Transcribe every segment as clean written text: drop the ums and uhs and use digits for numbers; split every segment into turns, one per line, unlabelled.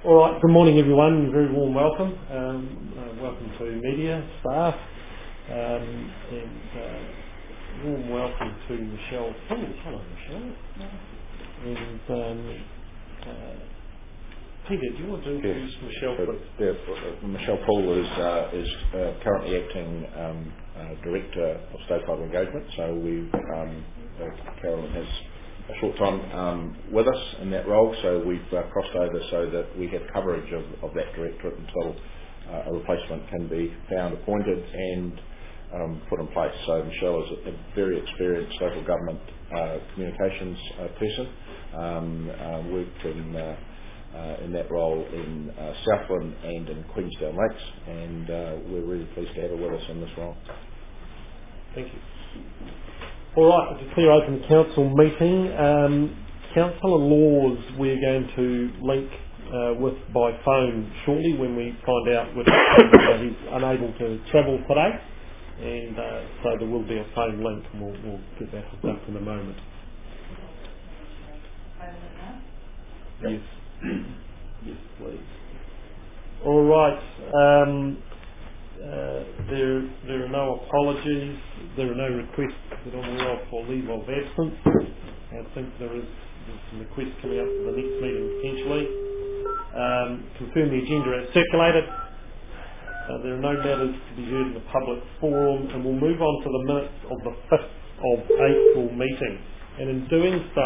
All right, good morning everyone. Very warm welcome. Welcome to media, staff, and warm welcome to Michelle. Oh, hello Michelle. And Peter, do you want to introduce Michelle, please?
Michelle Poole is currently acting Director of Stakeholder Engagement, so Carolyn has a short time with us in that role, so we've crossed over so that we have coverage of that directorate until a replacement can be found, appointed and put in place. So Michelle is a very experienced local government communications person, worked in that role in Southland and in Queenstown Lakes, and we're really pleased to have her with us in this role.
Thank you. All right, to declare open the council meeting. Council and laws we're going to link with by phone shortly when we find out whether he's unable to travel today, and so there will be a phone link, and we'll get that hooked up in a moment. Yes. Yes, please. All right. There are no apologies. There are no requests that I'm aware of for leave of absence. I think there's some requests coming up for the next meeting potentially. Confirm the agenda as circulated. There are no matters to be heard in the public forum, and we'll move on to the minutes of the 5th of April meeting. And in doing so,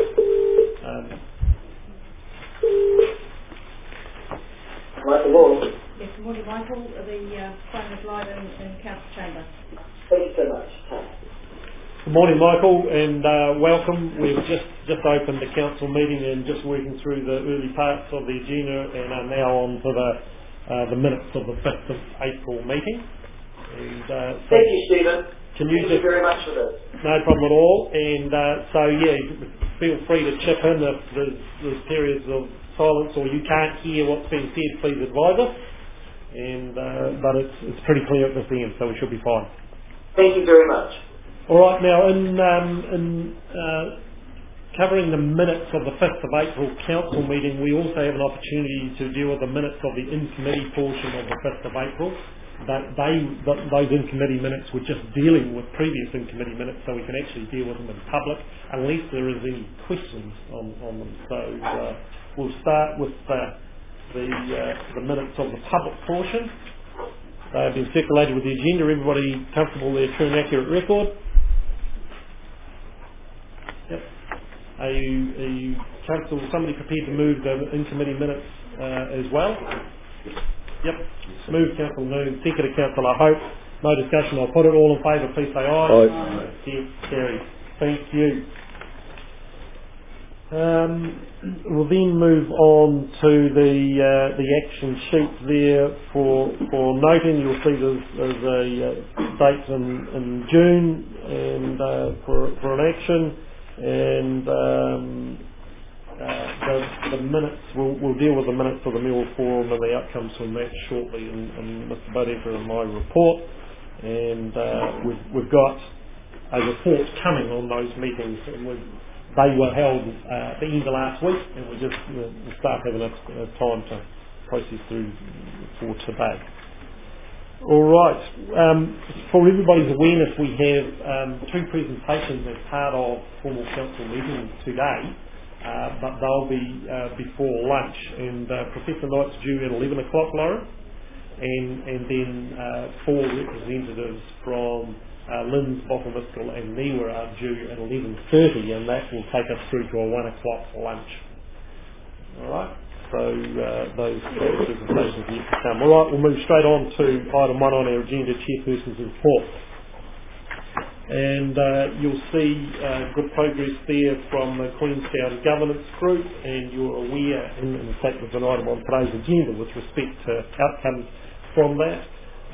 Michael Law.
Yes, good morning, Michael. The phone is live in Council Chamber.
Thank you so much.
good morning, Michael, and welcome. We've just opened the council meeting and just working through the early parts of the agenda, and are now on to the minutes of the 5th of April meeting. And,
thank you, Stephen.
Thank you
very much for this.
No problem at all. And feel free to chip in if there's periods of silence or you can't hear what's being said. Please advise us. And but it's pretty clear at this end, so we should be fine.
Thank you very much.
All right, now in covering the minutes of the 5th of April council meeting, we also have an opportunity to deal with the minutes of the in-committee portion of the 5th of April. Those in-committee minutes were just dealing with previous in-committee minutes, so we can actually deal with them in public unless there is any questions on them. So we'll start with the minutes of the public portion. They have been circulated with the agenda. Everybody comfortable they're true and accurate record? Yep. Are you comfortable? Somebody prepared to move the in-committee minutes as well? Yep. Move, Councillor Noon. Second, Councillor Hope. No discussion. I'll put it all in favour. Please say aye.
Aye.
Yes, carried. Thank you. We'll then move on to the action sheet there for noting. You'll see there's a date in June and for an action, and the minutes we'll deal with the minutes of the Mill Forum and the outcomes from that shortly in Mr. Buddecker and my report, and we've got a report coming on those meetings, and they were held at the end of last week, and we'll start having a time to process through for today. All right. For everybody's awareness, we have two presentations as part of formal council meeting today, but they'll be before lunch. And Professor Knight's due at 11 o'clock, Lauren, and then four representatives from Lynn's, Bottlemiskel and Niwa are due at 11:30, and that will take us through to a 1 o'clock lunch. All right, so those presentations are yet to come. All right, we'll move straight on to item 1 on our agenda, Chairperson's report. And you'll see good progress there from the Queenstown Governance Group, and you're aware, in fact there's an item on today's agenda with respect to outcomes from that.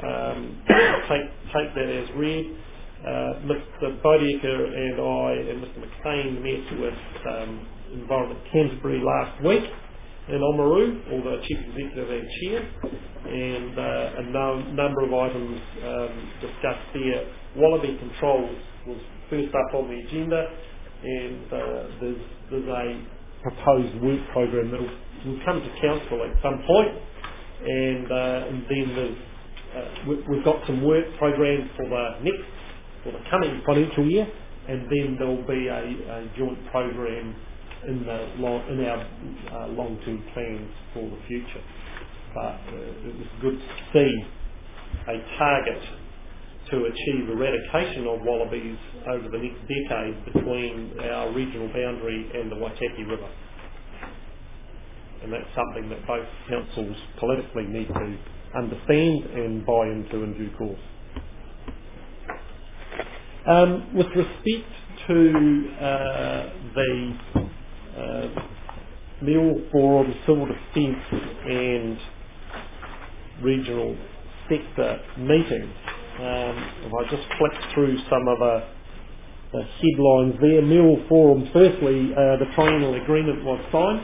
Take that as read. Mr. Bodiaker and I and Mr. McCain met with Environment Canterbury last week in Oamaru, although Chief Executive and Chair, and a number of items discussed there. Wallaby controls was first up on the agenda, and there's a proposed work program that will will come to council at some point, and then we've got some work programmed for the coming financial year, and then there'll be a joint program in our long-term plans for the future. But it was good to see a target to achieve eradication of wallabies over the next decade between our regional boundary and the Waitaki River. And that's something that both councils politically need to understand and buy into in due course. With respect to the Meal Forum Civil Defence and Regional Sector meetings, if I just flick through some of the headlines there. Meal Forum, firstly, the triennial agreement was signed.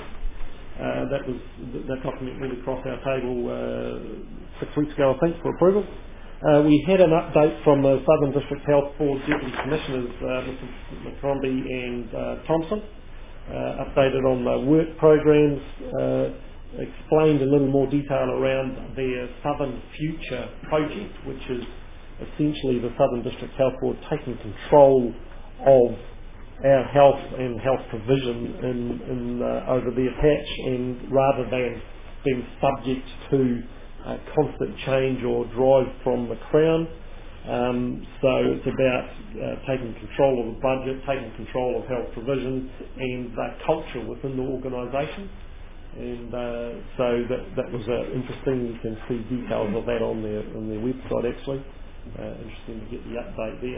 That document went across our table 6 weeks ago, I think, for approval. We had an update from the Southern District Health Board Deputy Commissioners, Mr McCrombie and Thompson, updated on the work programs, explained a little more detail around their Southern Future project, which is essentially the Southern District Health Board taking control of our health and health provision in over their patch, and rather than being subject to constant change or drive from the Crown. So it's about taking control of the budget, taking control of health provision and culture within the organisation. And so that was interesting. You can see details of that on their website actually. Interesting to get the update there.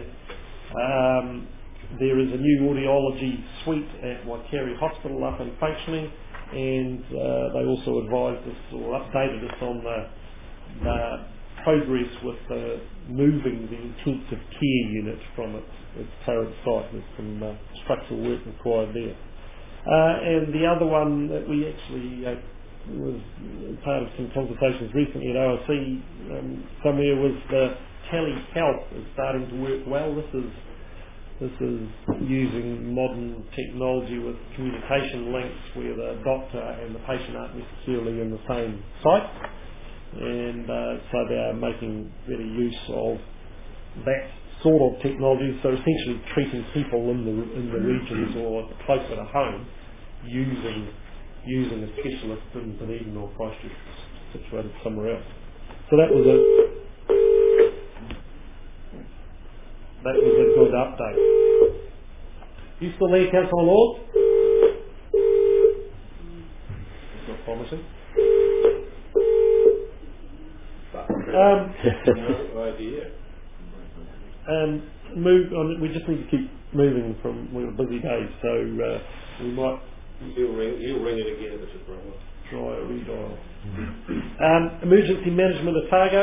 There is a new audiology suite at Waikari Hospital up and functioning, and they also advised us or updated us on the progress with moving the intensive care unit from its current site. There's some structural work required there. And the other one that we actually was part of some consultations recently at OLC somewhere was the telehealth is starting to work well. This is using modern technology with communication links where the doctor and the patient aren't necessarily in the same site, and so they are making better use of that sort of technology. So essentially treating people in the regions or closer to home using a specialist in Dunedin or Christchurch situated somewhere else. So that was a good update. You still there, Councillor Lord? It's not promising.
No idea.
Move on. We just need to keep moving from. We were busy days, so we might.
He'll ring it again if it's a problem.
Try a redial. Emergency management Otago.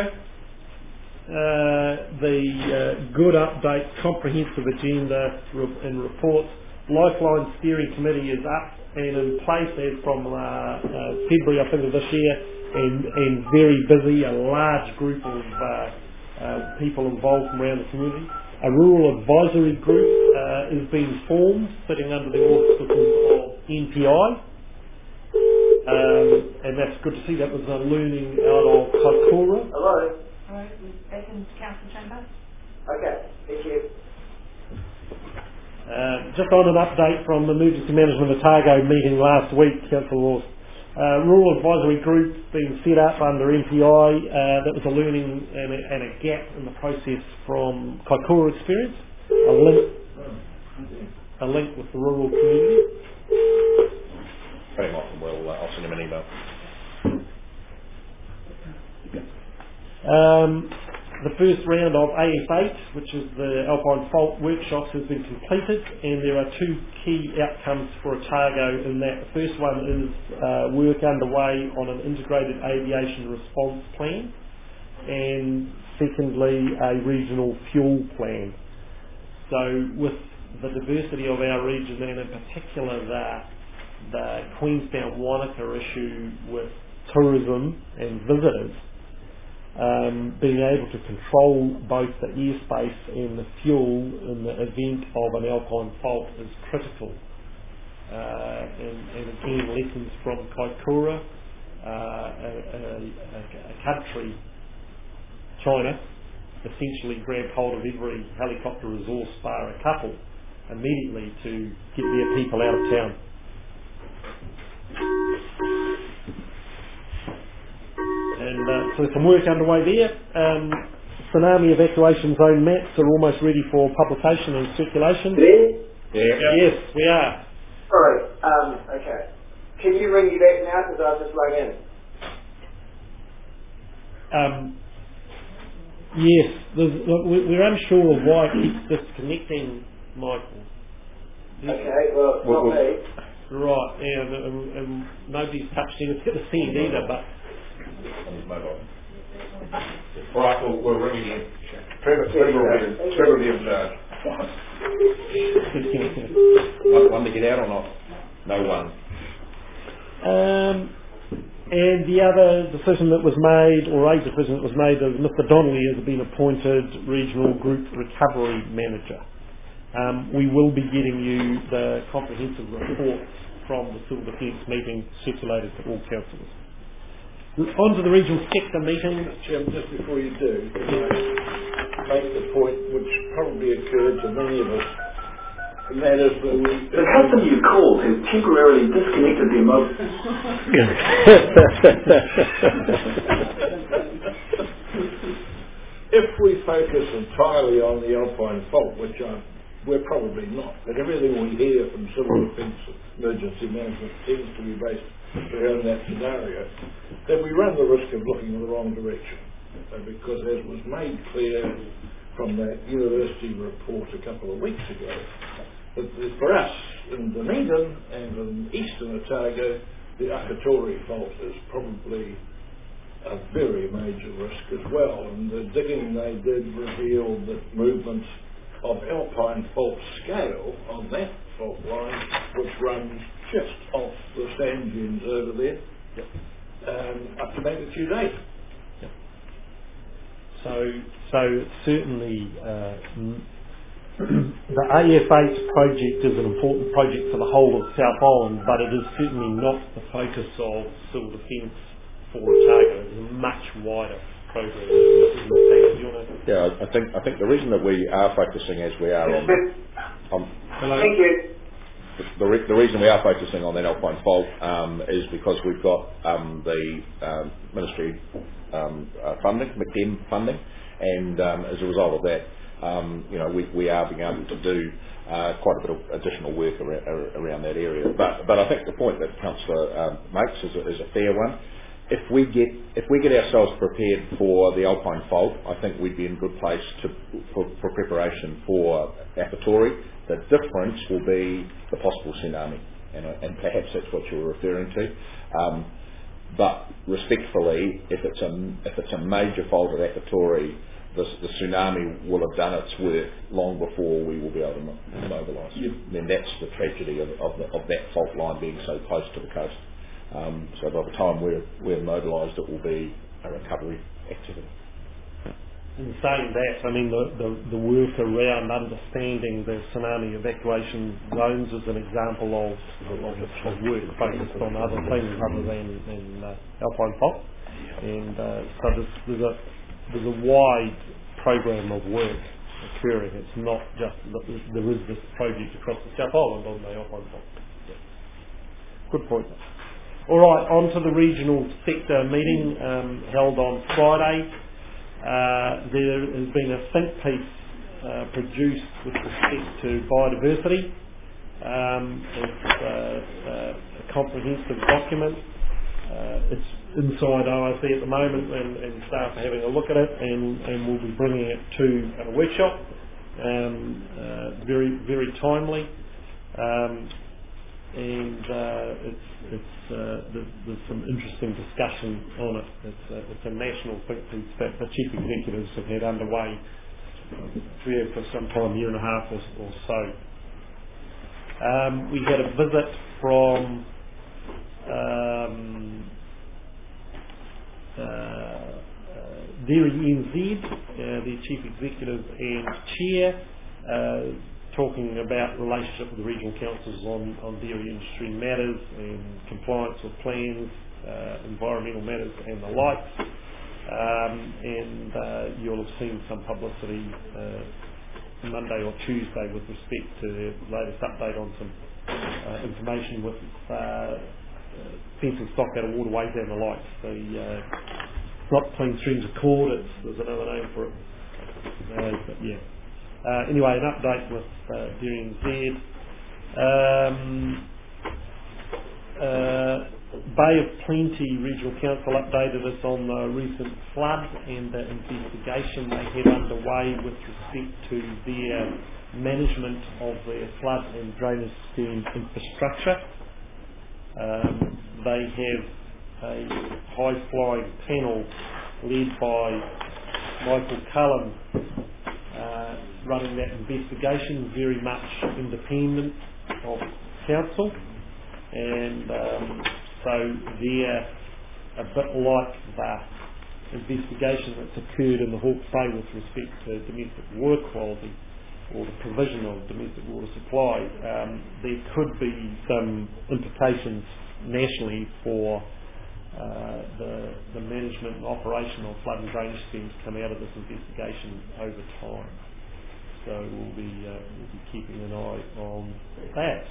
The good update, comprehensive agenda and reports. Lifeline Steering Committee is up and in place as from February, I think, of this year, and very busy. A large group of people involved from around the community. A rural advisory group is being formed, sitting under the auspices of NPI. And that's good to see. That was a learning out of Kaikoura.
Hello.
Alright, we're back in council chamber.
Okay, thank you.
Just on an update from the Emergency Management Otago meeting last week, Councillor Ross. Rural Advisory Group being set up under MPI. That was a learning and a gap in the process from Kaikoura experience. A link with the rural community.
Very often, I'll send him an email.
The first round of AF8, which is the Alpine Fault workshops, has been completed, and there are two key outcomes for Otago in that. The first one is work underway on an integrated aviation response plan, and secondly, a regional fuel plan. So with the diversity of our region, and in particular the Queenstown Wanaka issue with tourism and visitors, being able to control both the airspace and the fuel in the event of an alpine fault is critical. and again lessons from Kaikoura, a country, China, essentially grabbed hold of every helicopter resource bar a couple immediately to get their people out of town. And so some work underway there. Tsunami evacuation zone maps are almost ready for publication and circulation.
Yeah?
Yes, we are.
Sorry, okay. Can you ring me back now because I'll just log in?
Yes, we're unsure of why it keeps disconnecting, Michael.
Okay, well, it's not me.
Right, yeah, and nobody's touched anything either, but...
On his mobile. All right, we'll ring you in. Trevor will be in charge. One to get out or not? No one.
And the other decision that was made, or a decision that was made, is Mr. Donnelly has been appointed Regional Group Recovery Manager. We will be getting you the comprehensive reports from the Civil Defence meeting circulated to all councillors. On to the regional sector meeting.
Jim, just before you do, can I make the point which probably occurred to many of us, and that is that
the customer you called has temporarily disconnected their mobile.
If we focus entirely on the Alpine fault, which we're probably not, but everything we hear from civil defence emergency management seems to be based around that scenario, then we run the risk of looking in the wrong direction. Because as was made clear from that university report a couple of weeks ago, that for us in Dunedin and in eastern Otago, the Akatori fault is probably a very major risk as well. And the digging they did revealed that movements of Alpine fault scale on that fault line, which runs just off the sand dunes over there, up to magnitude 8.
Yep. So certainly the AF8 project is an important project for the whole of South Island, but it is certainly not the focus of civil defence for Otago. It is a much wider program.
Yeah, I think the reason that we are focusing as we are on
Thank you.
the reason we are focusing on that Alpine fault is because we've got the ministry funding, McKem funding, and as a result of that, we are being able to do quite a bit of additional work around that area. But I think the point that Councillor makes is a fair one. If we get ourselves prepared for the Alpine fault, I think we'd be in a good place for preparation for Akatori. The difference will be the possible tsunami, and perhaps that's what you're referring to. But respectfully, if it's a major fault at Akatori, the tsunami will have done its work long before we will be able to mobilise. Then that's the tragedy of that fault line being so close to the coast. So by the time we're mobilised, it will be a recovery activity.
In saying that, I mean the work around understanding the tsunami evacuation zones is an example of work focused on other things other than Alpine fault, and so there's a wide program of work occurring. It's not just there is this project across the South Island on the Alpine fault. Good point. All right, on to the regional sector meeting held on Friday. There has been a think piece produced with respect to biodiversity. It's a comprehensive document. It's inside ORC at the moment, and staff are having a look at it, and we'll be bringing it to a workshop. Very, very timely. And there's some interesting discussion on it. It's a national think piece that the chief executives have had underway for some time, year and a half or so. We had a visit from Dairy NZ, the chief executive and chair, talking about relationship with the regional councils on dairy industry matters and compliance with plans, environmental matters and the likes. And you'll have seen some publicity Monday or Tuesday with respect to the latest update on some information with fencing stock out of waterways and the likes. It's not Clean Streams Accord, there's another name for it. But yeah. Anyway, an update with Dairy NZ. Bay of Plenty Regional Council updated us on the recent flood and the investigation they had underway with respect to their management of their flood and drainage scheme infrastructure. They have a high-flying panel led by Michael Cullen running that investigation, very much independent of council, and so they're a bit like the investigation that's occurred in the Hawke's Bay with respect to domestic water quality or the provision of domestic water supply. There could be some implications nationally for the management and operation of flood and drainage schemes come out of this investigation over time. So we'll be keeping an eye on that.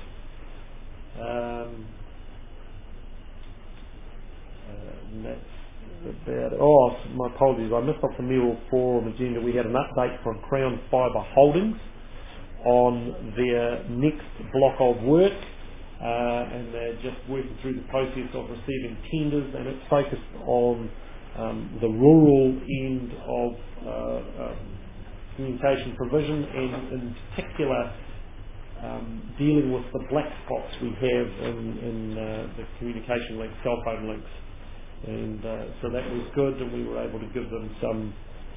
And that's about it. Oh, my apologies, I missed off the Mural Forum agenda. We had an update from Crown Fibre Holdings on their next block of work, and they're just working through the process of receiving tenders, and it's focused on the rural end of communication provision, and in particular dealing with the black spots we have in the communication links, cell phone links, and so that was good, and we were able to give them some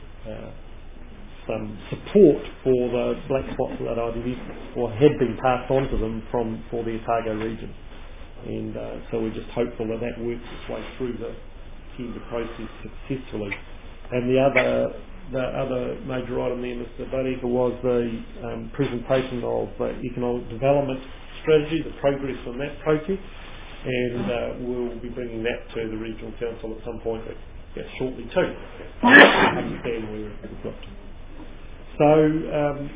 support for the black spots that had been passed on to them for the Otago region, and so we're just hopeful that works its way through the tender process successfully. And the other major item there, Mr. Buddy, was the presentation of the economic development strategy, the progress on that project, and we'll be bringing that to the regional council at some point shortly too. Understand where we've got to. So,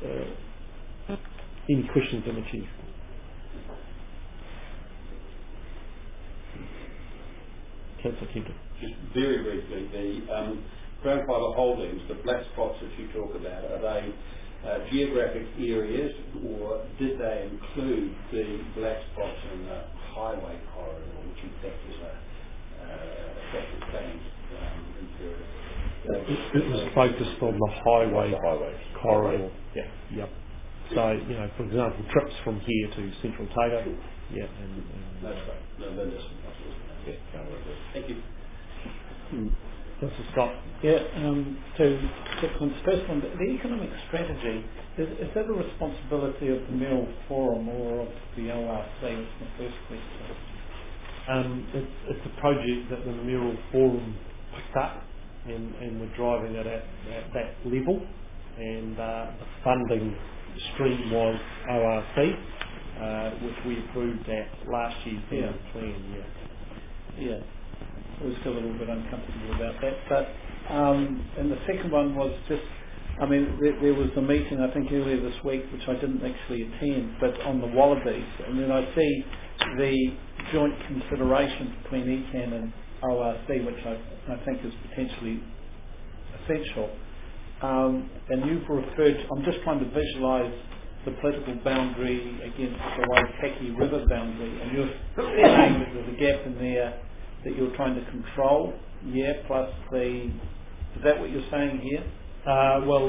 any questions on the chief? Councillor Kempton.
Just very briefly, the Crown Fibre Holdings, the black spots that you talk about, are they geographic areas, or did they include the black spots in the highway corridor, which in fact is a planning imperative?
It was focused on the highway corridor. Yeah. Yep. So, for example, trips from here to Central Otago. Yeah. And
that's right. No, that's impossible. Thank you.
Mr. Scott.
Yeah, to first one, the economic strategy, is that a responsibility of the Mural Forum or of the ORC? That's my first question.
It's a project that the Mural Forum picked up, and we're driving it at that level, and the funding stream was ORC, which we approved at last year's plan.
Yeah. I was still a little bit uncomfortable about that, but and the second one was just, there was a meeting I think earlier this week which I didn't actually attend, but on the wallabies, and then I see the joint consideration between ECAN and ORC, which I think is potentially essential, and you've referred to, I'm just trying to visualise the political boundary against the Waitaki River boundary, and you're saying that there's a gap in there that you're trying to control, plus is that what you're saying here?
Well,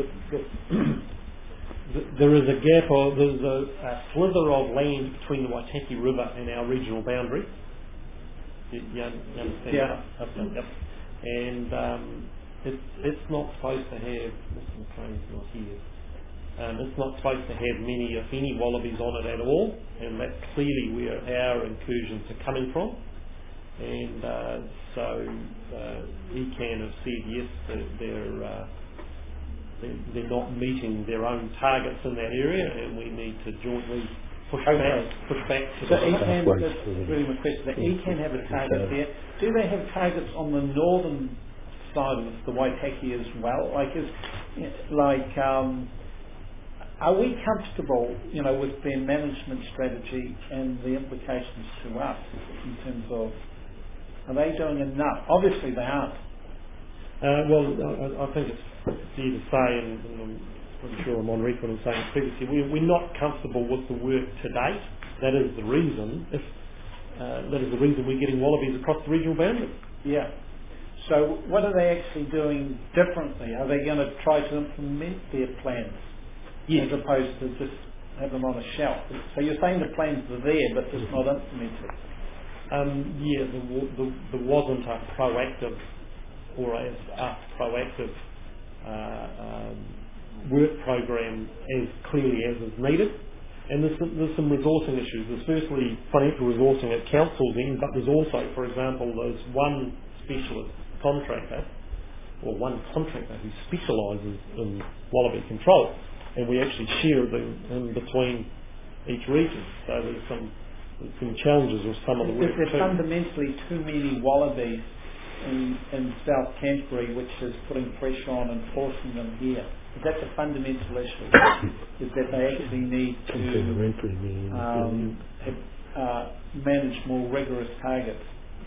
there is a gap, or there's a slither of land between the Waitaki River and our regional boundary. You understand?
Yeah.
Yep. And it's not supposed to have, Mr. McLean's not here, it's not supposed to have many, if any, wallabies on it at all, and that's clearly where our incursions are coming from. And so ECAN have said yes, they're not meeting their own targets in that area, and we need to jointly push back to
So
the
ECAN, that's really my question. The ECAN have a target there. Do they have targets on the northern side of the Waitaki as well? Are we comfortable, with their management strategy and the implications to us in terms of, are they doing enough? Obviously they aren't.
I think it's fair to say, and I'm sure I'm on record in saying it previously, we're not comfortable with the work to date. That is the reason. We're getting wallabies across the regional boundary.
Yeah. So what are they actually doing differently? Are they going to try to implement their plans?
Yes.
As opposed to just have them on a shelf. So you're saying the plans are there, but just not implemented.
There wasn't a proactive work program as clearly as is needed, and there's some resourcing issues. There's firstly financial resourcing at council's end, but there's also, for example, there's one specialist contractor or one contractor who specialises in wallaby control, and we actually share them in between each region. So there's some challenges with some of the work.
Is there fundamentally too many wallabies in South Canterbury, which is putting pressure on enforcing them here? Is that the fundamental issue? Is that they actually need to manage more rigorous targets?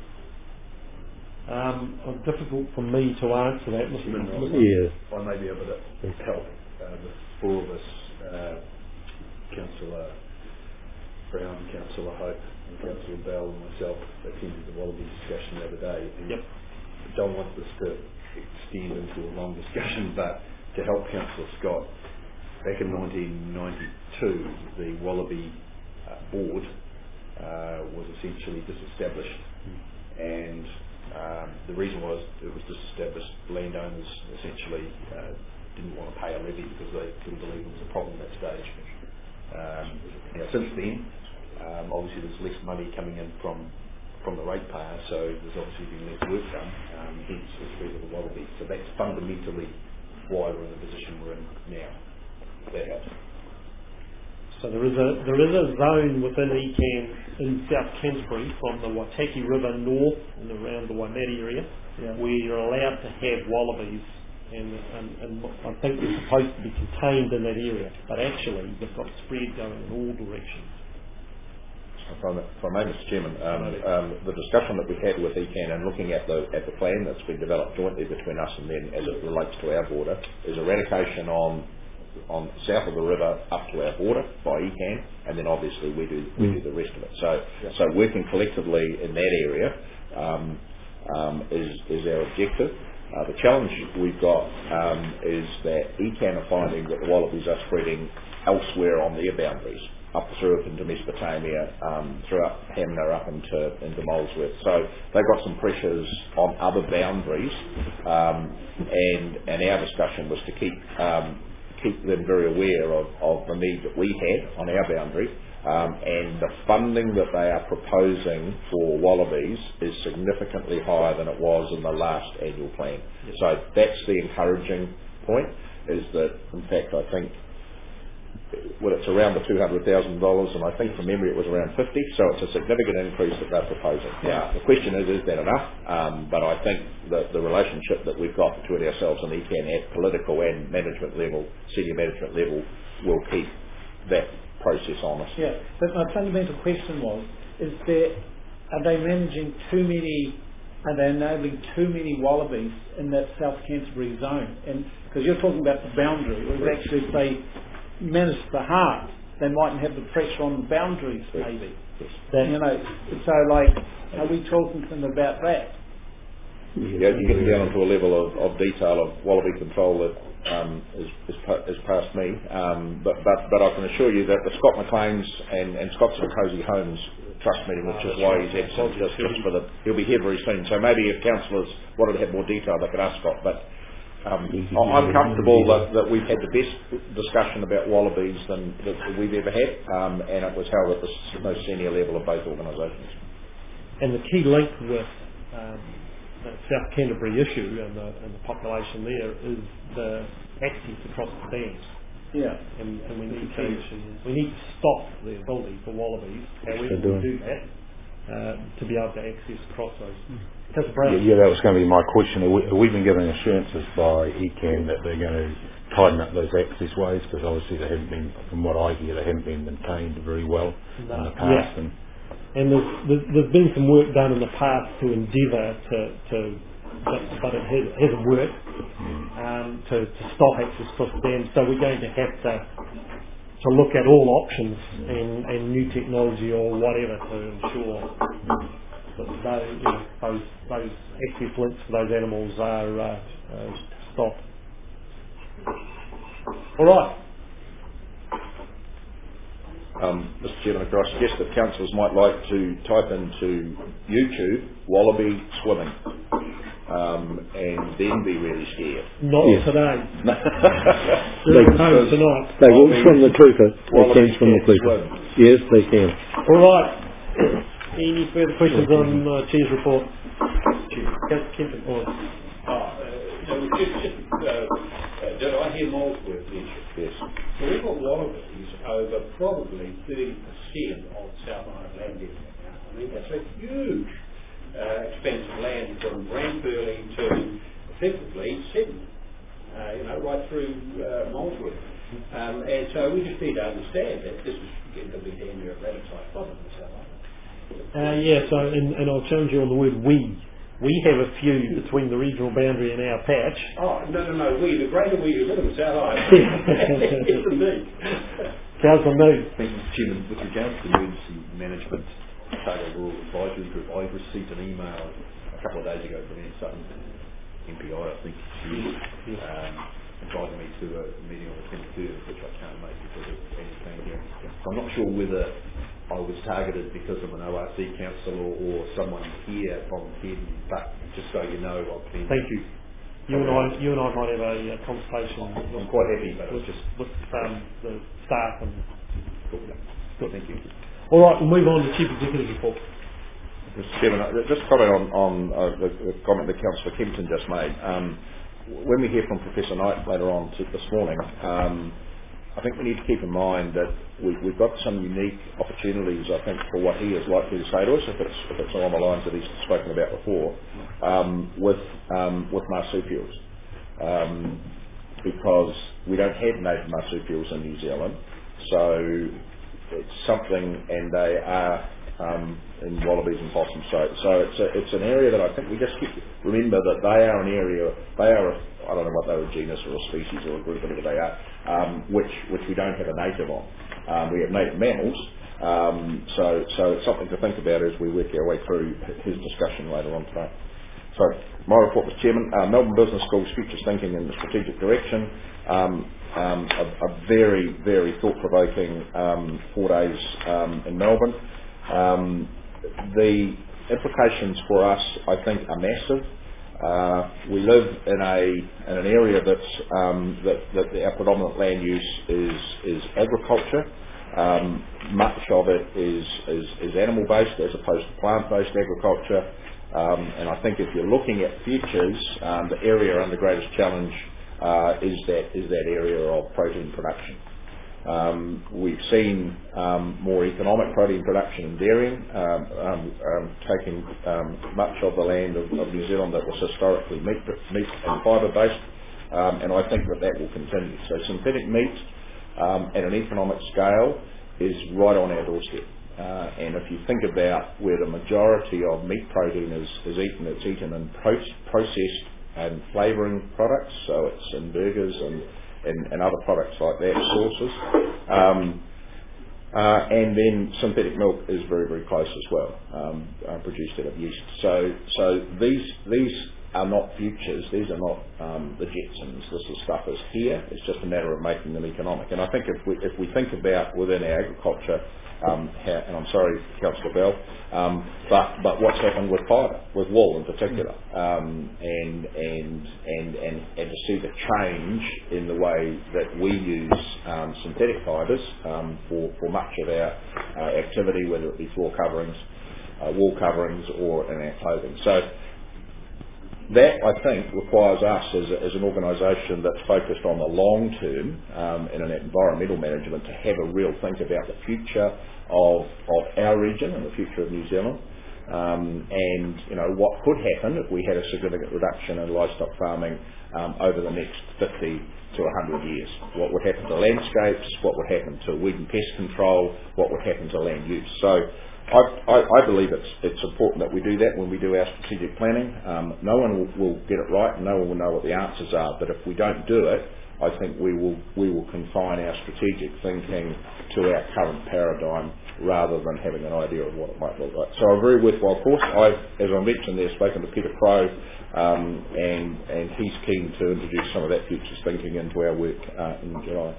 Difficult for me to answer that.
I may be able to help. The four of us, Councillor Brown, Councillor Hope and Councillor Bell and myself, attended the wallaby discussion the other day. And I don't want this to extend into a long discussion, but to help Councillor Scott, back in 1992 the Wallaby board was essentially disestablished, and the reason was it was disestablished. Landowners essentially didn't want to pay a levy because they didn't believe it was a problem at that stage. Since then, obviously there's less money coming in from the ratepayer, so there's obviously been less work done, hence the spread of the wallaby. So that's fundamentally why we're in the position we're in now. That helps.
So there is a zone within ECAN in South Canterbury from the Waitaki River north and around the Waimate area where you're allowed to have wallabies, and I think they're supposed to be contained in that area, but actually they've got spread going in all directions.
If I may, Mr. Chairman, the discussion that we had with ECAN and looking at the plan that's been developed jointly between us and them as it relates to our border is eradication on south of the river up to our border by ECAN, and then obviously we do the rest of it. So working collectively in that area is our objective. The challenge we've got is that ECAN are finding that the wallabies are spreading elsewhere on their boundaries, up through into Mesopotamia, throughout Hamner, up into Molesworth. So they've got some pressures on other boundaries, and our discussion was to keep them very aware of the need that we had on our boundary, and the funding that they are proposing for wallabies is significantly higher than it was in the last annual plan. Yes. So that's the encouraging point, is that in fact I think it's around the $200,000, and I think from memory it was around 50, so it's a significant increase that they're proposing.
Yeah.
The question is that enough? But I think that the relationship that we've got between ourselves and ECAN at political and management level, senior management level, will keep that process honest.
Yeah, but my fundamental question was, are they managing too many, are they enabling too many wallabies in that South Canterbury zone? And because you're talking about the boundary, it was actually if they manage the heart, they mightn't have the pressure on the boundaries, maybe. Yes. So are we talking to them about that?
Yeah, you're getting down into a level of detail of wallaby control that is past me, but I can assure you that the Scott McLean's and Scott's and Cozy Homes Trust meeting, which is why he's absent, just he'll be here very soon. So maybe if councillors wanted to have more detail, they could ask Scott. But I'm comfortable that we've had the best discussion about wallabies that we've ever had, and it was held at the most senior level of both organisations.
And the key link with South Canterbury issue and the population there is the access across the dams.
Yeah.
And we need to stop the ability for wallabies, however we do that, to be able to access across those.
Yeah, that was going to be my question. Have we been given assurances by ECAN that they're going to tighten up those access ways? Because obviously they haven't been, from what I hear, they haven't been maintained very well in the past.
Yeah. And there's been some work done in the past to endeavour but it hasn't worked to stop access across the dam. So we're going to have to look at all options and new technology or whatever to ensure that those access links for those animals are stopped. All right.
Mr. Chairman, could I suggest that councillors might like to type into YouTube wallaby swimming and then be really scared.
Not today. Tonight.
They will swim the Clutha. They can swim the Clutha. Yes, they can.
All right. Any further questions on Chair's report? Councillor Kempton.
Did I hear Molesworth mentioned?
Yes.
So we've got wallabies over probably 30% of South Island land area now. I mean, that's a huge expanse of land from Granpurley to effectively Sydney, right through Molesworth. And so we just need to understand that this is going to be damn near a rabbit-type problem in South Island.
And I'll challenge you on the word we. We have a few between the regional boundary and our patch.
Oh, no, we, the greater we who live in South Island. It's indeed.
Councillor News.
Thank you, Mr. Chairman. With regards to the Emergency Management Otago Rural Advisory Group, I received an email a couple of days ago from Anne Sutton, MPI, I think she is, inviting me to a meeting on the 23rd, which I can't make because of anything here. So I'm not sure whether I was targeted because of an ORC councillor or someone here from Head, but just so you know, I've been...
Thank you. You and I might have a conversation.
I'm quite happy, but
with the staff and...
Good. Thank you.
All right, we'll move on to Chief Executive's report.
Mr. Chairman, just comment on the comment that Councillor Kempton just made. When we hear from Professor Knight later on this morning, I think we need to keep in mind that we've got some unique opportunities, I think, for what he is likely to say to us, if it's along the lines that he's spoken about before, with marsupials. Because we don't have native marsupials in New Zealand, so it's something, and they are in wallabies and possums. So it's an area that I think we just remember that they are an area, I don't know what they're, a genus or a species or a group, whatever they are, which we don't have a native on. We have native mammals, so it's something to think about as we work our way through his discussion later on today. So my report, Mr. Chairman, Melbourne Business School's Futures Thinking and the Strategic Direction, a very, very thought-provoking 4 days in Melbourne. The implications for us, I think, are massive. We live in an area that our predominant land use is agriculture. Much of it is animal-based as opposed to plant-based agriculture. And I think if you're looking at futures, the area under greatest challenge is that area of protein production. We've seen more economic protein production in dairying, taking much of the land of New Zealand that was historically meat and fibre based, and I think that will continue. So synthetic meat at an economic scale is right on our doorstep. And if you think about where the majority of meat protein is eaten, it's eaten in processed and flavouring products, so it's in burgers and other products like that, sauces. And then synthetic milk is very, very close as well, produced out of yeast. So these are not futures, these are not the Jetsons. This stuff is here, it's just a matter of making them economic. And I think if we think about within our agriculture, and I'm sorry, Councillor Bell, but what's happened with fibre, with wool in particular, and to see the change in the way that we use synthetic fibres for much of our activity, whether it be floor coverings, wall coverings, or in our clothing. So That, I think, requires us as an organisation that's focused on the long term in an environmental management to have a real think about the future of our region and the future of New Zealand. And what could happen if we had a significant reduction in livestock farming over the next 50 to 100 years. What would happen to landscapes, what would happen to weed and pest control, what would happen to land use. So I believe it's important that we do that when we do our strategic planning. No one will get it right, no one will know what the answers are, but if we don't do it, I think we will confine our strategic thinking to our current paradigm rather than having an idea of what it might look like. So a very worthwhile course. As I mentioned there, spoken to Peter Crowe, and he's keen to introduce some of that futures thinking into our work in July.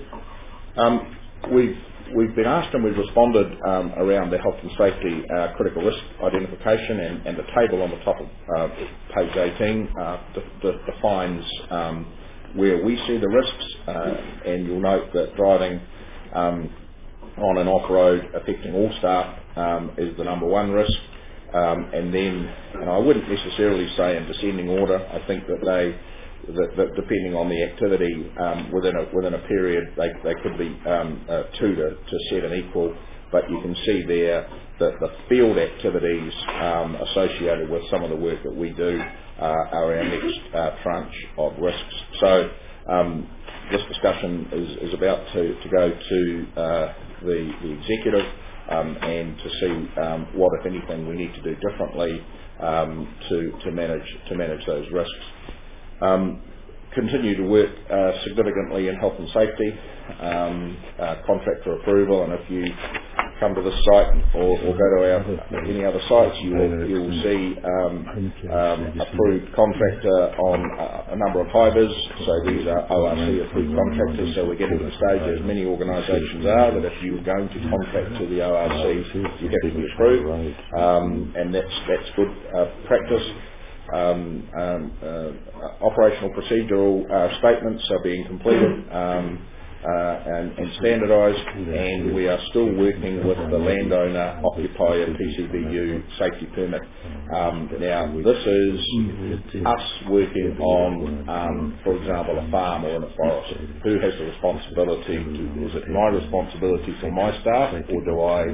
We've been asked and we've responded around the health and safety critical risk identification, and the table on the top of page 18 defines where we see the risks, and you'll note that driving on and off-road affecting all staff is the number one risk. And I wouldn't necessarily say in descending order. I think that depending on the activity within a period, they could be 2 to 7 equal. But you can see there that the field activities associated with some of the work that we do are our next tranche of risks. So this discussion is about to go to the executive and to see what, if anything, we need to do differently to manage those risks. Continue to work significantly in health and safety, contractor approval, and if you come to this site or go to any other sites, you will see approved contractor on a number of hivers. So these are ORC approved contractors. So we're getting to the stage, as many organisations are, that if you're going to contract to the ORC, you have to be approved, and that's good practice. Operational procedural statements are being completed and standardised, and we are still working with the landowner occupier PCBU safety permit. Now this is us working on, for example, a farm or in a forest. Who has the responsibility? Is it my responsibility for my staff, or do I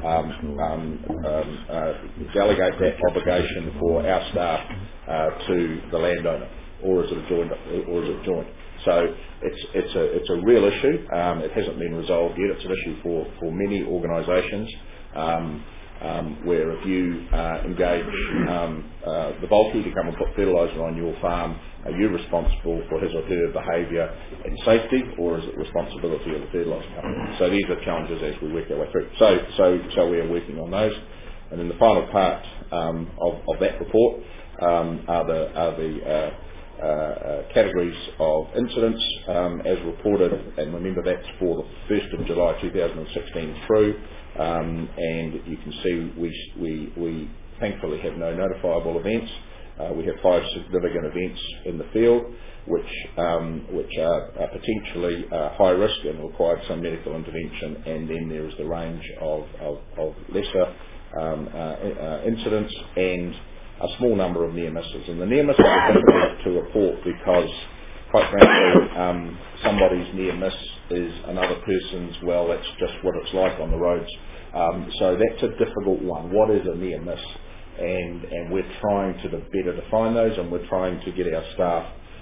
delegate that obligation for our staff to the landowner, or is it joint? So it's a real issue. It hasn't been resolved yet. It's an issue for many organisations where if you engage the bulky to come and put fertiliser on your farm, are you responsible for his or her behaviour and safety, or is it responsibility of the fertiliser company? So these are challenges as we work our way through. So we are working on those. And then the final part of that report are the categories of incidents as reported, and remember that's for the 1st of July 2016 through, and you can see we thankfully have no notifiable events. We have 5 significant events in the field which are potentially high risk and required some medical intervention, and then there is the range of lesser incidents and a small number of near misses. And the near misses are difficult to report because, quite frankly, somebody's near miss is another person's, well, that's just what it's like on the roads. So that's a difficult one. What is a near miss? And we're trying to better define those, and we're trying to get our staff,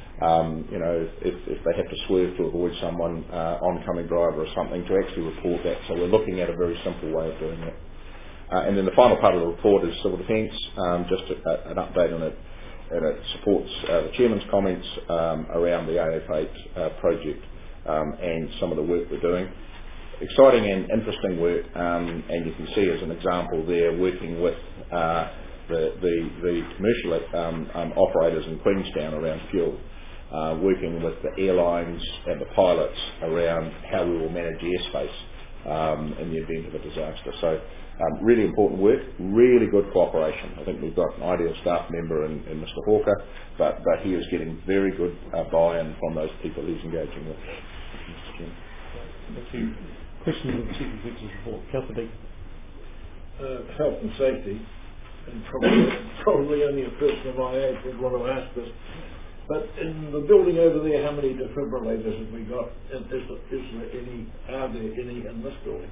if they have to swerve to avoid someone, oncoming driver or something, to actually report that. So we're looking at a very simple way of doing that. And then the final part of the report is civil defence, just an update on it, and it supports the Chairman's comments around the AF8 project and some of the work we're doing. Exciting and interesting work, and you can see as an example there, working with the commercial operators in Queenstown around fuel, working with the airlines and the pilots around how we will manage airspace in the event of a disaster. So really important work, really good cooperation. I think we've got an ideal staff member in Mr. Hawker, but he is getting very good buy-in from those people he's engaging with.
Thank you. Questions of the Chief Executive's report. Councillor Deakin.
Health and safety. and probably only a person of my age would want to ask this, but in the building over there, how many defibrillators have we got? And are there any in this building?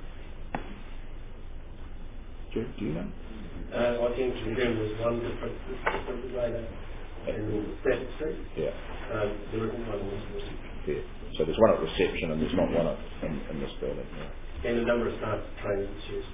Do you know?
I think there's one defibrillator in Stafford Street.
Yeah.
There isn't one in this building.
Yeah. So there's one at reception and there's not one in this building. Yeah.
And a number of staff training issues.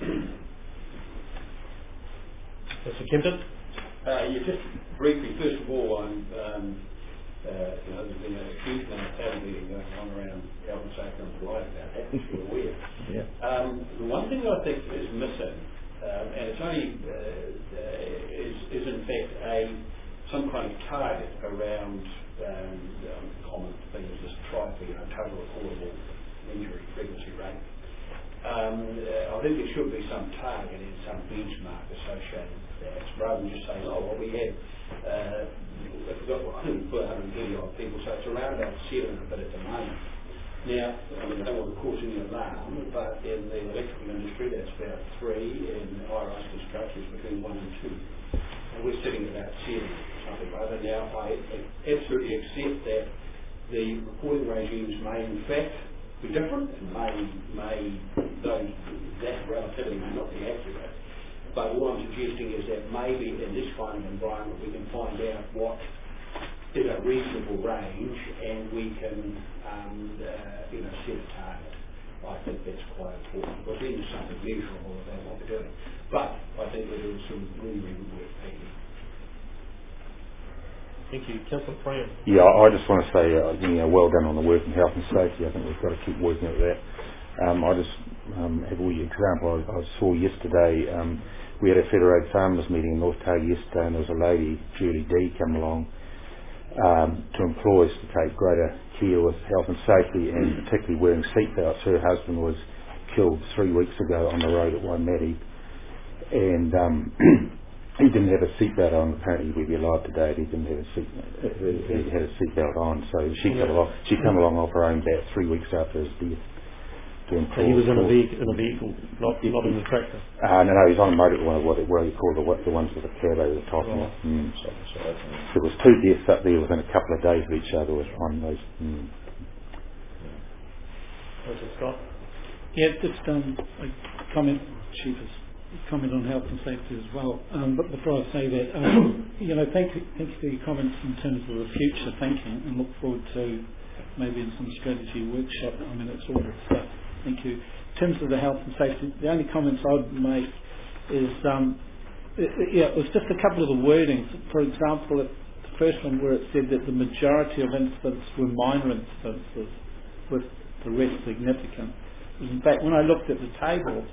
Mr. Kempton?
Yeah, just briefly, first of all, there's been a huge amount of tailgating going on around health and safety. I'm delighted about that, which we're aware.
Yeah.
The one thing I think is missing, and it's only, is in fact some kind of target around common things, this total recordable injury frequency rate. I think there should be some target and some benchmark associated with that, rather than just saying, we had, we've got, I think we've put 130 odd people, so it's around about 7 a bit at the moment. Now, I don't want to cause any alarm, but in the electrical industry that's about 3, and IRS construction is between 1 and 2. And we're sitting at about 7, something like that. Now, I absolutely accept that the reporting regimes may in fact be different, and that relativity may not be accurate. But all I'm suggesting is that maybe in this kind of environment we can find out what is a reasonable range, and we can set a target. I think that's quite important, because then there's something measurable about what we're doing. But I think we're doing some really, really good work. Thank you.
Thank you. Councillor Fran.
Yeah, I just want to say, well done on the work in health and safety. I think we've got to keep working at that. I just have a wee example. I saw yesterday, we had a Federated Farmers meeting in North Targa yesterday, and there was a lady, Julie D, come along to employ us to take greater care with health and safety, and particularly wearing seatbelts. Her husband was killed 3 weeks ago on the road at Waimate, and he didn't have a seatbelt on. Apparently we'd be alive today if he didn't have he had a seatbelt on. So she come along off her own bat 3 weeks after his death.
So he was in a vehicle, not in the tractor.
No, he was on a motor, what you call the ones with the cab over the top.
Right.
There was 2 deaths up there within a couple of days of each other on those.
Scott?
Yeah, just a comment, Chief, comment on health and safety as well. But before I say that, thank you for your comments in terms of the future thinking, and look forward to maybe in some strategy workshop. It's all good stuff. Thank you. In terms of the health and safety, the only comments I'd make is, it was just a couple of the wordings. For example, the first one where it said that the majority of incidents were minor incidences, with the rest significant. In fact, when I looked at the table,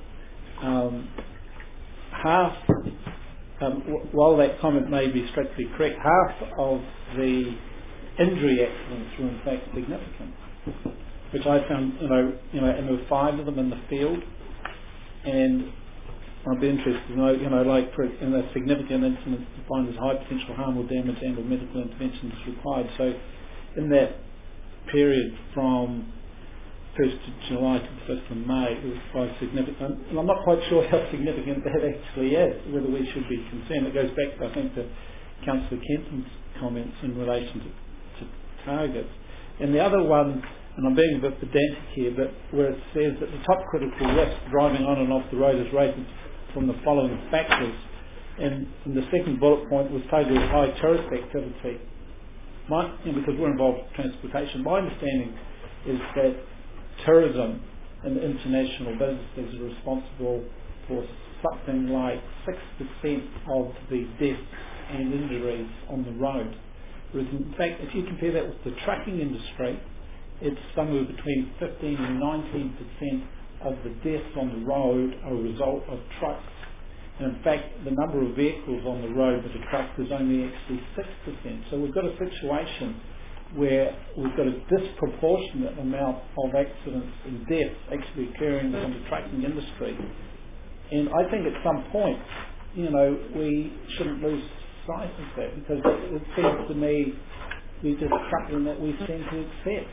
half, while that comment may be strictly correct, half of the injury accidents were in fact significant, which I found, and there were 5 of them in the field, and I'd be interested to know, in a significant incident defined as high potential harm or damage and or medical intervention is required. So in that period from 1st of July to the 1st of May, it was quite significant. And I'm not quite sure how significant that actually is, whether we should be concerned. It goes back, I think, to Councillor Kenton's comments in relation to targets. And the other one, and I'm being a bit pedantic here, but where it says that the top critical risk driving on and off the road is rated from the following factors, and the second bullet point was tabled as high tourist activity. Because we're involved in transportation, my understanding is that tourism and international businesses are responsible for something like 6% of the deaths and injuries on the road. Whereas in fact, if you compare that with the trucking industry, it's somewhere between 15 and 19% of the deaths on the road are a result of trucks. And in fact, the number of vehicles on the road with the trucks is only actually 6%. So we've got a situation where we've got a disproportionate amount of accidents and deaths actually occurring in the trucking industry. And I think at some point, we shouldn't lose sight of that, because it seems to me we're just something that we seem to accept.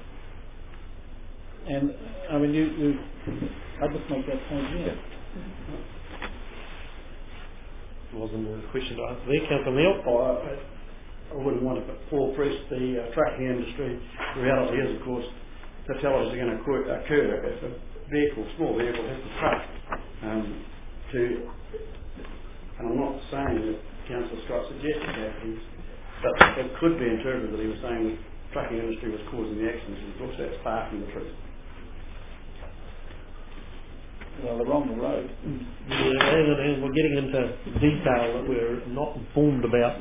And I just make that point here.
wasn't a question to answer there. Councillor Neal?
I wouldn't want to fall-press the trucking industry. The reality is, of course, fatalities are going to occur if a small vehicle hits a truck. And I'm not saying that Councillor Scott suggested that, but it could be interpreted that he was saying the trucking industry was causing the accidents, and of course that's far from the truth.
Well, they're on the road.
Yeah, and we're getting into detail that we're not informed about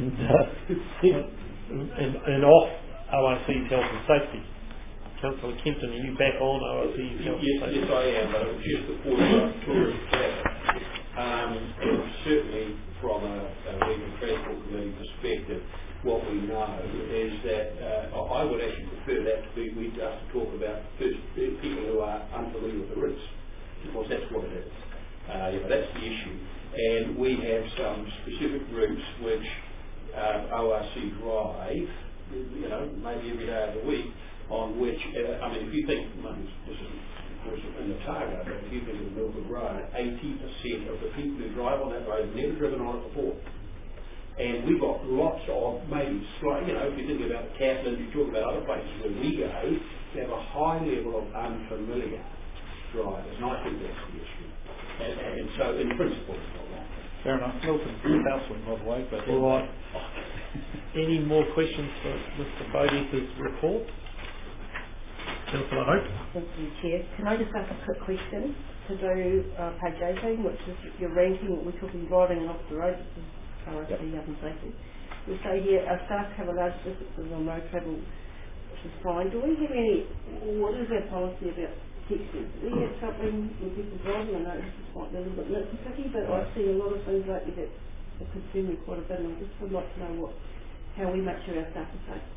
and off ORC health and safety. Councillor Kempton, are you back on ORC health and safety?
Yes, I am, but it was just the point about tourism traffic. Certainly from a Regional Transport Committee perspective, what we know is that I would actually prefer that to be us to talk about first people who are unfamiliar with the routes, because that's what it is. That's the issue. And we have some specific routes which ORC drive, maybe every day of the week, on which, if you think, this is of course in the Targa, but if you think of Milford Road, 80% of the people who drive on that road have never driven on it before. And we've got lots of, maybe slight, if you think about Catlin, you talk about other places where we go, we have a high level of unfamiliar drivers, and I think that's the issue. And so, in principle, it's not wrong.
Fair enough. Milton's household, by the way. But
all right. Any more questions for Mr. Bodie's report? Councillor Hope.
Thank you, Chair. Can I just ask a quick question to do page 18, which is your ranking? We're talking driving and off the road. This is ORC health and safety. We say here our staff cover large distances on road travel, which is fine. Do we have any? What is our policy about texting? Do we have something when people driving? I know this is quite a little bit nitpicky, but I see a lot of things lately that concern me quite a bit, and I just would like to know how we make sure our staff are safe.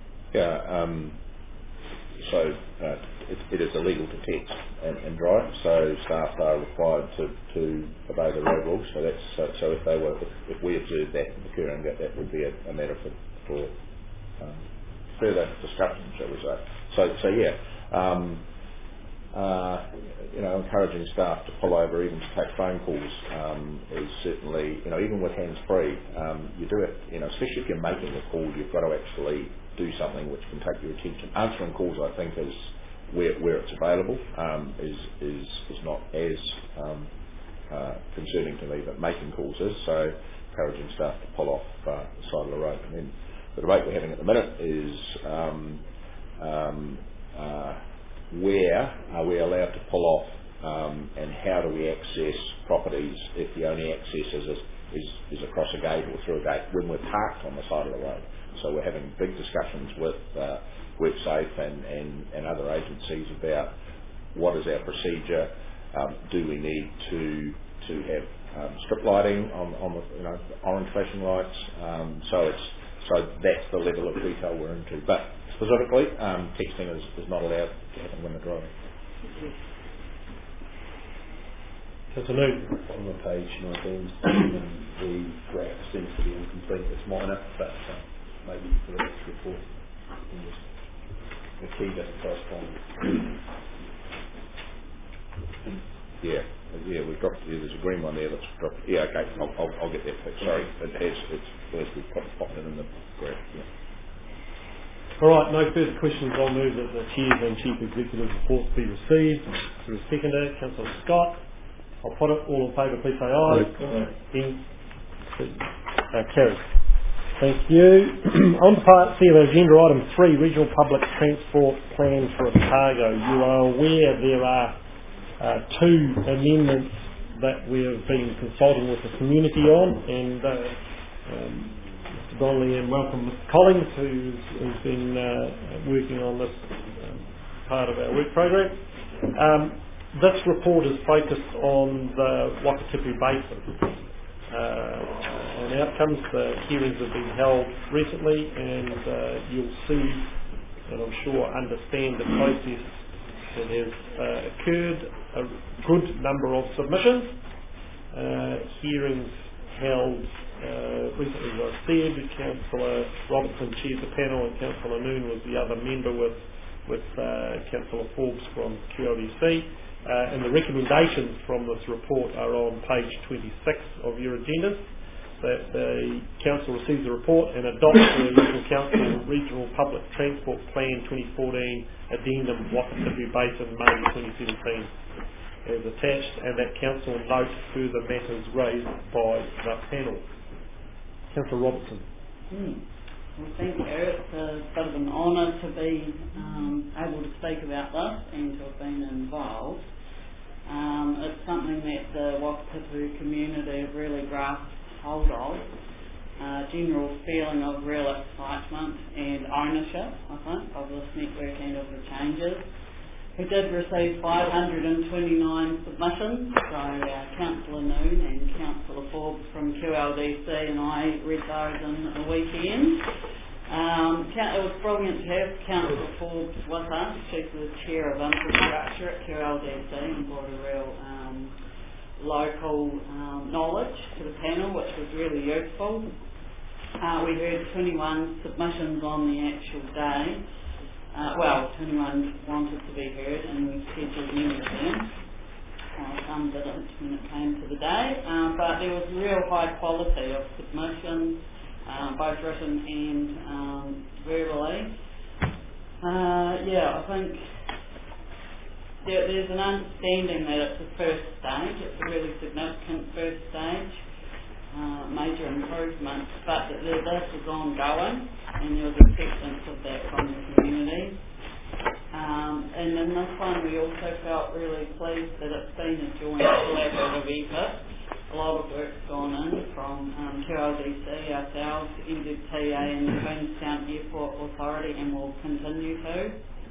So it is illegal to text and drive. So staff are required to obey the road rules. So if we observe that occurring, that would be a matter for further discussion, shall we say? Encouraging staff to pull over, even to take phone calls, is certainly, even with hands free, you do it. Especially if you're making a call, you've got to actually do something which can take your attention. Answering calls, I think, is where it's available, is not as concerning to me, but making calls is. So encouraging staff to pull off the side of the road. And then the debate we're having at the minute is where are we allowed to pull off, and how do we access properties if the only access is across a gate or through a gate when we're parked on the side of the road. So we're having big discussions with WorkSafe and other agencies about what is our procedure. Do we need to have strip lighting on the orange flashing lights? So that's the level of detail we're into. But specifically, texting is not allowed to happen when they're driving.
On the page 19, the graph seems to be incomplete. It's minor, but maybe for the next report, the key doesn't correspond.
We've dropped. There's a green one there that's dropped. Yeah, okay. I'll get that fixed. Sorry, we've popped it in the graph. Yeah.
All right, no further questions. I'll move that the Chair's and Chief Executive reports be received. Through seconder, Councillor Scott. I'll put it. All in favour, please say aye. Carried. Thank you. On to part C of agenda item 3, Regional Public Transport Plan for Otago. You are aware there are 2 amendments that we have been consulting with the community on, and Mr. Donnelly, and welcome Mr. Collins, who's been working on this part of our work program. This report is focused on the Wakatipu Basin and outcomes. The hearings have been held recently, and you'll see, and I'm sure understand the process that has occurred. A good number of submissions, hearings held recently, as I said. Councillor Robertson chaired the panel, and Councillor Noon was the other member with Councillor Forbes from QLDC. And the recommendations from this report are on page 26 of your agendas. That the Council receives the report and adopts the Regional Council Regional Public Transport Plan 2014 Addendum Whakatipia Basin May 2017 as attached, and that Council note further matters raised by the panel. Councillor Robertson.
Well, thank you. It's a bit of an honour to be able to speak about this and to have been involved. It's something that the Whakatipia community have really grasped hold of. General feeling of real excitement and ownership, I think, of this network and of the changes. We did receive 529 submissions, so Councillor Noon and Councillor Forbes from QLDC and I read those in a weekend. It was brilliant to have Councillor Forbes with us. She's the Chair of Infrastructure at QLDC and brought a real local knowledge to the panel, which was really useful. We heard 21 submissions on the actual day. 21 wanted to be heard, and we scheduled many of them. Some didn't when it came to the day, but there was real high quality of submissions, both written and verbally. I think there's an understanding that it's the first stage. It's a really significant first stage, major improvements, but that this is ongoing, and there was acceptance of that from the community. And in this one, we also felt really pleased that it's been a joint collaborative effort. A lot of work's gone in from QLDC, ourselves, NZTA and the Queenstown Airport Authority, and will continue to.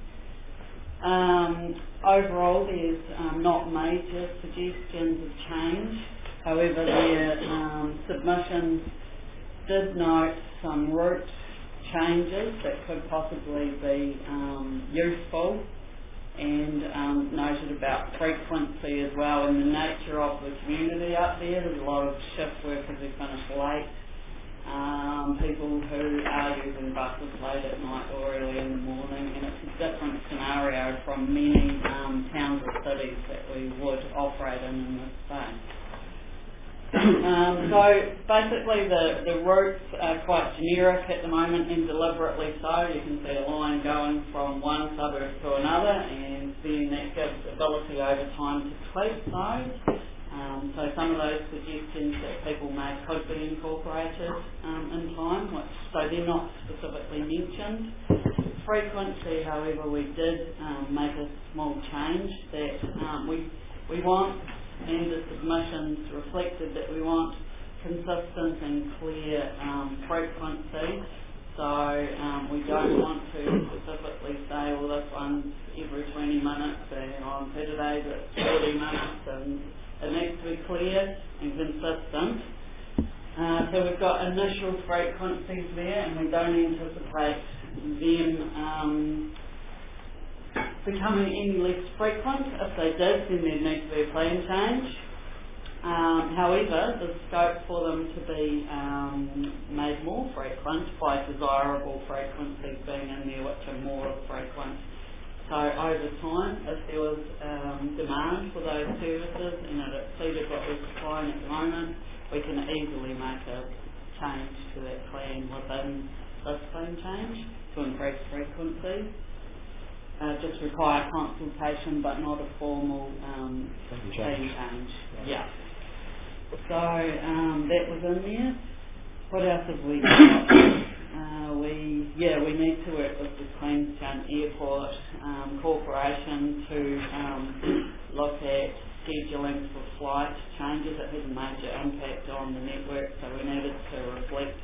Overall, there's not major suggestions of change. However, their submissions did note some route changes that could possibly be useful, and noted about frequency as well, and the nature of the community up there. There's a lot of shift workers who finish late, people who are using buses late at night or early in the morning, and it's a different scenario from many towns or cities that we would operate in this space. So basically the routes are quite generic at the moment, and deliberately so. You can see a line going from one suburb to another, and then that gives ability over time to tweak those. So some of those suggestions that people made could be incorporated in time, so they're not specifically mentioned. Frequency, however, we did make a small change that we want, and the submissions reflected that we want consistent and clear frequency. So we don't want to specifically say, well, this one's every 20 minutes and on Saturdays it's 40 minutes, and it needs to be clear and consistent. So we've got initial frequencies there, and we don't anticipate them becoming any less frequent. If they did, then there'd need to be a plan change. However, the scope for them to be made more frequent by desirable frequencies being in there, which are more frequent. So over time, if there was demand for those services and it exceeded what we're supplying at the moment, we can easily make a change to that plan within this plan change to increase frequency. Just require consultation, but not a formal plan change. Yeah. So that was in there. What else have we got? We need to work with the Queenstown Airport Corporation to look at scheduling for flight changes. It has a major impact on the network, so we needed to reflect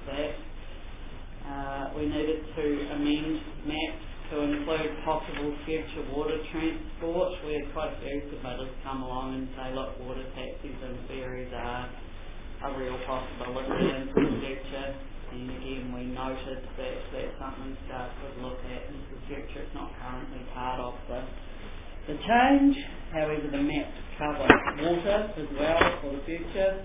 that. We needed to amend maps to include possible future water transport. We had quite a few submitters come along and say, look, water taxis and ferries are a real possibility into the future. And again, we noted that that's something staff would look at into the future. It's not currently part of the change. However, the maps cover water as well for the future.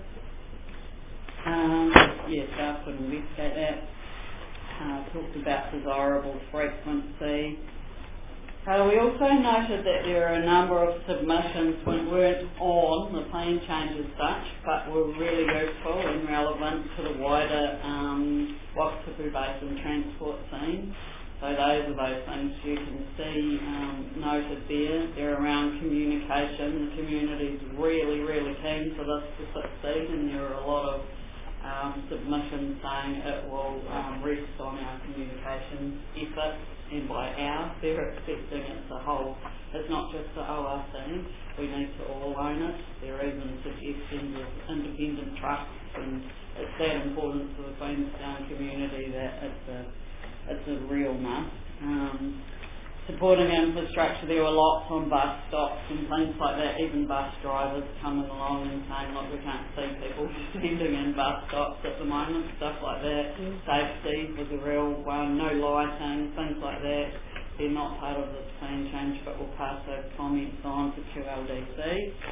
Staff could investigate that. Talked about desirable frequency. We also noted that there are a number of submissions which weren't on the plan change as such, but were really useful and relevant to the wider Wakatipu Basin transport scene. So those are those things you can see noted there. They're around communication. The community's really, really keen for this to succeed, and there are a lot of submissions saying it will rest on our communications efforts, and by our, they're expecting it's a whole, it's not just the ORC, we need to all own it. There are even suggestions of independent trusts, and it's that important to the Queenstown community that it's a real must. Supporting infrastructure, there were lots on bus stops and things like that, even bus drivers coming along and saying, look, we can't see people standing in bus stops at the moment, stuff like that. Safety was a real one, no lighting, things like that. They're not part of this plan change, but we'll pass those comments on to QLDC.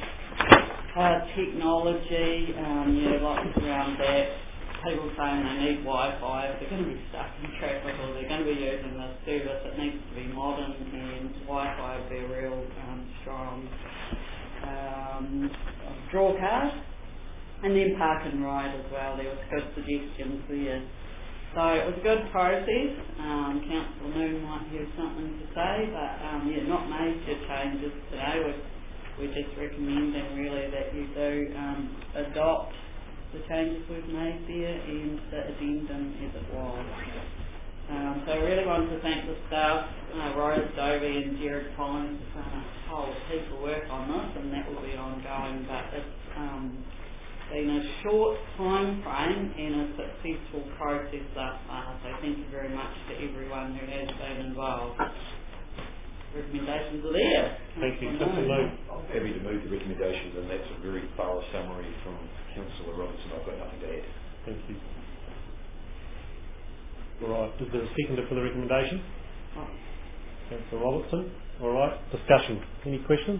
Technology, lots around that. People saying they need Wi-Fi, if they're going to be stuck in traffic or they're going to be using this service, it needs to be modern, and Wi-Fi would be a real strong draw card. And then park and ride as well, there was good suggestions there. So it was a good process. Councillor Noon might have something to say, but not major changes today. We're just recommending really that you do adopt the changes we've made there and the addendum as it was. So I really want to thank the staff, Rose Dovey and Jared Collins, for done a whole heap of work on this, and that will be ongoing, but it's been a short time frame and a successful process thus far, so thank you very much to everyone who has been involved. Recommendations are there.
Thank you. I'm
happy to move the recommendations, and that's a very thorough summary from Councillor Robertson. I've got nothing to add.
Thank you. All right. Is there a seconder for the recommendation? Councillor Robertson. All right. Discussion. Any questions?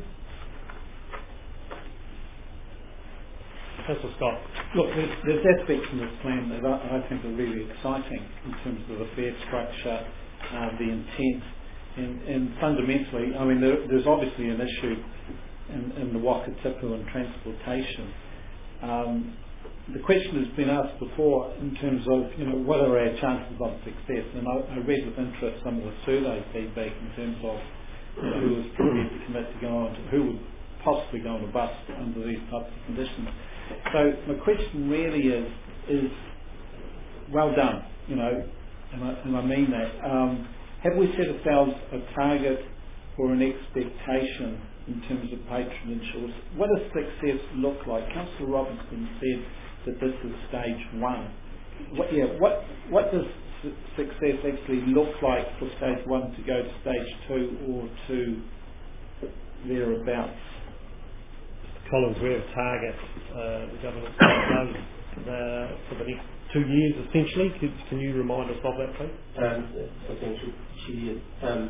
Councillor Scott.
Look, there's aspects in this plan that I think are really exciting in terms of the fare structure, the intent. And fundamentally, I mean, there's obviously an issue in the Wakatipu and transportation. The question has been asked before in terms of, what are our chances of success? And I read with interest some of the survey feedback in terms of who was prepared to commit to go on, who would possibly go on a bus under these types of conditions. So my question really is well done, and I mean that. Have we set ourselves a target or an expectation in terms of patronage? Or what does success look like? Councillor Robinson said that this is stage one. What does success actually look like for stage one to go to stage two or to thereabouts?
Collins, we have a target the government does for the next 2 years essentially. Can you remind us of that, please?
Potential Chair.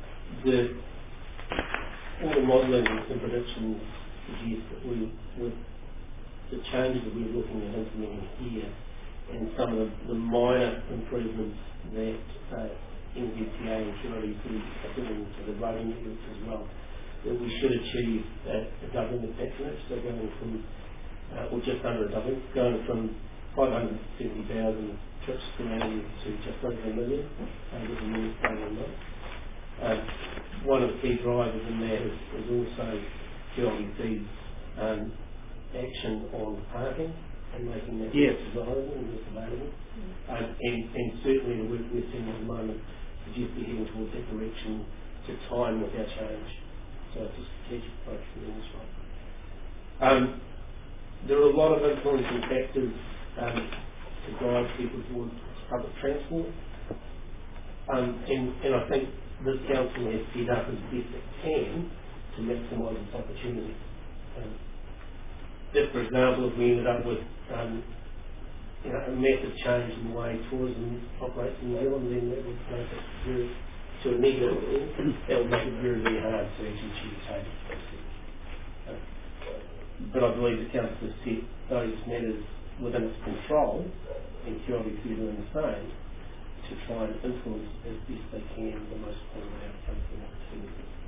All the modelling and prediction suggest that with the changes that we're looking at implementing here and some of the minor improvements that NZTA and QLDC are doing to the road networks as well, that we should achieve a doubling of patronage, so going from, or just under a doubling, going from 570,000 trips per annum to just over 1 million with the new stadium month. One of the key drivers in that is also QLDC's action on parking and making that desirable and less available. And certainly the work we're seeing at the moment suggests we're heading towards that direction to time with our change. So it's a strategic approach for the industry. There are a lot of influencing factors to drive people towards public transport. And I think this council has set up as best it can to maximise its opportunity. If, for example, if we ended up with a massive change in the way tourism operates in New Zealand, then that would make it very, to a negative end, that would make it very, very hard to actually achieve targets. But I believe the council has set those matters within its control, and QLDC doing the same, to to try and influence as best they can the most positive outcome for that team.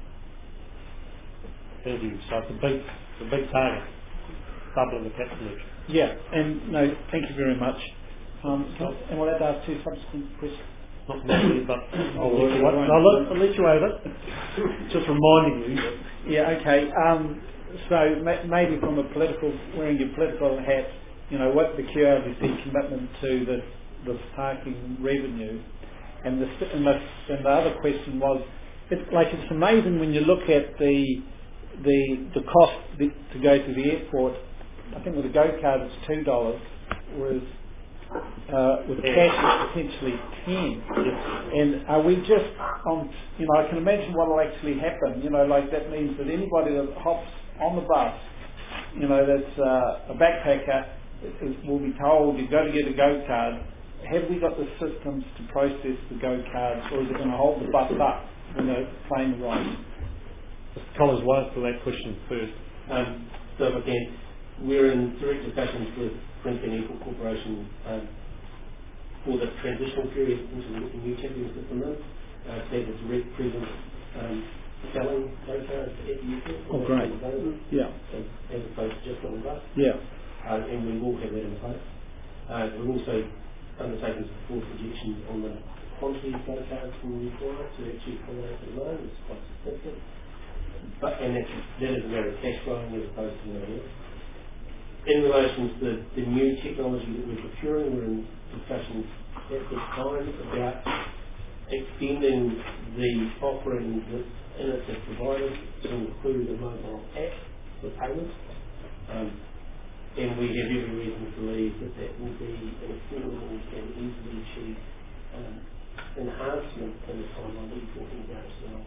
Thank you. So it's a big target, doubling the patronage.
Yeah, and no, thank you very much. And we'll have to ask two subsequent questions.
Not really, but I'll let you have it. Just reminding you.
Yeah, okay. So maybe from a political, wearing your political hat, you know, what the QRDC commitment to the parking revenue, and the other question was, it's amazing when you look at the cost to go to the airport. I think with a go-kart it's $2, whereas with cash it's essentially 10. And are we just on, you know, I can imagine what will actually happen, you know, like that means that anybody that hops on the bus, you know, that's a backpacker, will be told you've got to get a go-card. Have we got the systems to process the go-cards, or is it going to hold the bus up when the plane arrives?
Mr. Collins will answer that question first.
So again, we're in direct discussions with Queensland Airport Corporation for the transitional period into the new ticketing system to have a direct presence selling go-cards at the airport.
Oh, great. Yeah.
As opposed to just on the bus.
Yeah.
And we will have that in place. We're also undertaking some forward projections on the quantity of go-cards we require to actually accommodate the loan. It's quite significant. And that is a matter of cash flowing as opposed to anything else. In relation to the new technology that we're procuring, we're in discussions at this time about extending the offering that INIT has provided to include a mobile app for payments. And we have every reason to believe that will be an affordable and easily achieved enhancement in the timeline that you're talking about as well.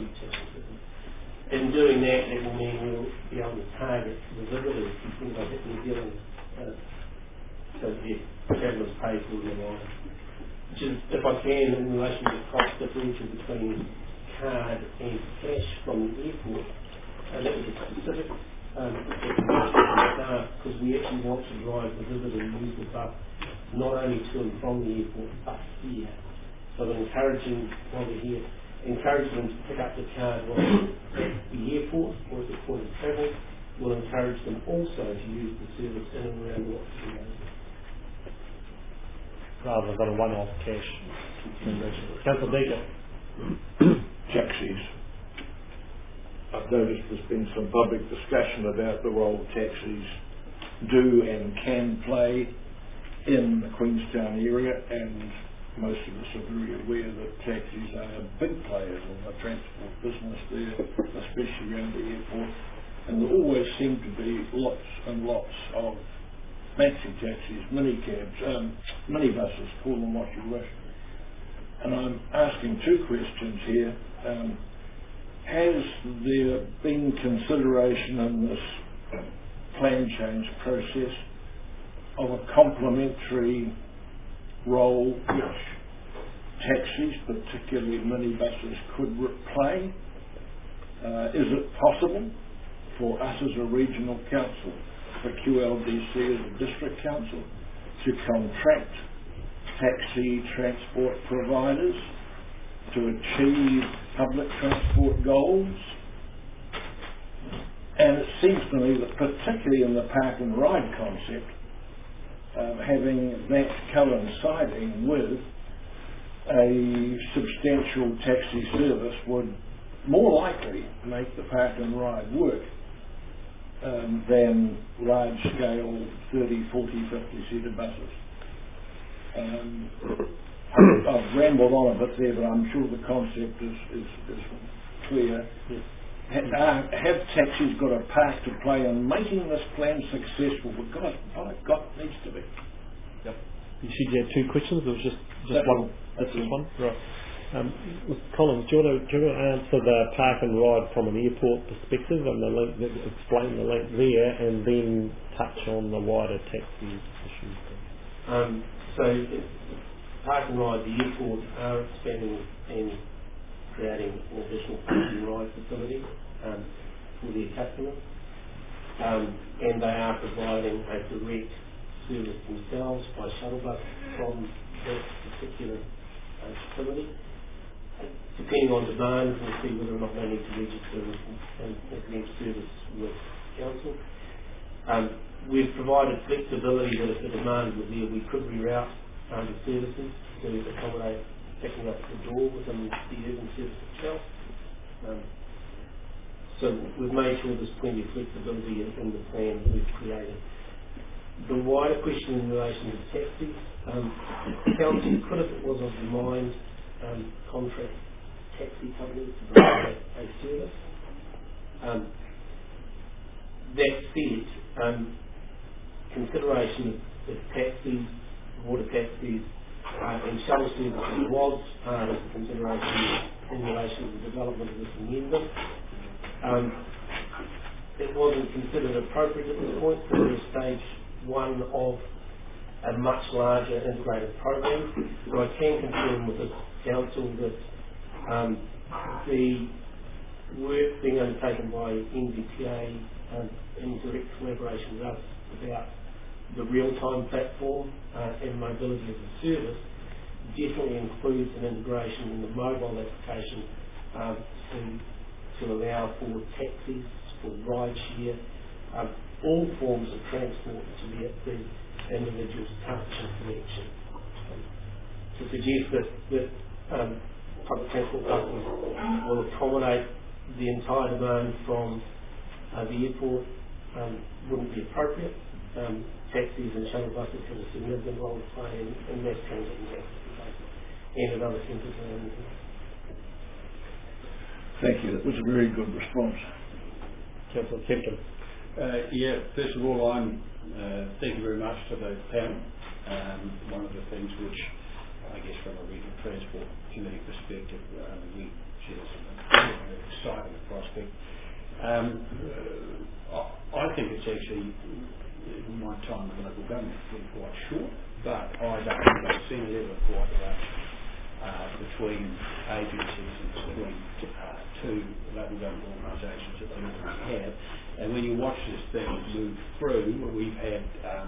In doing that, it will mean we'll be able to target the visitors before they hit New Zealand, so that travellers pay for their line. Which is, if I can, in relation to the cost differential between card and cash from the airport, that was a specific because we actually want to drive the visitor and use the bus not only to and from the airport, but here. So we're encouraging, while we're here, encourage them to pick up the card while at the airport or at the point of travel. We'll encourage them also to use the service in and around the office
rather than a one-off cash. Councillor Deakin.
Taxis. I've noticed there's been some public discussion about the role taxis do and can play in the Queenstown area, and most of us are very aware that taxis are big players in the transport business there, especially around the airport, and there always seem to be lots and lots of maxi taxis, minibuses, call them what you wish. And I'm asking two questions here. Has there been consideration in this plan change process of a complementary role which taxis, particularly minibuses, could play? Is it possible for us as a regional council, for QLDC as a district council, to contract taxi transport providers to achieve public transport goals? And it seems to me that particularly in the park and ride concept, having that coinciding with a substantial taxi service would more likely make the park and ride work than large scale 30, 40, 50 seater buses. I've rambled on a bit there, but I'm sure the concept is clear. Yes. Have taxis got a part to play in making this plan successful? Because by God, it needs to be.
Yep. You said you had two questions. It was just one. That's just one. Right. Mr. Collins, do you want to answer the park and ride from an airport perspective and the link, explain the link there, and then touch on the wider taxi issues?
So, park and ride, the airport are expanding and creating an additional park and ride facility for their customers, and they are providing a direct service themselves by shuttle bus from that particular facility. Depending on demand, we'll see whether or not they need to register and implement service with council. We've provided flexibility that if the demand was there, we could reroute the services to accommodate picking up the door within the urban service itself. So we've made sure there's plenty of flexibility in the plan that we've created. The wider question in relation to taxis, council could, if it was of the mind, contract taxi companies to provide a service. That said, consideration of taxis, water taxis, and shuttle services was part of the consideration in relation to the development of this amendment. It wasn't considered appropriate at this point, so we're stage one of a much larger integrated program. So I can confirm with the council that the work being undertaken by NZTA in direct collaboration with us about the real-time platform and mobility as a service definitely includes an integration in the mobile application to allow for taxis, for rideshare, all forms of transport to be at the individual's touch and connection. To suggest that public transport buses will accommodate the entire demand from the airport wouldn't be appropriate. Taxis and shuttle buses have a significant role to play in mass transit and taxi places and at other centres around the country.
Thank you. That was a very good response.
Councillor Kempton.
First of all, thank you very much to the panel. One of the things which, I guess from a regional transport committee perspective, we share some exciting prospect. I think it's actually, my time with local government has been quite short, but I don't think I've seen a level of cooperation between agencies and between two local government organisations that they already have. And when you watch this thing move through, we've had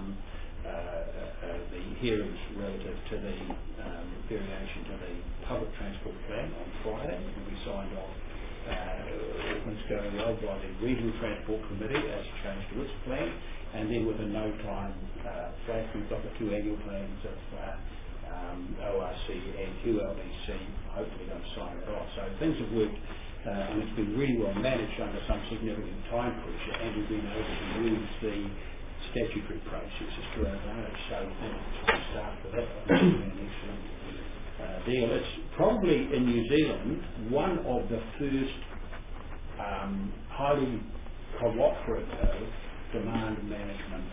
the hearings relative to the variation to the public transport plan on Friday, and we signed off Auckland's going well by the Regional Transport Committee as changed to its plan, and then with a no time flat, we've got the two annual plans of ORC and QLDC hopefully going to sign it off. So things have worked and it's been really well managed under some significant time pressure, and we've been able to use the statutory processes to our advantage. So I think it's a start for that. An excellent deal. It's probably in New Zealand one of the first highly cooperative demand management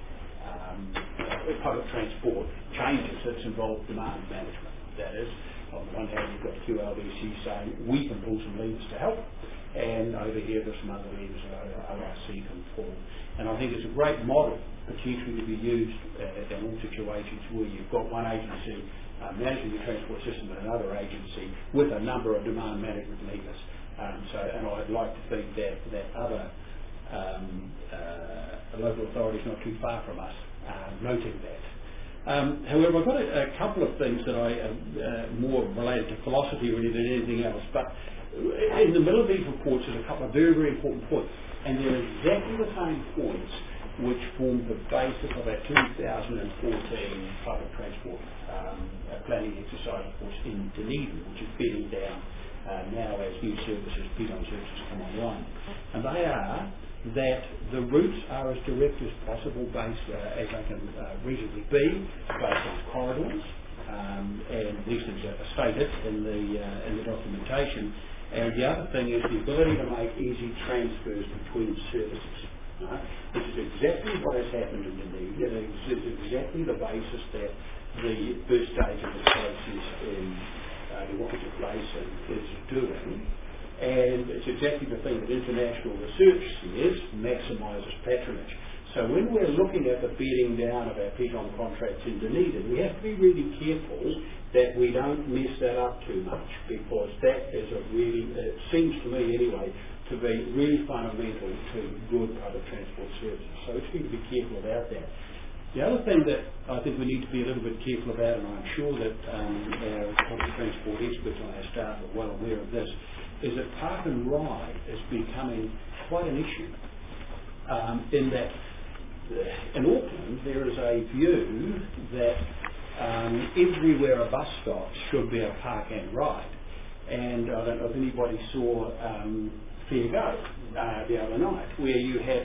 public transport changes that's involved demand management. That is, on the one hand, you've got QLDC saying we can pull some levers to help, and over here there's some other levers that ORC can pull. And I think it's a great model potentially to be used in all situations where you've got one agency managing the transport system and another agency with a number of demand management levers. And I'd like to think that other local authorities not too far from us noting that. However, I've got a couple of things that I more related to philosophy really than anything else. But in the middle of these reports, there's a couple of very, very important points, and they're exactly the same points which formed the basis of our 2014 public transport planning exercise, of course, in Dunedin, which is bedding down now as new services, Piton services come online. And they are that the routes are as direct as possible, based as they can reasonably be, based on corridors, and these things are stated in the documentation. And the other thing is the ability to make easy transfers between services. Right? This is exactly what has happened in Dunedin. It is exactly the basis that the first stage of the process in the Waitangi Basin is doing. And it's exactly the thing that international research says maximises patronage. So when we're looking at the bedding down of our Piton contracts in Dunedin, we have to be really careful that we don't mess that up too much, because that is a really, it seems to me anyway, to be really fundamental to good public transport services. So we just need to be careful about that. The other thing that I think we need to be a little bit careful about, and I'm sure that our public transport experts on our staff are well aware of this, is that park and ride is becoming quite an issue. In that in Auckland there is a view that everywhere a bus stops should be a park and ride. And I don't know if anybody saw Fair Go the other night, where you had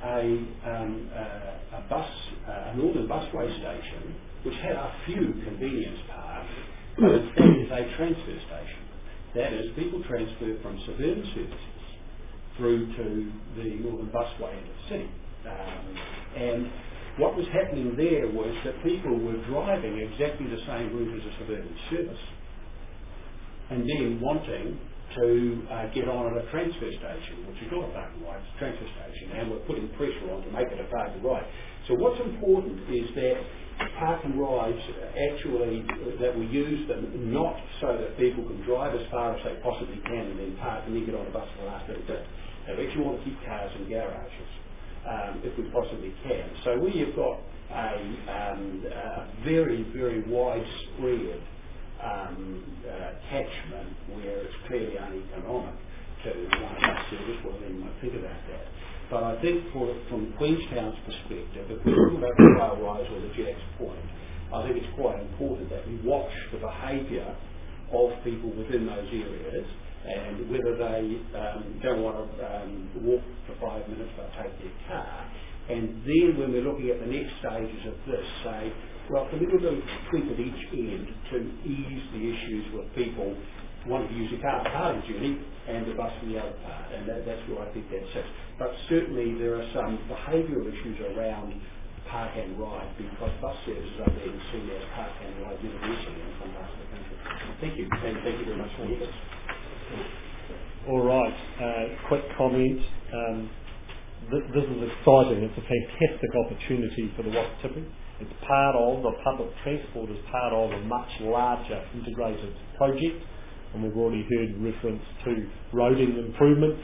a Northern Busway station which had a few convenience parks, but in fact is a transfer station. That is, people transfer from suburban services through to the Northern Busway into the city. And what was happening there was that people were driving exactly the same route as a suburban service and then wanting to get on at a transfer station, which is not a park and ride, it's a transfer station, and we're putting pressure on to make it a park and ride. So what's important is that park and rides actually, that we use them not so that people can drive as far as they possibly can and then park and then get on a bus for the last 30 minutes. We actually want to keep cars in garages if we possibly can. So we have got a very, very widespread catchment where it's clearly uneconomic to run a bus service. Well, then you might think about that. But I think from Queenstown's perspective, if we're talking about the rail rise or the Jack's point, I think it's quite important that we watch the behaviour of people within those areas and whether they don't want to walk for 5 minutes, they'll take their car. And then when we're looking at the next stages of this, say, well, can we do a tweak at each end to ease the issues with people wanting to use a car part of the journey and the bus for the other part, and that's where I think that sits. But certainly there are some behavioural issues around park and ride because bus services are being seen as park and ride universally in some parts of the country. Thank you, and thank you very much for this.
All right, quick comment. This is exciting. It's a fantastic opportunity for the Wakatipu. It's part of, the public transport is part of a much larger integrated project, and we've already heard reference to roading improvements,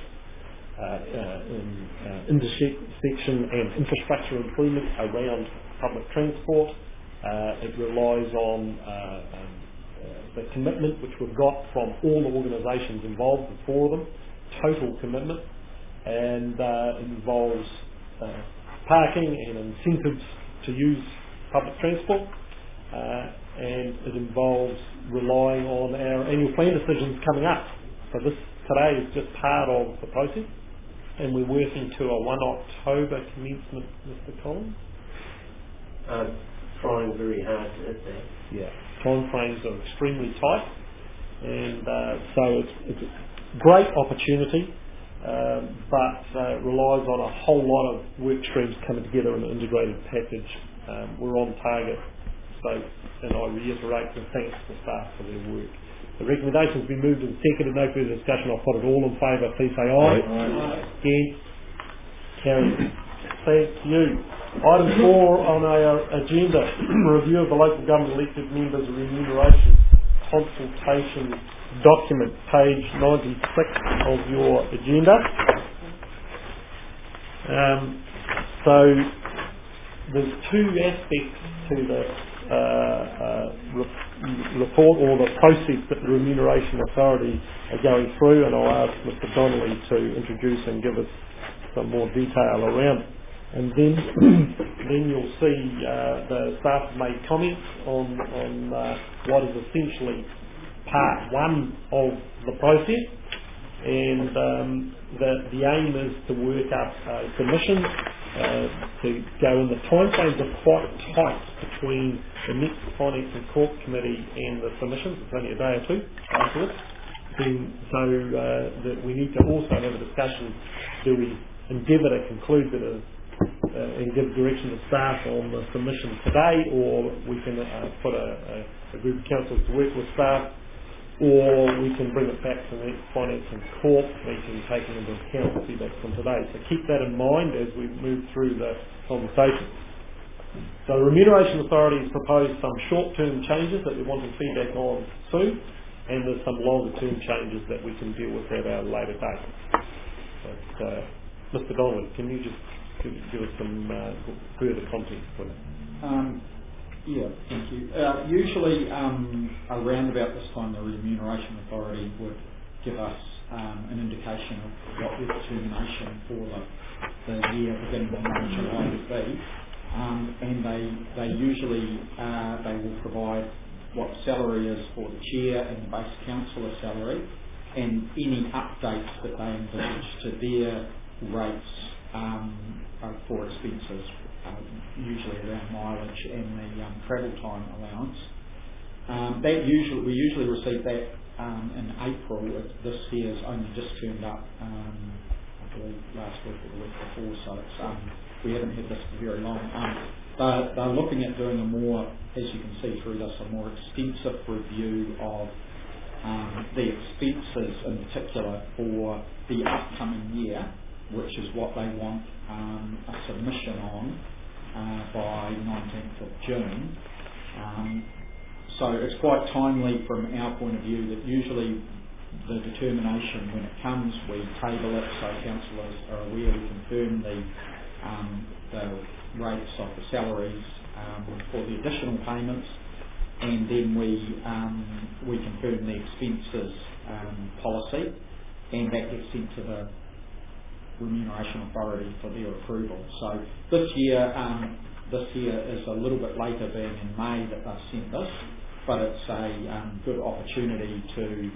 intersection and infrastructure improvements around public transport. It relies on the commitment which we've got from all the organisations involved, the four of them, total commitment, and it involves parking and incentives to use public transport, and it involves relying on our annual plan decisions coming up. So this today is just part of the process, and we're working to a 1 October commencement, Mr. Collins.
Trying very hard to hit that.
Yeah, time frames are extremely tight, and so it's a great opportunity, but relies on a whole lot of work streams coming together in an integrated package. We're on target, so, and I reiterate and thanks the staff for their work. The recommendation's been moved and seconded. No further discussion. I'll put it all in favour. Please say aye. Aye. Against? Carried. Thank you. Item 4 on our agenda, review of the local government elected members' remuneration consultation document, page 96 of your agenda. So there's two aspects to the report or the process that the Remuneration Authority are going through, and I'll ask Mr. Donnelly to introduce and give us some more detail around it. And then you'll see the staff have made comments on what is essentially part 1 of the process, and the aim is to work up a submission to go in. The timeframes are quite tight between the next Finance and Corp Committee and the submissions. It's only a day or two afterwards. So that we need to also have a discussion, do we endeavour to conclude that and give direction to staff on the submission today, or we can put a group of councillors to work with staff, or we can bring it back to the next Finance and Corp meeting, taking into account the feedback from today. So keep that in mind as we move through the conversation. So the Remuneration Authority has proposed some short-term changes that we want some feedback on soon, and there's some longer-term changes that we can deal with at a later date. But, Mr. Donnelly, can you just give us some further context for that?
Yeah, thank you. Usually, around about this time, the Remuneration Authority would give us an indication of what the determination for the year beginning in July would be, and they usually they will provide what salary is for the chair and the base councillor salary, and any updates that they envisage to their rates for expenses, usually around mileage and the travel time allowance. We usually receive that in April. This year's only just turned up, I believe last week or the week before, so it's, we haven't had this for very long. They're looking at doing a more, as you can see through this, a more extensive review of the expenses in particular for the upcoming year, which is what they want a submission on by 19th of June. So it's quite timely from our point of view that usually the determination when it comes, we table it so councillors are aware, we confirm the rates of the salaries for the additional payments, and then we confirm the expenses policy, and that gets sent to the Remuneration Authority for their approval. So this year is a little bit later, being in May that they've sent this, but it's a good opportunity to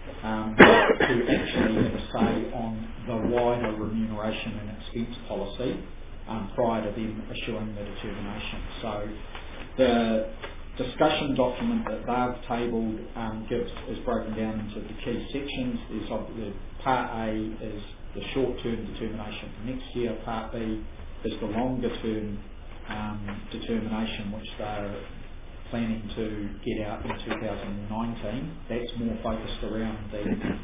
actually have a say on the wider remuneration and expense policy prior to them issuing the determination. So the discussion document that they've tabled is broken down into the key sections. There's Part A is the short-term determination for next year. Part B is the longer-term determination, which they're planning to get out in 2019. That's more focused around the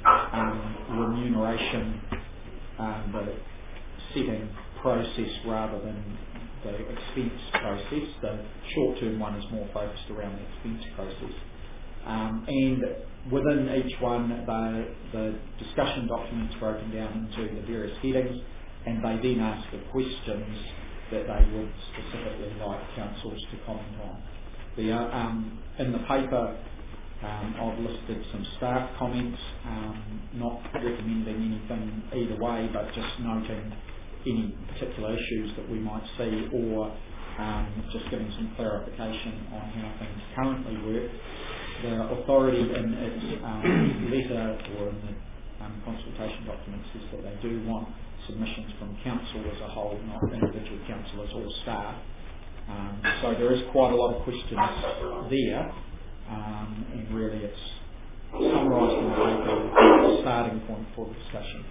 remuneration, the setting process rather than the expense process. The short-term one is more focused around the expense process. And within each one, the discussion document's broken down into the various headings, and they then ask the questions that they would specifically like councils to comment on. In the paper, I've listed some staff comments, not recommending anything either way, but just noting any particular issues that we might see, or just giving some clarification on how things currently work. The authority in its letter or in the consultation document says that they do want submissions from council as a whole, not individual councillors or staff. So there is quite a lot of questions there, and really it's summarised in the paper as a starting point for the discussion.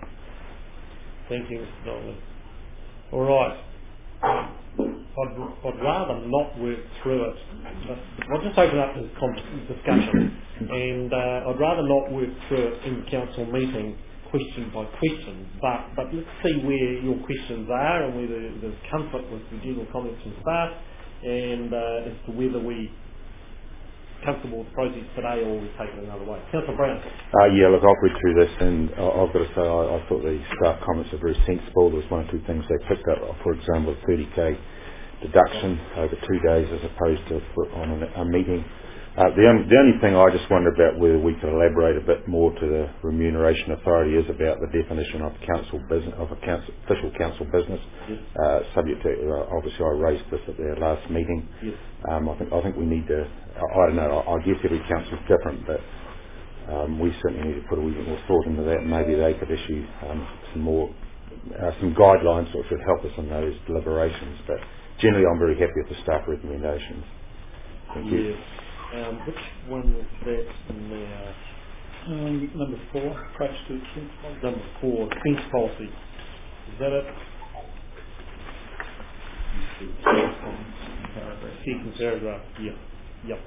Thank you, Mr. Donnelly. All right. I'd rather not work through it. I'll just open up this discussion, and I'd rather not work through it in the council meeting question by question, but let's see where your questions are and whether there's comfort with the general comments from staff, and as to whether we're comfortable with the process today or we take it another way. Councillor Brown.
Yeah, look, I've read through this, and I've got to say I thought the staff comments are very sensible. There was one or two things they picked up, for example, a 30k deduction over 2 days as opposed to on a meeting. The only thing I just wonder about whether we could elaborate a bit more to the Remuneration Authority is about the definition of council business, official council business.
Yes.
Subject to obviously I raised this at their last meeting.
Yes.
I think we need to. I don't know. I guess every council is different, but we certainly need to put a wee bit more thought into that. And maybe they could issue some guidelines which would help us in those deliberations. But generally, I'm very happy with the staff recommendations. Thank you.
Which one is that in there?
Number 4, approach to expense policy.
Number 4, expense policy. Is that it? Second paragraph. Yeah. Yep.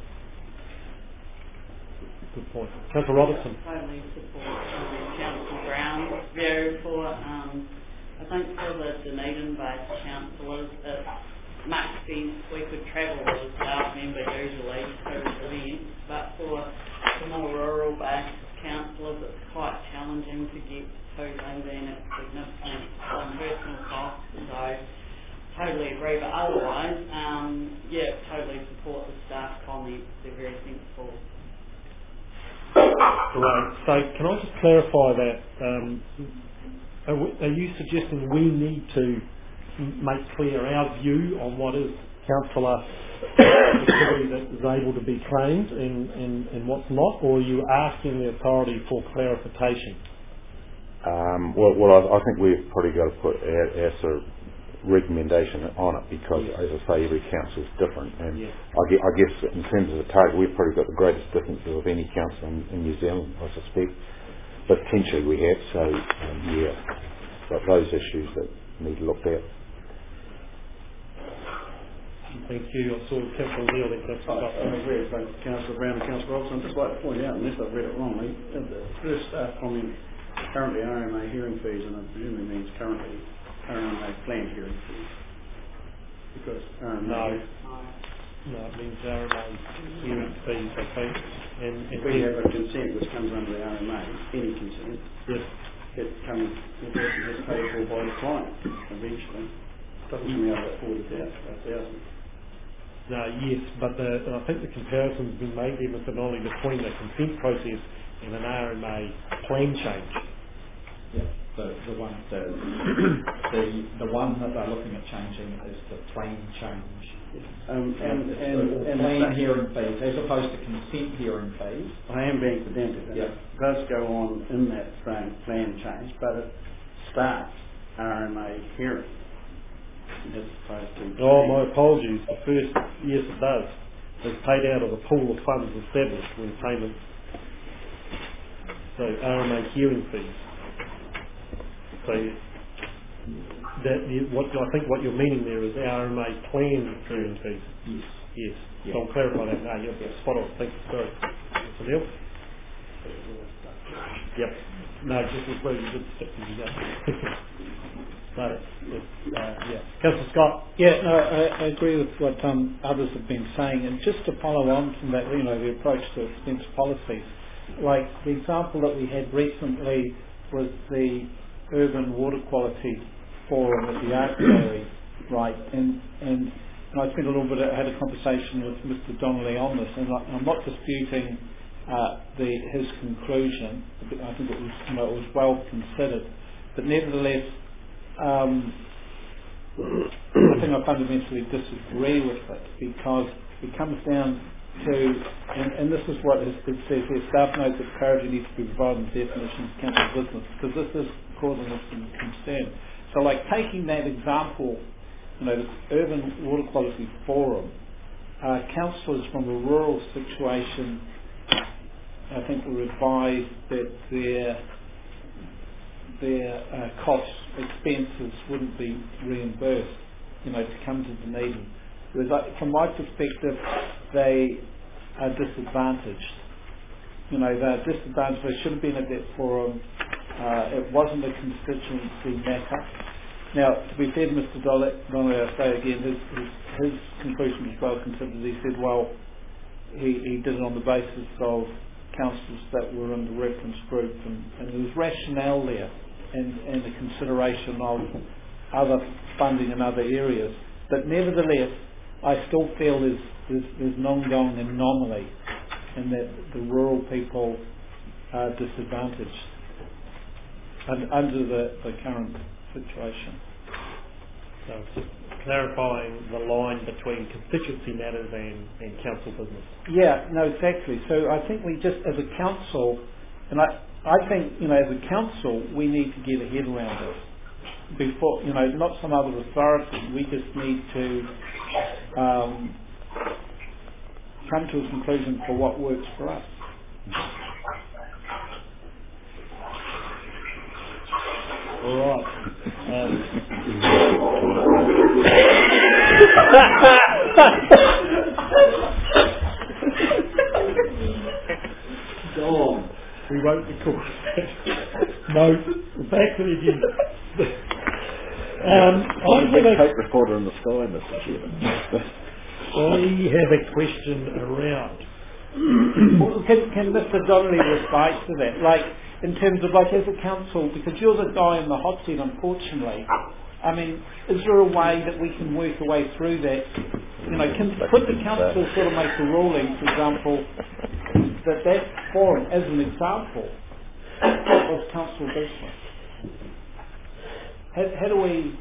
Good point. Councillor Robertson.
Totally support Councillor Brown's view for, I think for the Dunedin-based councillors, it makes sense. We could travel as a staff member usually to events, but for the more rural-based councillors, it's quite challenging to get to London at significant personal costs. So totally agree. But otherwise,
Right. So can I just clarify that? Are you suggesting we need to make clear our view on what is councillor activity that is able to be claimed and what's not, or are you asking the authority for clarification?
Well, I think we've probably got to put our sort of recommendation on it because, as I say, every council is different, and I guess in terms of the target, we've probably got the greatest differences of any council in New Zealand, I suspect. But potentially we have, so but those issues that need looked at.
Thank you. I saw Councillor Neil and Councillor Scott.
I agree with both Councillor Brown and Councillor Robertson. I'd just like to point out, unless I've read it wrongly, the first comment, currently RMA hearing fees, and I presume it means currently RMA planned hearing fees. Because RMA...
No, it means RMA hearing fees, I think. And
if we have a consent which comes under the RMA, any consent, it comes, the person has paid for by the client eventually. Doesn't come out about 40,000.
No, yes, but I think the comparison's been made there, Mr. Nolly, between the consent process and an RMA plan change.
Yeah, the one the one that they're looking at changing is the plan change.
And
plan hearing fees as opposed to consent hearing fees.
I am being pedantic.
Yeah.
It does go on in that same plan change, but it starts RMA hearing.
Oh, my apologies. The first, yes, it does. It's paid out of the pool of funds established when payment. So RMA hearing fees. So I think what you're meaning there is RMA plan hearing fees.
Yes.
Yes. So I'll clarify that now. You're spot on. Thank you. Sorry. Mr. Neil? Yep. No, just as well you did stick to the Councillor Scott.
Yeah, no, I agree with what others have been saying, and just to follow on from that, the approach to expense policies, like the example that we had recently was the Urban Water Quality Forum at the Art Gallery, right, and I spent a little bit, I had a conversation with Mr. Donnelly on this, and I'm not disputing his conclusion. I think it was well considered, but nevertheless, I think I fundamentally disagree with it because it comes down to, and this is what it says here, staff notes that clarity needs to be provided in definitions of council business because this is causing us some concern. So like taking that example, the Urban Water Quality Forum, councillors from a rural situation, I think were advised that their costs, expenses wouldn't be reimbursed, to come to Dunedin. Whereas from my perspective, they are disadvantaged. They're disadvantaged. They should have been at that forum. It wasn't a constituency matter. Now, to be fair to Mr. Donnelly, I say again, his conclusion was well considered. He said, well, he did it on the basis of councils that were in the reference group, and there was rationale there, and the consideration of other funding in other areas. But nevertheless, I still feel there's an ongoing anomaly in that the rural people are disadvantaged under the current situation.
So just clarifying the line between constituency matters and council business.
Yeah, no, exactly. So I think we just, as a council, and I think, as a council, we need to get a head around this. Before, not some other authority, we just need to come to a conclusion for what works for us.
All right.
Dawn.
We won't record. No, back to the agenda. I have a
tape recorder in the sky, Mr. Chairman.
I have a question around.
Can Mr. Donnelly reply to that? Like, in terms of, as a council, because you're the guy in the hot seat, unfortunately, I mean, is there a way that we can work our way through that? Could the council sort of make a ruling, for example, that forum, as an example, was council business. How do we...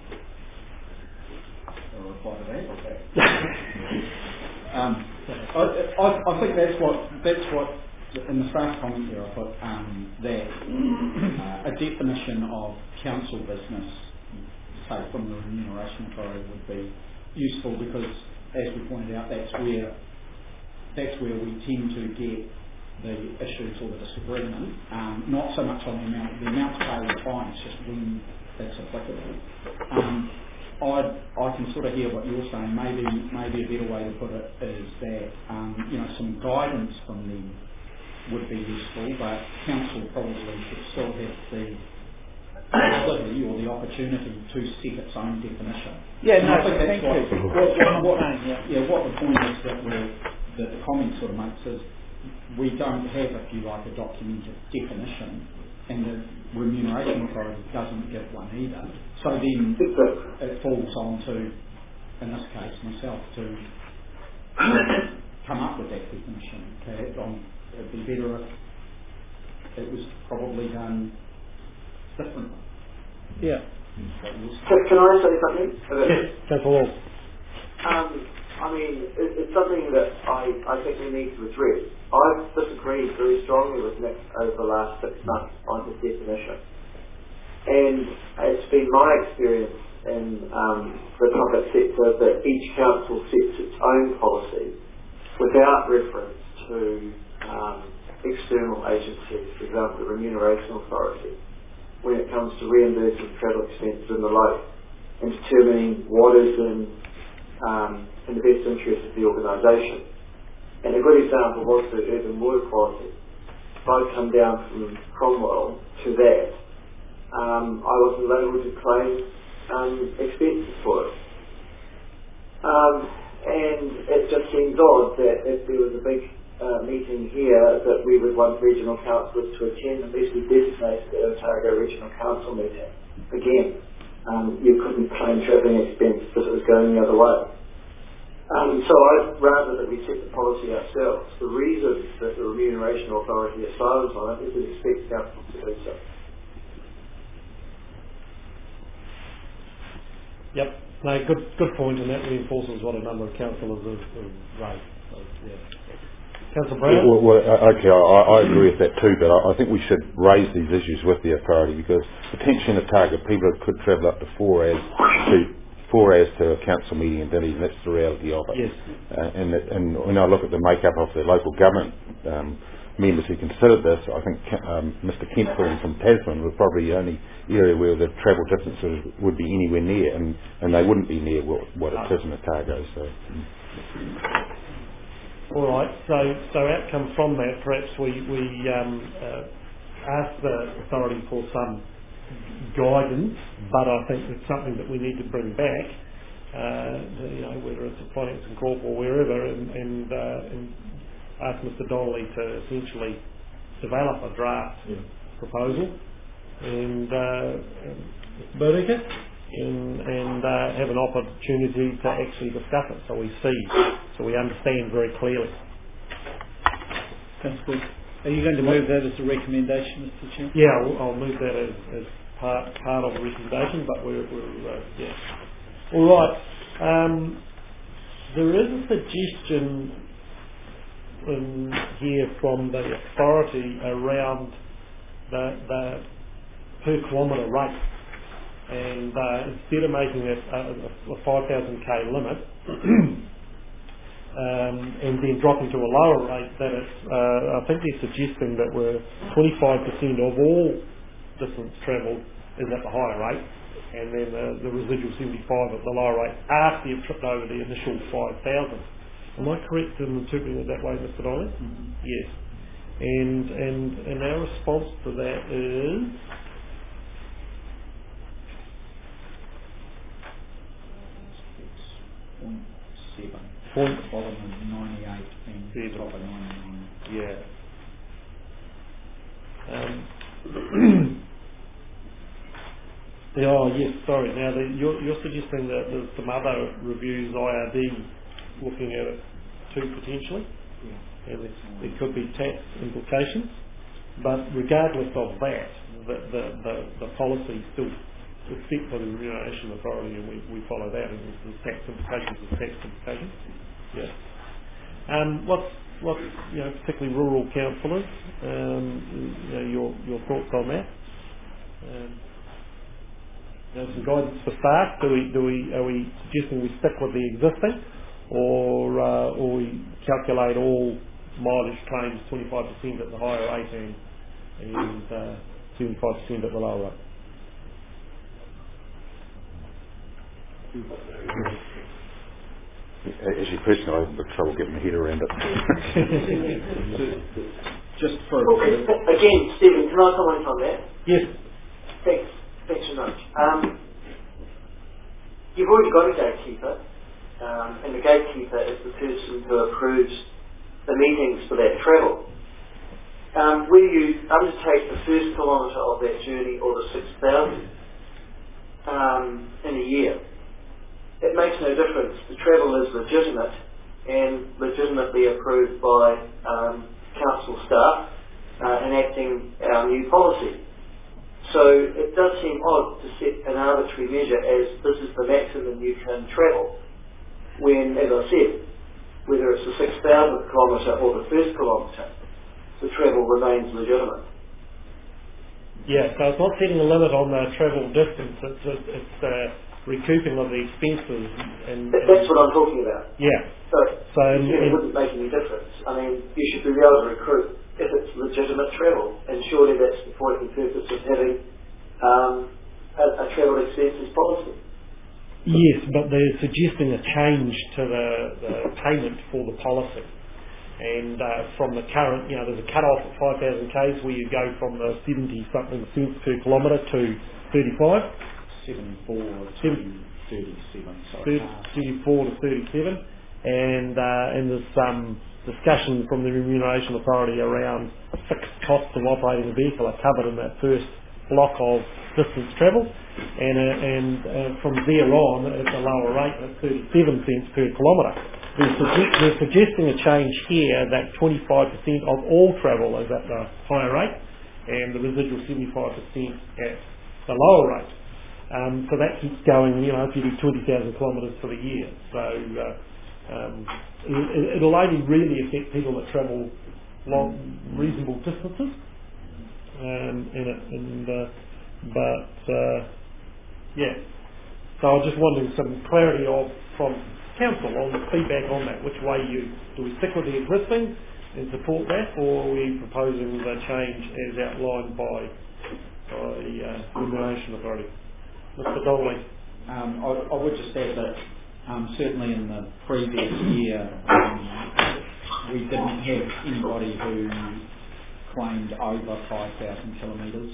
I think that's what in the staff comment here I put that a definition of council business, say from the Remuneration Authority, would be useful because, as we pointed out, that's where we tend to get the issues or the disagreement. Not so much on the amount paid is fine, it's just when that's applicable. I can sort of hear what you're saying. Maybe a better way to put it is that some guidance from them would be useful, but council probably should still have the ability or the opportunity to set its own definition.
Yeah, no,
I think that's what the point is that the comment sort of makes is we don't have, if you like, a documented definition, and the Remuneration Authority doesn't give one either. So then it falls on to, in this case, myself to come up with that definition. It'd be better if it was probably done differently.
Yeah.
Can I say something?
Yes, that's all.
I mean, it's something that I think we need to address. I've disagreed very strongly with Nick over the last 6 months on his definition. And it's been my experience in the public sector that each council sets its own policy without reference to external agencies, for example, the Remuneration Authority, when it comes to reimbursing travel expenses and the like, and determining what is in the best interest of the organisation. And a good example was the urban water quality. If I'd come down from Cromwell to that, I wasn't able to claim expenses for it. And it just seems odd that if there was a big meeting here that we would want regional councillors to attend, unless we designated the Otago Regional Council meeting. Again, you couldn't claim travelling expenses if it was going the other way. So I'd rather that we set the policy ourselves. The reason that the Remuneration Authority is silent on it is it expects council to do so.
Yep. No, good point, and that reinforces what a number of councillors have raised. So, yeah. Councillor Brown?
Okay, I agree with that too, but I think we should raise these issues with the authority because potentially in Otago people could travel up to 4 hours to a council meeting in Dunedin. That's the reality of it.
Yes.
And when I look at the makeup of the local government members who considered this, I think Mr. Kempthorne from Tasman was probably the only area where the travel distances would be anywhere near, and they wouldn't be near what it is in Otago. So.
All right. So outcome from that, perhaps we ask the authority for some guidance, but I think it's something that we need to bring back. Whether it's a Finance and Corp or wherever, and ask Mr. Donnelly to essentially develop a draft proposal, and Mr. Boudicca, and have an opportunity to actually discuss it, so we understand very clearly.
That's good. Are you going to move that as a recommendation, Mr. Chair?
Yeah, I'll move that as part of the recommendation, but we're yeah. All right. There is a suggestion in here from the authority around the per kilometre rate, and instead of making it a 5,000k limit and then dropping to a lower rate, that it's I think they're suggesting that we're 25% of all distance travelled is at the higher rate, and then the residual 75 at the lower rate after you've tripped over the initial 5,000. Am I correct in interpreting it that way, Mr. Donnelly?
Mm-hmm.
Yes. And our response to that is
Point bottom of 98 and top of 99.
Yeah. Yes, sorry. Now, you're suggesting that there's some other reviews, IRD, looking at it too, potentially?
Yeah.
and there could be tax implications. But regardless of that, the policy still is set by the Remuneration Authority, and we follow that. And the tax implications is tax implications. Yeah. What's particularly rural councillors, your thoughts on that? Some guidance for staff. Are we suggesting we stick with the existing, or we calculate all mileage claims 25% at the higher rate and 75% at the lower rate?
As your question, I have trouble getting my head around it.
Just for
again, Stephen, can I comment on that?
Yes.
Thanks so much. You've already got a gatekeeper, and the gatekeeper is the person who approves the meetings for that travel. Whether you undertake the first kilometre of that journey or the 6,000 in a year, it makes no difference. The travel is legitimate and legitimately approved by council staff enacting our new policy. So it does seem odd to set an arbitrary measure as this is the maximum you can travel, when, as I said, whether it's the 6,000th kilometre or the first kilometre, the travel remains legitimate. Yeah, so it's not setting a limit on the travel distance, it's recouping of the expenses. And that's what I'm talking about. Yeah. So it wouldn't make any difference. I mean, you should be able to recruit if it's legitimate travel, and surely that's the point and purpose of having a travel expenses policy. Yes, but they're suggesting a change to the payment for the policy. And from the current, there's a cut-off at 5,000 k's where you go from the 70-something cents per kilometre to 35.
74 to 37. Sorry.
34 to 37. And there's some discussion from the Remuneration Authority around fixed costs of operating a vehicle are covered in that first block of distance travel, and from there on it's a lower rate at 37 cents per kilometre. They're suggesting a change here that 25% of all travel is at the higher rate and the residual 75% at the lower rate. So that keeps going, if you do 20,000 kilometres for the year. So it'll only really affect people that travel long, reasonable distances. So I was just wanting some clarity from council on the feedback on that. Which way do we stick with the existing and support that, or are we proposing the change as outlined by the Remuneration Authority? Mr. Donnelly.
I would just add that certainly in the previous year we didn't have anybody who claimed over 5,000 kilometres.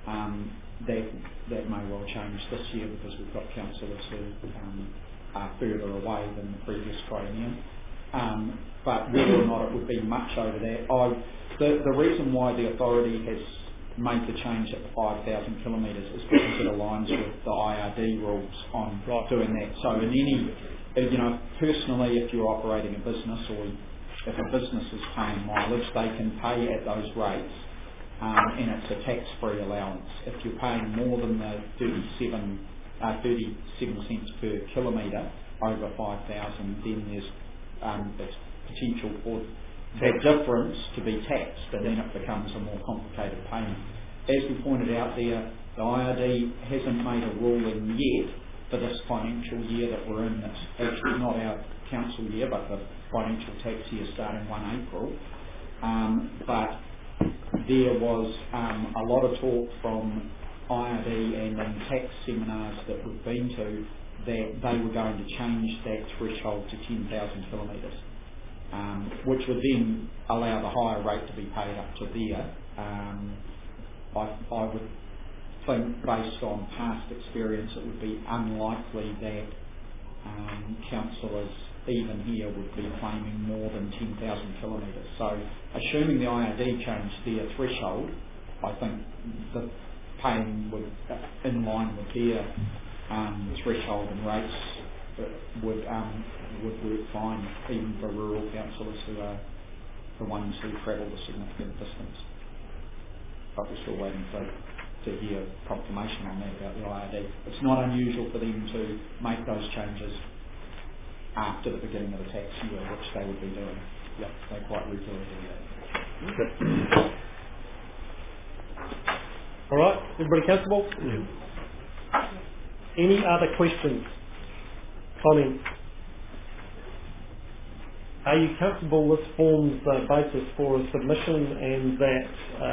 That may well change this year because we've got councillors who are further away than the previous triennium. But whether or not it would be much over that, the reason why the authority has made the change at 5,000 kilometres is because it aligns with the IRD rules on doing that. So in any, personally, if you're operating a business or if a business is paying mileage, they can pay at those rates, and it's a tax-free allowance. If you're paying more than the 37 cents per kilometre over 5,000, then there's potential for that difference to be taxed, and then it becomes a more complicated payment. As we pointed out there, the IRD hasn't made a ruling yet for this financial year that we're in. It's actually not our council year, but the financial tax year starting 1 April. But there was a lot of talk from IRD and in tax seminars that we've been to that they were going to change that threshold to 10,000 kilometres. Which would then allow the higher rate to be paid up to there. I would think, based on past experience, it would be unlikely that councillors, even here, would be claiming more than 10,000 kilometres. So, assuming the IRD changed their threshold, I think the paying would, in line with their threshold and rates, would work fine, even for rural councillors who are the ones who travel the significant distance. But we're still waiting to hear confirmation on that about the IRD. It's not unusual for them to make those changes after the beginning of the tax year, which they would be doing. Yep, they quite regularly do that.
Okay. All right, everybody comfortable? Any other questions, comments? Are you comfortable this forms the basis for a submission, and that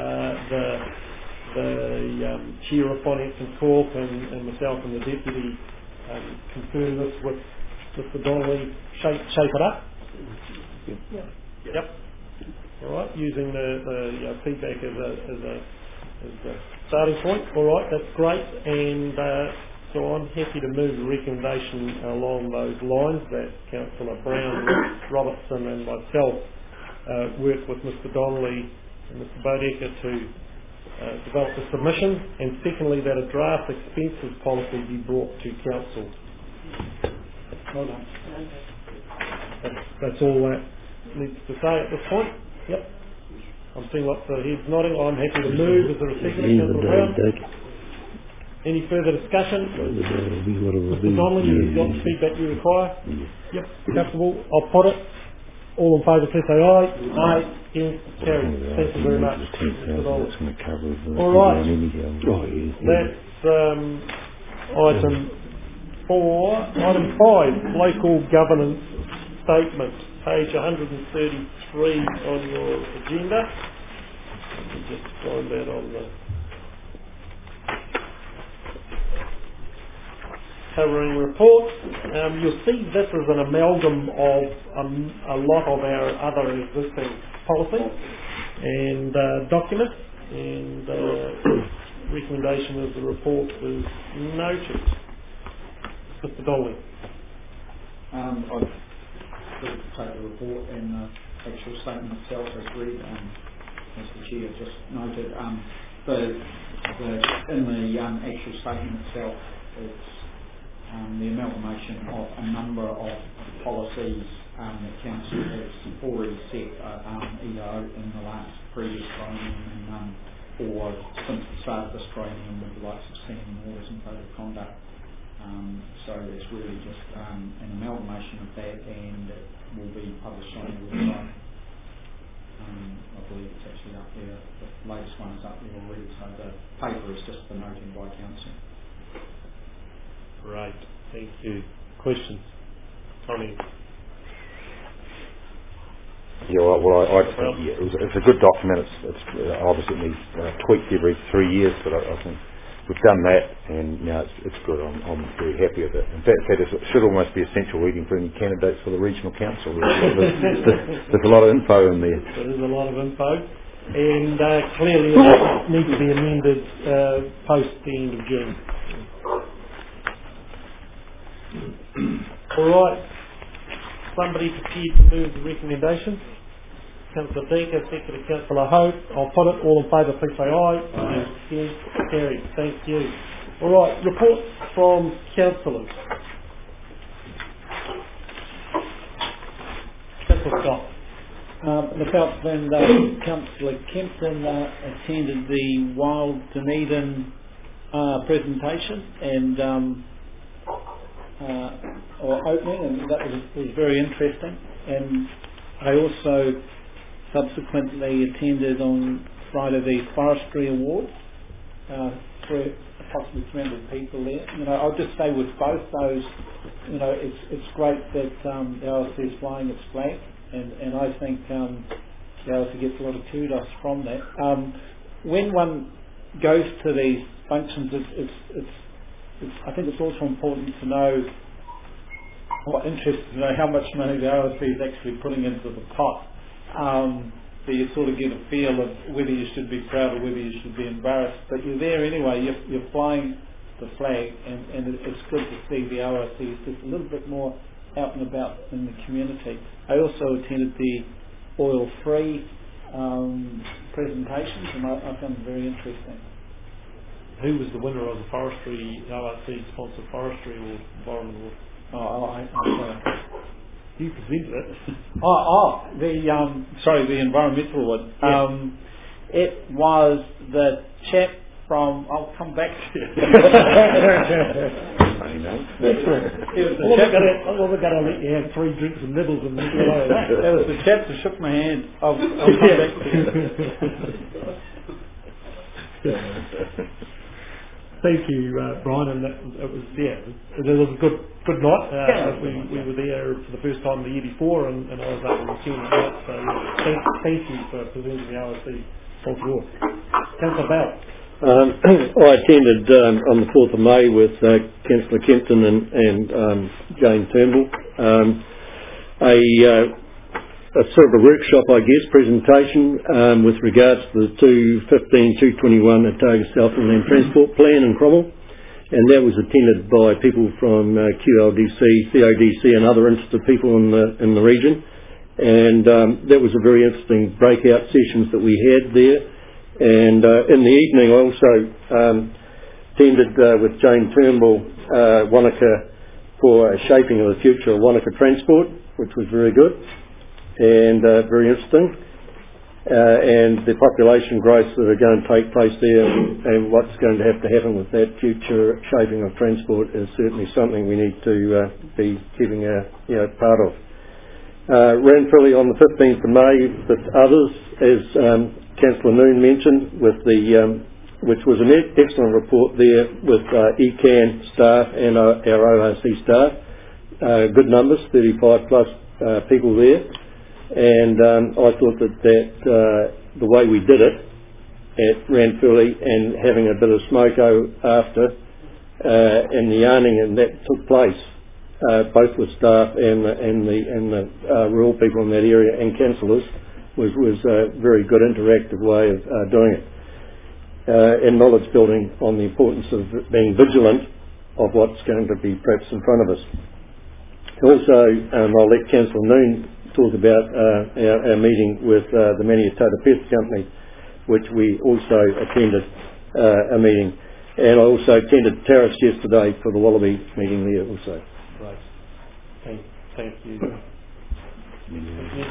the Chair of Finance and Corp and myself and the Deputy confirm this with Mr. Donnelly, shape it up? Yep. All right, using the feedback as a starting point. All right, that's great, and so I'm happy to move the recommendation along those lines that Councillor Brown, Robertson and myself work with Mr. Donnelly and Mr. Bodecker to develop the submission, and secondly that a draft expenses policy be brought to Council. Well done. That's all that needs to say at this point. Yep. I'm seeing lots of heads nodding. I'm happy to move. Is there a second? Councillor Brown? Any further discussion? Mr. Donnelly, you've got the feedback you require? Yep. Comfortable? I'll put it. All in favour, please say aye. Aye. Yes. Carried. Thank you very much, Mr. Donnelly. All right. That's item 4. Item 5, local governance statement, page 133 on your agenda. Let me just find that on the covering report. You'll see this is an amalgam of a lot of our other existing policies and documents, and recommendation of the report is noted. Mr. Donnelly.
I'd take the report and the actual statement itself as read, as the Chair just noted. In the actual statement itself, it's the amalgamation of a number of policies that Council has already set either in the last previous training or since the start of this training with the likes of standing orders and code of conduct. So it's really just an amalgamation of that, and it will be published on the website. I believe it's actually up there. The latest one is up there already, so the paper is just the noting by Council.
Great, thank you. Questions? Comments?
Yeah, well, I think it's a good document. It's obviously it needs tweaked every 3 years, but I think we've done that, and it's good. I'm very happy with it. In fact, it should almost be essential reading for any candidates for the regional council. There's a lot of info in there.
There is a lot of info, and clearly it needs to be amended post the end of June. All right. Somebody prepared to move the recommendation? Councillor Decker, seconded Councillor Hope. I'll put it. All in favour, please say aye. Aye. Carried. Thank you. All right. Reports from councillors. Councillor Scott.
Myself and Councillor Kempton attended the Wild Dunedin presentation and or opening, and that was very interesting. And I also subsequently attended on Friday the Forestry Awards. Approximately 300 people there. I'll just say with both those, it's great that the OLC is flying its flag, and I think the OLC gets a lot of kudos from that. When one goes to these functions, I think it's also important to know, or interested to know, how much money the OLC is actually putting into the pot. So you sort of get a feel of whether you should be proud or whether you should be embarrassed. But you're there anyway, you're flying the flag, and it's good to see the OLC is just a little bit more out and about in the community. I also attended the oil-free presentations, and I found them very interesting.
Who was the winner of the forestry, OLC sponsored forestry or environment award? You presented it.
The environmental one.
Yeah.
It was the chap from. I'll come back to it.
We're going to let you have 3 drinks and nibbles and leave you alone.
That was the chap that shook my hand. I'll come back to it.
Thank you, Brian. And it was a good night. We were there for the first time the year before, and I was able to attend that. So thank you for presenting the OSC Falls War. Councillor Bell.
I attended on the 4th of May with Councillor Kempton and Jane Turnbull. A sort of a workshop, I guess, presentation with regards to the 215-221 Otago South Inland Transport Plan in Cromwell, and that was attended by people from QLDC, CODC and other interested people in the region, and that was a very interesting breakout sessions that we had there. And in the evening I also attended with Jane Turnbull Wanaka for shaping of the future of Wanaka transport, which was very good and very interesting, and the population growth that are going to take place there and what's going to happen with that future shaping of transport is certainly something we need to be keeping part of. Ranfurly on the 15th of May with others, as Councillor Noon mentioned, with which was an excellent report there with ECAN staff and our ORC staff. Good numbers, 35 plus people there, and I thought that the way we did it at Ranfurly and having a bit of smoko after and the yarning and that took place both with staff and the rural people in that area and councillors was a very good interactive way of doing it, and knowledge building on the importance of being vigilant of what's going to be perhaps in front of us. Also, I'll let Councillor Noon talk about our meeting with the Maniatota Pest Company, which we also attended a meeting, and I also attended Terrace yesterday for the Wallaby meeting there also.
Right. Thank you.
11.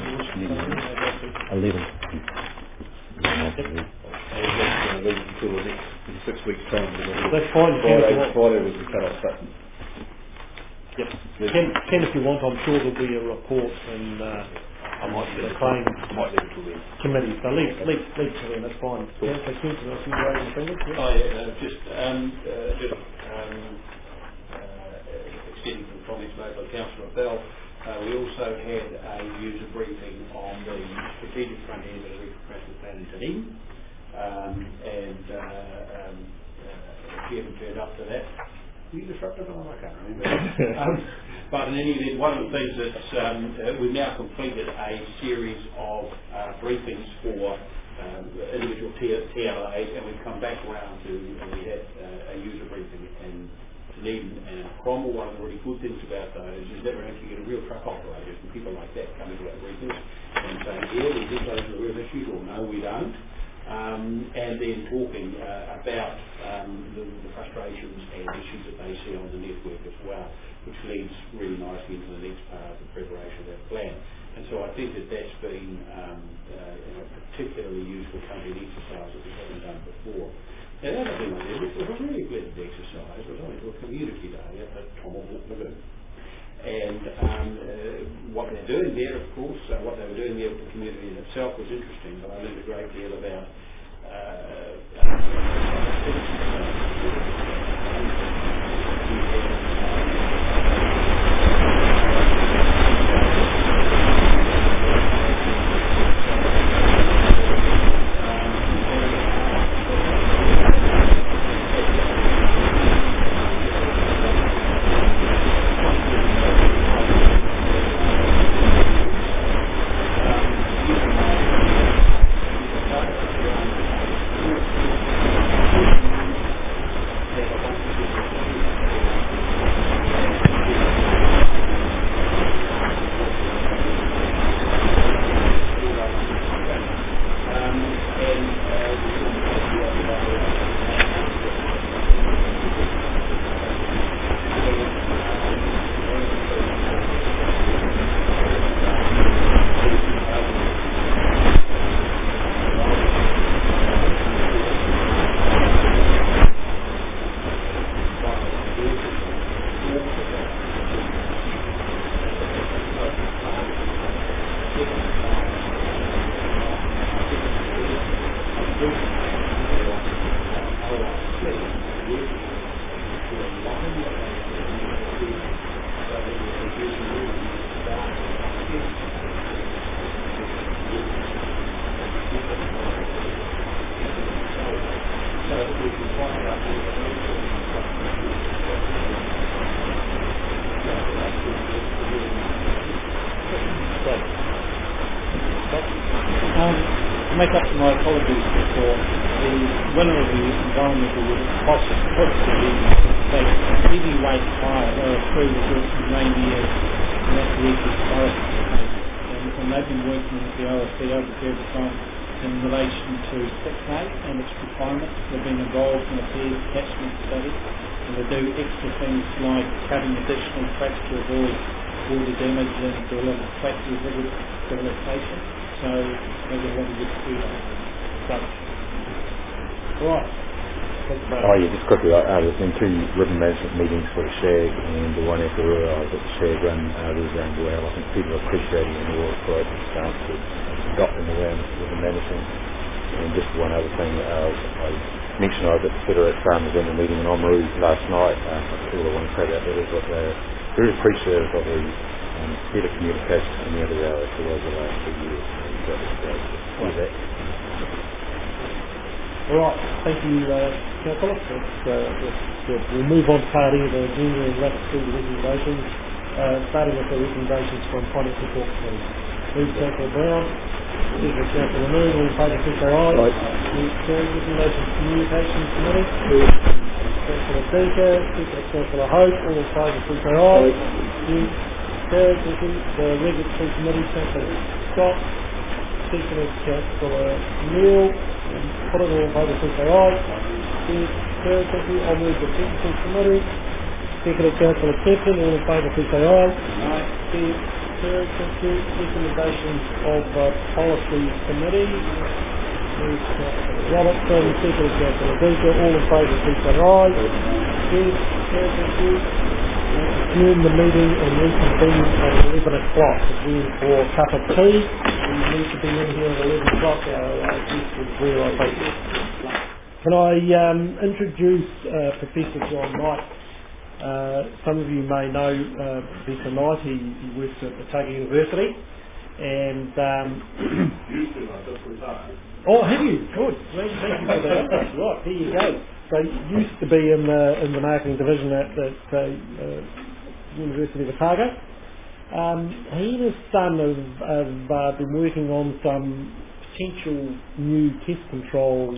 Until the next 6 weeks' time.
That's fine.
Friday was the cut-off button.
Yep. Ken, if you want, I'm sure there'll be a report and
I might
the claims
leave it till then.
committee. So leave till then. That's fine.
Cool.
Yeah, so Ken, can I see you raising fingers? Yeah.
Oh yeah, extending from comments made by Councillor Bell. We also had a user briefing on the strategic front end of the Regional Transport Plan in Dunedin, and she hasn't turned up to that. You disrupted it? I can't remember. But in any event, one of the things that we've now completed a series of briefings for individual TLAs, and we've come back around to, we had a user briefing in Dunedin and Cromwell. One of the really good things about those is that we're actually getting real truck operators and people like that coming to our briefings and saying, yeah, we think those are real issues, or no, we don't. And then talking about the frustrations and issues that they see on the network as well, which leads really nicely into the next part of the preparation of our plan. And so I think that that's been a particularly useful company exercise that we haven't done before. And the other thing I did, which was a really pleasant exercise, was I went to a community day at Cromwell Lagoon. And what they're doing there, of course, what they were doing there with the community in itself was interesting, but I learned a great deal about
Make up to my apologies for the winner of the environmental cost put to the state heavyweight fire. There are three resorts in reindeer and that's the East Forest and they've been working with the OSC over a period of time in relation to 6A and its requirements. They've been involved in a peer catchment study and they do extra things like cutting additional tracks to avoid water damage and do a lot of track rehabilitation. So there's a lot of good food on it. Right.
Oh yeah, just quickly, there's been two ribbon management meetings for the Shag and the one after I was at the Shag run, was going well. I think people are appreciating the more approach and stance of adopting around ribbon management. And just one other thing, I mentioned I was at the Federate Farmers Annual meeting in Oamaru last night. All I want to say about that is that they're very appreciative of the better communication from the other hours over the last 2 years. That was great.
Right, thank you, Councillor. We'll move on to part E of the junior and rapid school recommendations, starting with the recommendations from Finance Support Committee. Move Councillor Brown, second Councillor Moon, all in favour, please say aye. Move Recommendations Communications Committee. Councillor Deaker, second Councillor Hope, all in favour, please say aye. The Regulatory Committee, Councillor Scott, second Councillor Neil, put it all in favour, please say aye. Third, I'll move the Technical Committee. Second Councillor Captain, all in favour, please say aye. Third, recommendations of Policy Committee. Move Councillor Robertson, second Councillor Deaker, all in favour, please say aye. Adjourn the meeting and reconvene at 11 o'clock. Again for a cup of tea. We need to be in here at 11 o'clock. Our guest is where I think. Can I introduce Professor John Knight? Some of you may know Professor Knight. He works at Otago University. And
used to, I just retired.
Oh, have you? Good. Thank you for that. Right, there you go. So used to be in the marketing division at University of Otago. He and his son have been working on some potential new test control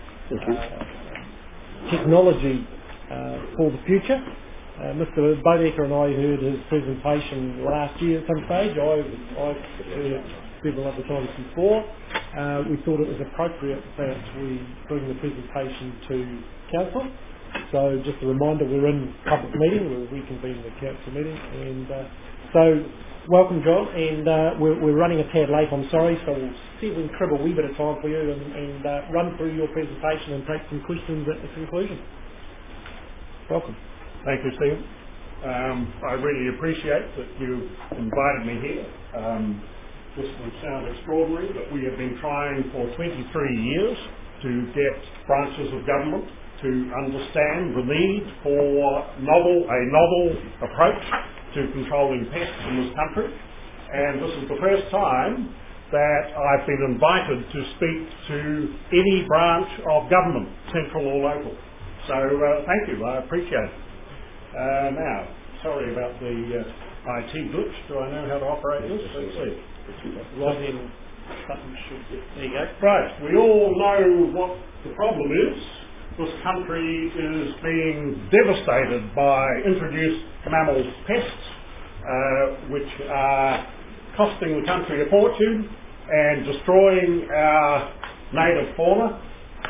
technology for the future. Mr. Bodecker and I heard his presentation last year at some stage. I've heard it several other times before. We thought it was appropriate that we bring the presentation to Council. So just a reminder, we're in public meeting, we're reconvening the Council meeting, and so welcome John, and we're running a tad late, I'm sorry, so we'll see if we can crib a wee bit of time for you and run through your presentation and take some questions at the conclusion. Welcome.
Thank you, Stephen. I really appreciate that you invited me here. This will sound extraordinary, but we have been trying for 23 years to get branches of government to understand the need for a novel approach to controlling pests in this country. And this is the first time that I've been invited to speak to any branch of government, central or local. So thank you, I appreciate it. Now, sorry about the IT glitch. Do I know how to operate this? Let's see.
Right in button should get. There you go.
Right, we all know what the problem is. This country is being devastated by introduced mammal pests, which are costing the country a fortune and destroying our native fauna.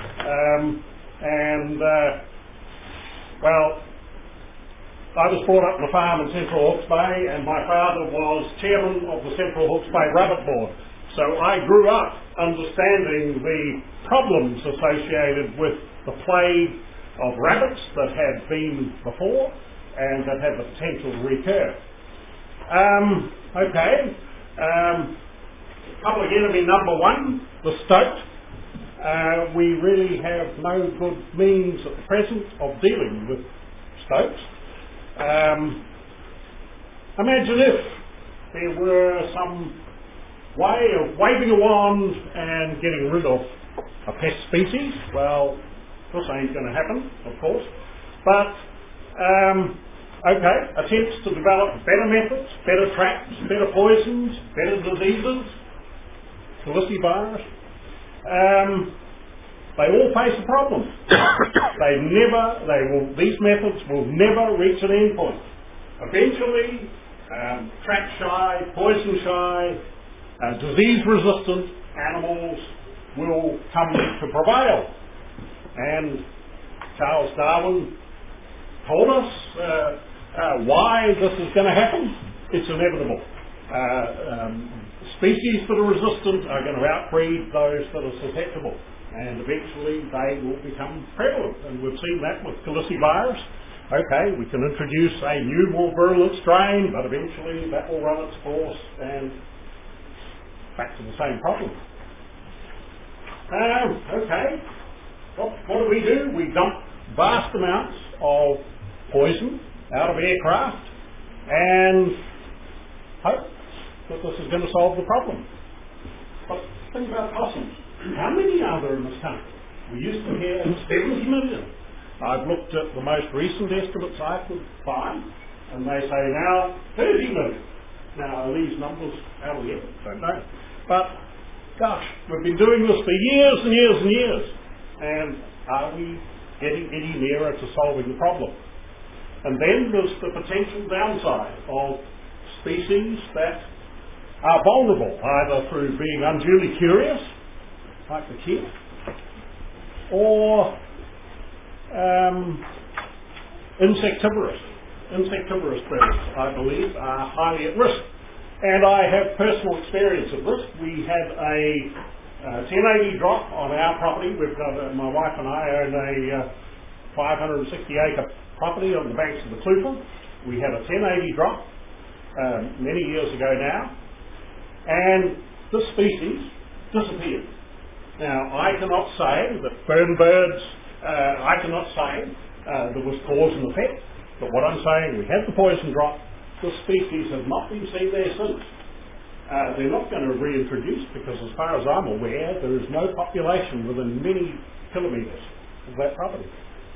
Well, I was brought up on a farm in Central Hawke's Bay, and my father was chairman of the Central Hawke's Bay Rabbit Board. So I grew up understanding the problems associated with the plague of rabbits that had been before and that had the potential to recur. Public enemy number one, the stoat. we really have no good means at the present of dealing with Stokes. Imagine if there were some way of waving a wand and getting rid of a pest species. Well, this ain't going to happen, of course. But, okay, attempts to develop better methods, better traps, better poisons, better diseases, calicivirus. They all face a problem. These methods will never reach an end point. Eventually, trap shy, poison shy, disease-resistant animals will come to prevail. And Charles Darwin told us why this is going to happen. It's inevitable. Species that are resistant are going to outbreed those that are susceptible, and eventually they will become prevalent. And we've seen that with calicivirus. Okay, we can introduce a new, more virulent strain, but eventually that will run its course and back to the same problem. Okay, what do? We dump vast amounts of poison out of aircraft and hope that this is going to solve the problem. But think about possums. How many are there in this country? We used to hear 70 million. I've looked at the most recent estimates I could find, and they say now 30 million. Now, are these numbers out of the air? Don't know. But, gosh, we've been doing this for years and years and years. And are we getting any nearer to solving the problem? And then there's the potential downside of species that are vulnerable, either through being unduly curious, like the kid, or insectivorous. Insectivorous birds, I believe, are highly at risk. And I have personal experience of this. We had a 1080 drop on our property. We've got, my wife and I own a 560-acre property on the banks of the Clutha. We had a 1080 drop many years ago now, and this species disappeared. Now, I cannot say that fern birds, I cannot say there was cause and effect, but what I'm saying, we had the poison drop. The species has not been seen there since. They're not going to reintroduce because, as far as I'm aware, there is no population within many kilometres of that property.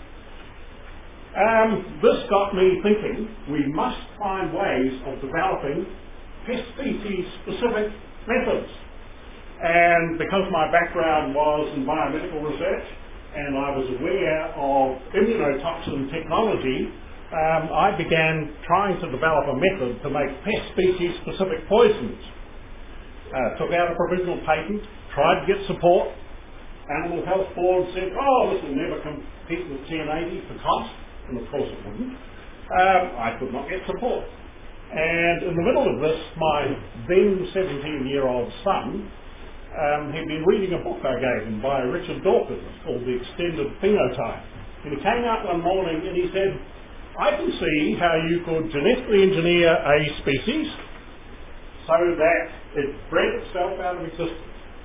This got me thinking we must find ways of developing pest species specific methods. And because my background was in biomedical research and I was aware of immunotoxin technology, I began trying to develop a method to make pest species specific poisons. Took out a provisional patent, tried to get support. Animal Health Board said, oh, this will never compete with 1080 for cost, and of course it wouldn't. I could not get support. And in the middle of this, my then 17-year-old son he'd been reading a book I gave him by Richard Dawkins called The Extended Phenotype. And he came out one morning and he said, I can see how you could genetically engineer a species so that it bred itself out of existence.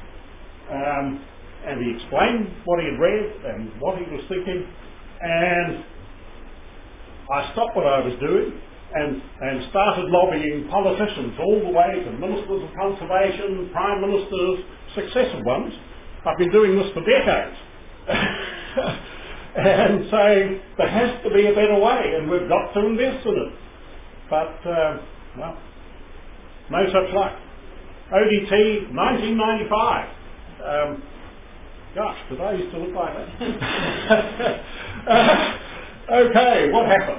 And he explained what he had read and what he was thinking, and I stopped what I was doing and started lobbying politicians all the way to ministers of conservation, prime ministers, successive ones. I've been doing this for decades. And saying there has to be a better way and we've got to invest in it. But, well, no such luck. ODT, 1995. Gosh, did I used to look like that? Okay, what happened?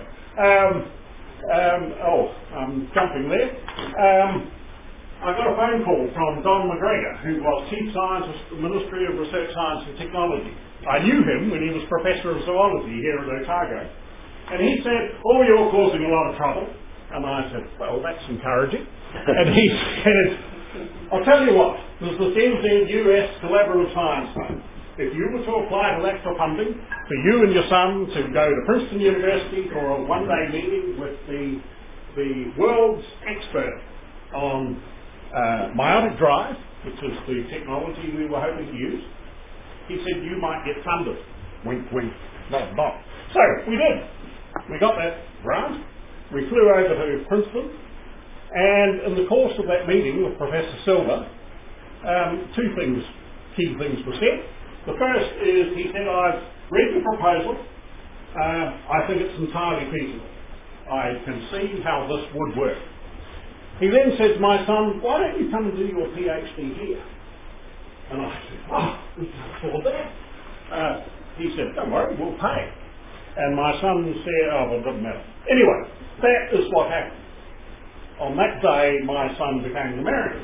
I'm jumping there. I got a phone call from Don McGregor, who was Chief Scientist at the Ministry of Research, Science and Technology. I knew him when he was Professor of Zoology here at Otago. And he said, oh, you're causing a lot of trouble. And I said, well, that's encouraging. And he said, I'll tell you what, there's this NZ-US Collaborative Science Fund. If you were to apply to that for funding, for you and your son to go to Princeton University for a one-day meeting with the world's expert on meiotic drive, which is the technology we were hoping to use, he said, you might get funded. Wink, wink, nod, nod. So, we did. We got that grant. We flew over to Princeton, and in the course of that meeting with Professor Silver, two key things were said. The first is, he said, I've read the proposal. I think it's entirely feasible. I can see how this would work. He then said, my son, why don't you come and do your PhD here? And I said, we can afford that. He said, don't worry, we'll pay. And my son said, well, it doesn't matter. Anyway, that is what happened. On that day, my son became an American.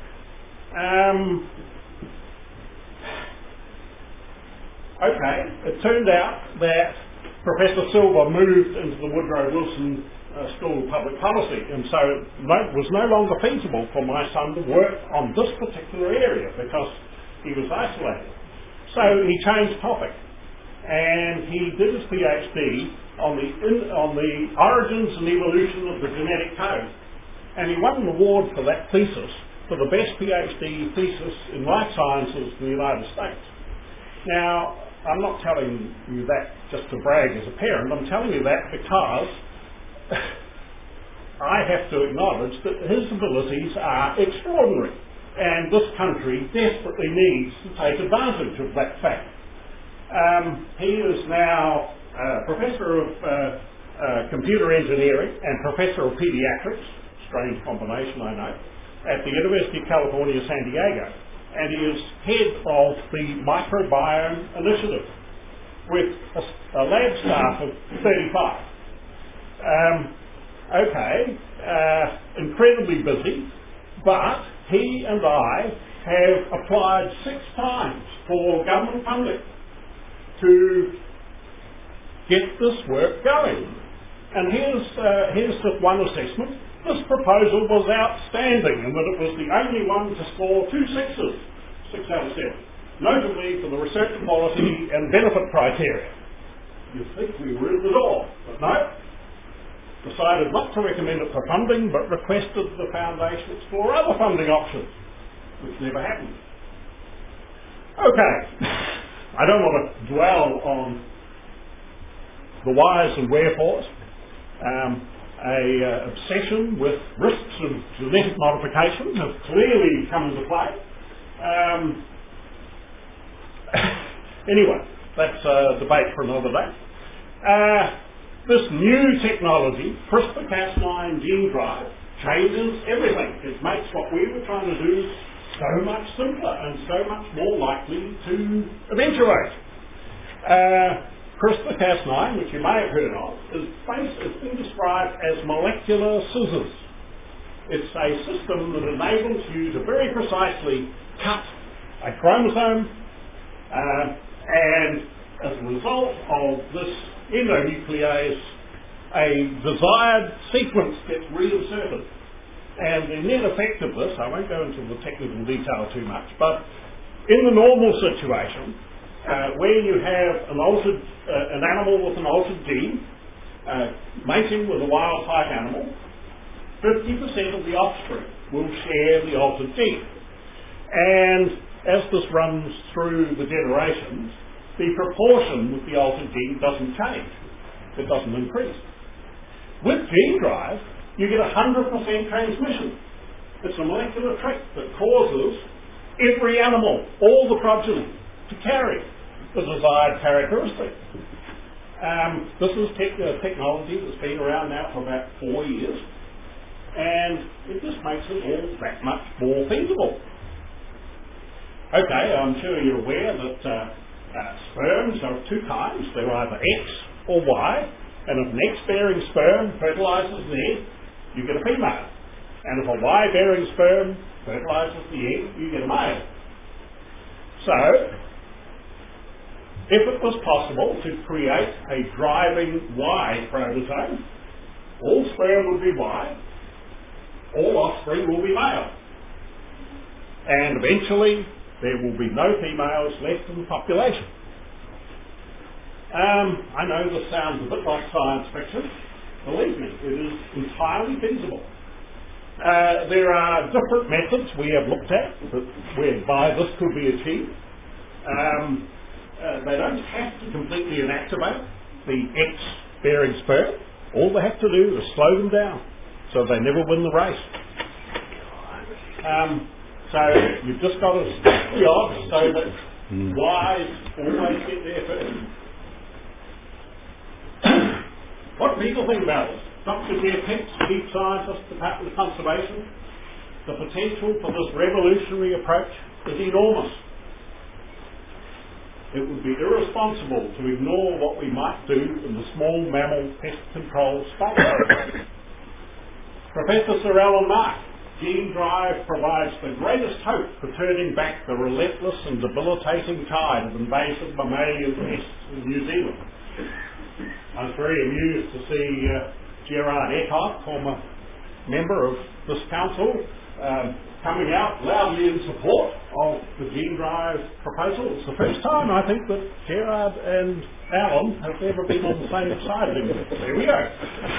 Okay, it turned out that Professor Silver moved into the Woodrow Wilson School of Public Policy, and so it was no longer feasible for my son to work on this particular area because he was isolated. So he changed topic, and he did his PhD on the origins and evolution of the genetic code, and he won an award for that thesis for the best PhD thesis in life sciences in the United States. Now, I'm not telling you that just to brag as a parent. I'm telling you that because I have to acknowledge that his abilities are extraordinary, and this country desperately needs to take advantage of that fact. He is now Professor of Computer Engineering and Professor of Pediatrics, strange combination I know, at the University of California, San Diego. And he is head of the Microbiome Initiative with a lab staff of 35. Incredibly busy, but he and I have applied 6 times for government funding to get this work going. And here's just one assessment. This proposal was outstanding in that it was the only one to score 2 6s, 6 out of 7, notably for the research quality and benefit criteria. You'd think we were in the door, but no. Decided not to recommend it for funding, but requested the Foundation explore other funding options, which never happened. Okay, I don't want to dwell on the whys and wherefores. Obsession with risks of genetic modification have clearly come into play. Anyway, that's a debate for another day. This new technology, CRISPR-Cas9 gene drive, changes everything. It makes what we were trying to do so much simpler and so much more likely to eventuate. CRISPR-Cas9, which you may have heard of, is been described as molecular scissors. It's a system that enables you to very precisely cut a chromosome, and as a result of this endonuclease, a desired sequence gets reinserted. And the net effect of this, I won't go into the technical detail too much, but in the normal situation, where you have an animal with an altered gene mating with a wild type animal, 50% of the offspring will share the altered gene. And as this runs through the generations, the proportion with the altered gene doesn't change. It doesn't increase. With gene drive, you get 100% transmission. It's a molecular trick that causes every animal, all the progeny, to carry the desired characteristic. This is technology that's been around now for about 4 years, and it just makes it all that much more feasible. Okay, I'm sure you're aware that sperms are of 2 kinds. They're either X or Y, and if an X-bearing sperm fertilizes the egg, you get a female. And if a Y-bearing sperm fertilizes the egg, you get a male. So, if it was possible to create a driving Y chromosome, all sperm would be Y, all offspring will be male. And eventually, there will be no females left in the population. I know this sounds a bit like science fiction. Believe me, it is entirely feasible. There are different methods we have looked at whereby this could be achieved. They don't have to completely inactivate the ex-bearing spur. All they have to do is slow them down so they never win the race. So you've just got to stack the odds so that wise always get there first. What do people think about this? Dr. Jeff Hicks, Chief Scientist, Department of Conservation. The potential for this revolutionary approach is enormous. It would be irresponsible to ignore what we might do in the small mammal pest control space. Professor Sir Alan Mark, Gene Drive provides the greatest hope for turning back the relentless and debilitating tide of invasive mammalian pests in New Zealand. I was very amused to see Gerard Eckhoff, former member of this council, coming out loudly in support of the Gene Drive proposal. It's the first time, I think, that Gerard and Alan have ever been on the same side of him. There we go.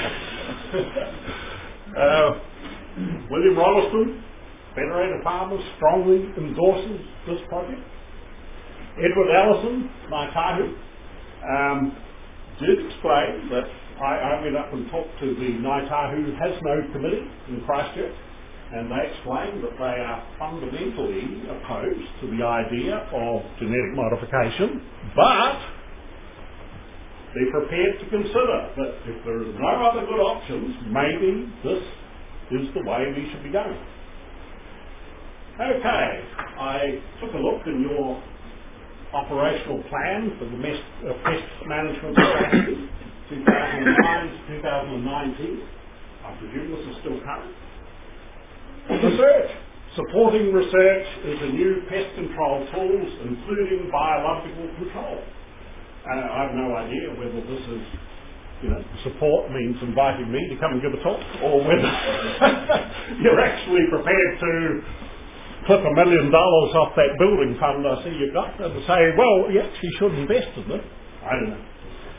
William Rolleston, Federated Farmers, strongly endorses this project. Edward Allison, Ngāi Tahu, did explain that I went up and talked to the Ngāi Tahu Has No Committee in Christchurch, and they explained that they are fundamentally opposed to the idea of genetic modification, but they're prepared to consider that if there are no other good options, maybe this is the way we should be going. Okay, I took a look in your operational plan for the pest management strategy 2009 to 2019. I presume this is still current. Research. Supporting research is a new pest control tools, including biological control. I have no idea whether this is, support means inviting me to come and give a talk, or whether you're actually prepared to clip $1 million off that building fund I see you've got and say, well, you actually should invest in it. I don't know.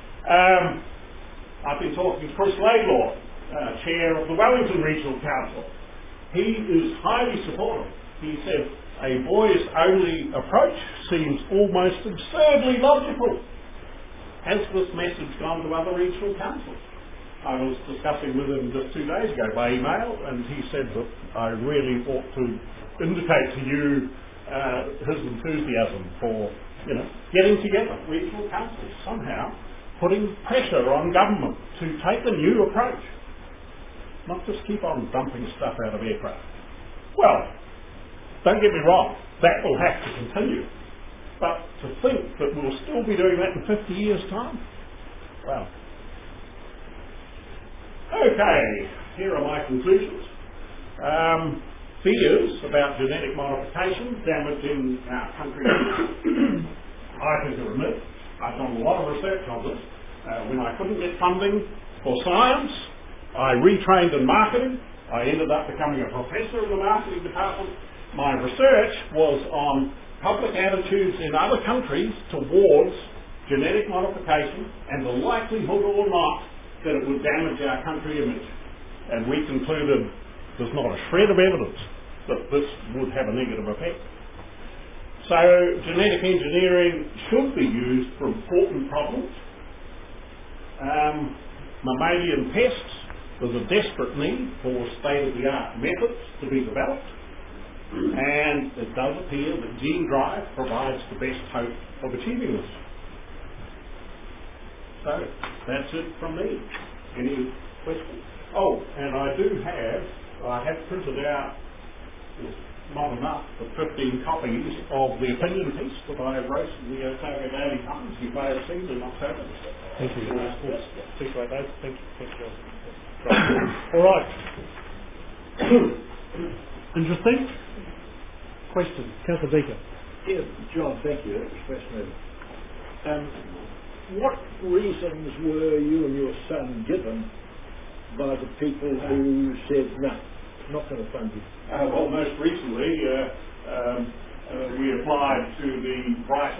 I've been talking to Chris Laidlaw, Chair of the Wellington Regional Council. He is highly supportive. He said a boys-only approach seems almost absurdly logical. Has this message gone to other regional councils? I was discussing with him just 2 days ago by email, and he said that I really ought to indicate to you his enthusiasm for, getting together regional councils somehow, putting pressure on government to take a new approach, not just keep on dumping stuff out of aircraft. Well, don't get me wrong, that will have to continue. But to think that we'll still be doing that in 50 years' time? Well. Okay, here are my conclusions. Fears about genetic modification damaging our country, I think are a myth. I've done a lot of research on this. When I couldn't get funding for science, I retrained in marketing. I ended up becoming a professor in the marketing department. My research was on public attitudes in other countries towards genetic modification and the likelihood or not that it would damage our country image. And we concluded there's not a shred of evidence that this would have a negative effect. So genetic engineering should be used for important problems. Mammalian pests, there's a desperate need for state-of-the-art methods to be developed. And it does appear that Gene Drive provides the best hope of achieving this. So, that's it from me. Any questions? Oh, and I have printed out, not enough, but 15 copies of the opinion piece that I wrote in the Otago Daily Times. You may have seen in October.
Thank you.
Appreciate that. Thank you. All right.
Interesting. Question, Councillor Beaker.
Yeah, John, thank you. That was fascinating. What reasons were you and your son given by the people who said, no, not going to fund you?
Well, most recently, we applied to the Bright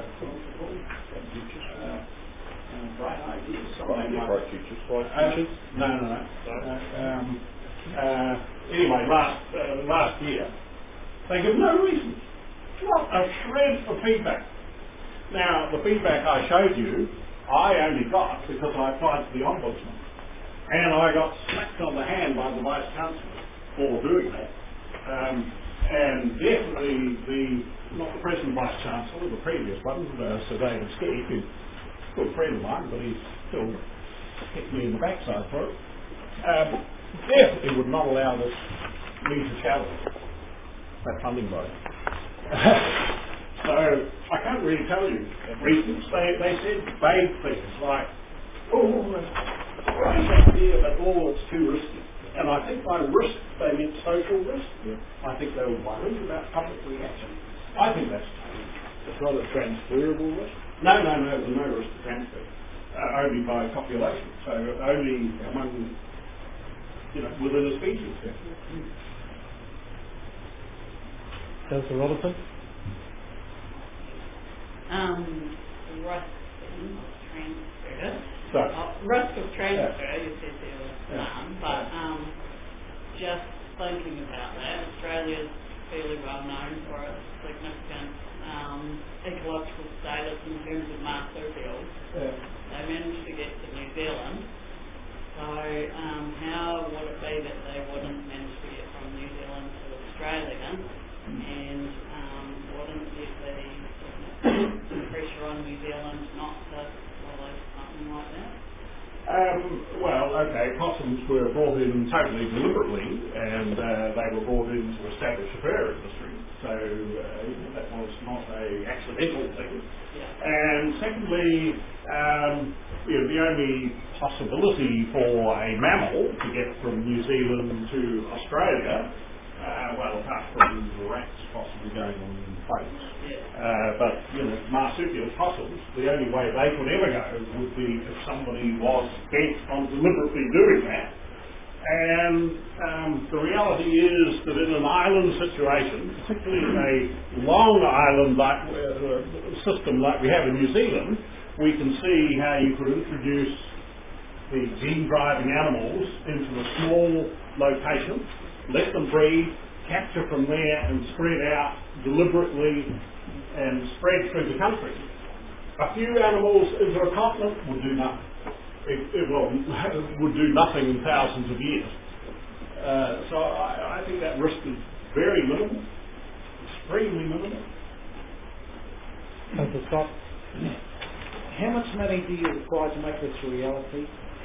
Ideas.
Bright Futures.
No. Anyway, last year, they give no reason. Not a shred of feedback. Now, the feedback I showed you, I only got because I applied to the Ombudsman. And I got slapped on the hand by the Vice Chancellor for doing that. And definitely not the present Vice Chancellor, the previous one, Sir David Skeet, who's a good friend of mine, but he's still kicked me in the backside for it, definitely would not allow me to challenge that funding body. So I can't really tell you reasons. They said vague things like, oh, right idea, but it's too risky. And I think by risk they meant social risk. Yeah. I think they were worried about public reaction. I think that's true.
It's not a transferable risk?
No, there's no risk to transfer. Only by population. So only among, within a species.
Councillor Robertson?
Risk of transfer, you said there was none, but just thinking about that, Australia's fairly well known for its significant ecological status in terms of marsupials. They managed to get to New Zealand, so how would it be that they wouldn't manage to get from New Zealand to Australia, and wouldn't there be pressure on New Zealand not to release something like that?
Possums were brought in totally deliberately, and they were brought in to establish a fur industry. So that was not an accidental thing. Yeah. And secondly, the only possibility for a mammal to get from New Zealand to Australia, apart from the rats possibly going on boats, but marsupial fossils, the only way they could ever go would be if somebody was bent on deliberately doing that. And the reality is that in an island situation, particularly in a long island system like we have in New Zealand, we can see how you could introduce the gene-driving animals into a small location, let them breed, capture from there and spread out deliberately and spread through the country. A few animals into a continent would do nothing. Would do nothing in thousands of years. So I think that risk is very minimal, extremely minimal.
Councillor Scott?
How much money do you require to make this a reality,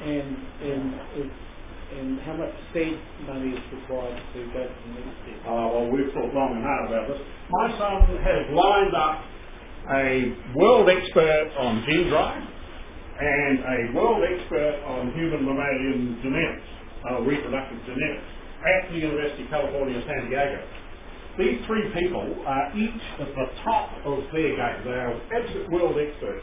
and how much seed money is required to go to the next step?
We've thought long and hard about this. My son has lined up a world expert on gene drive and a world expert on human mammalian genetics, reproductive genetics, at the University of California, San Diego. These three people are each at the top of their game. They are absolute world experts.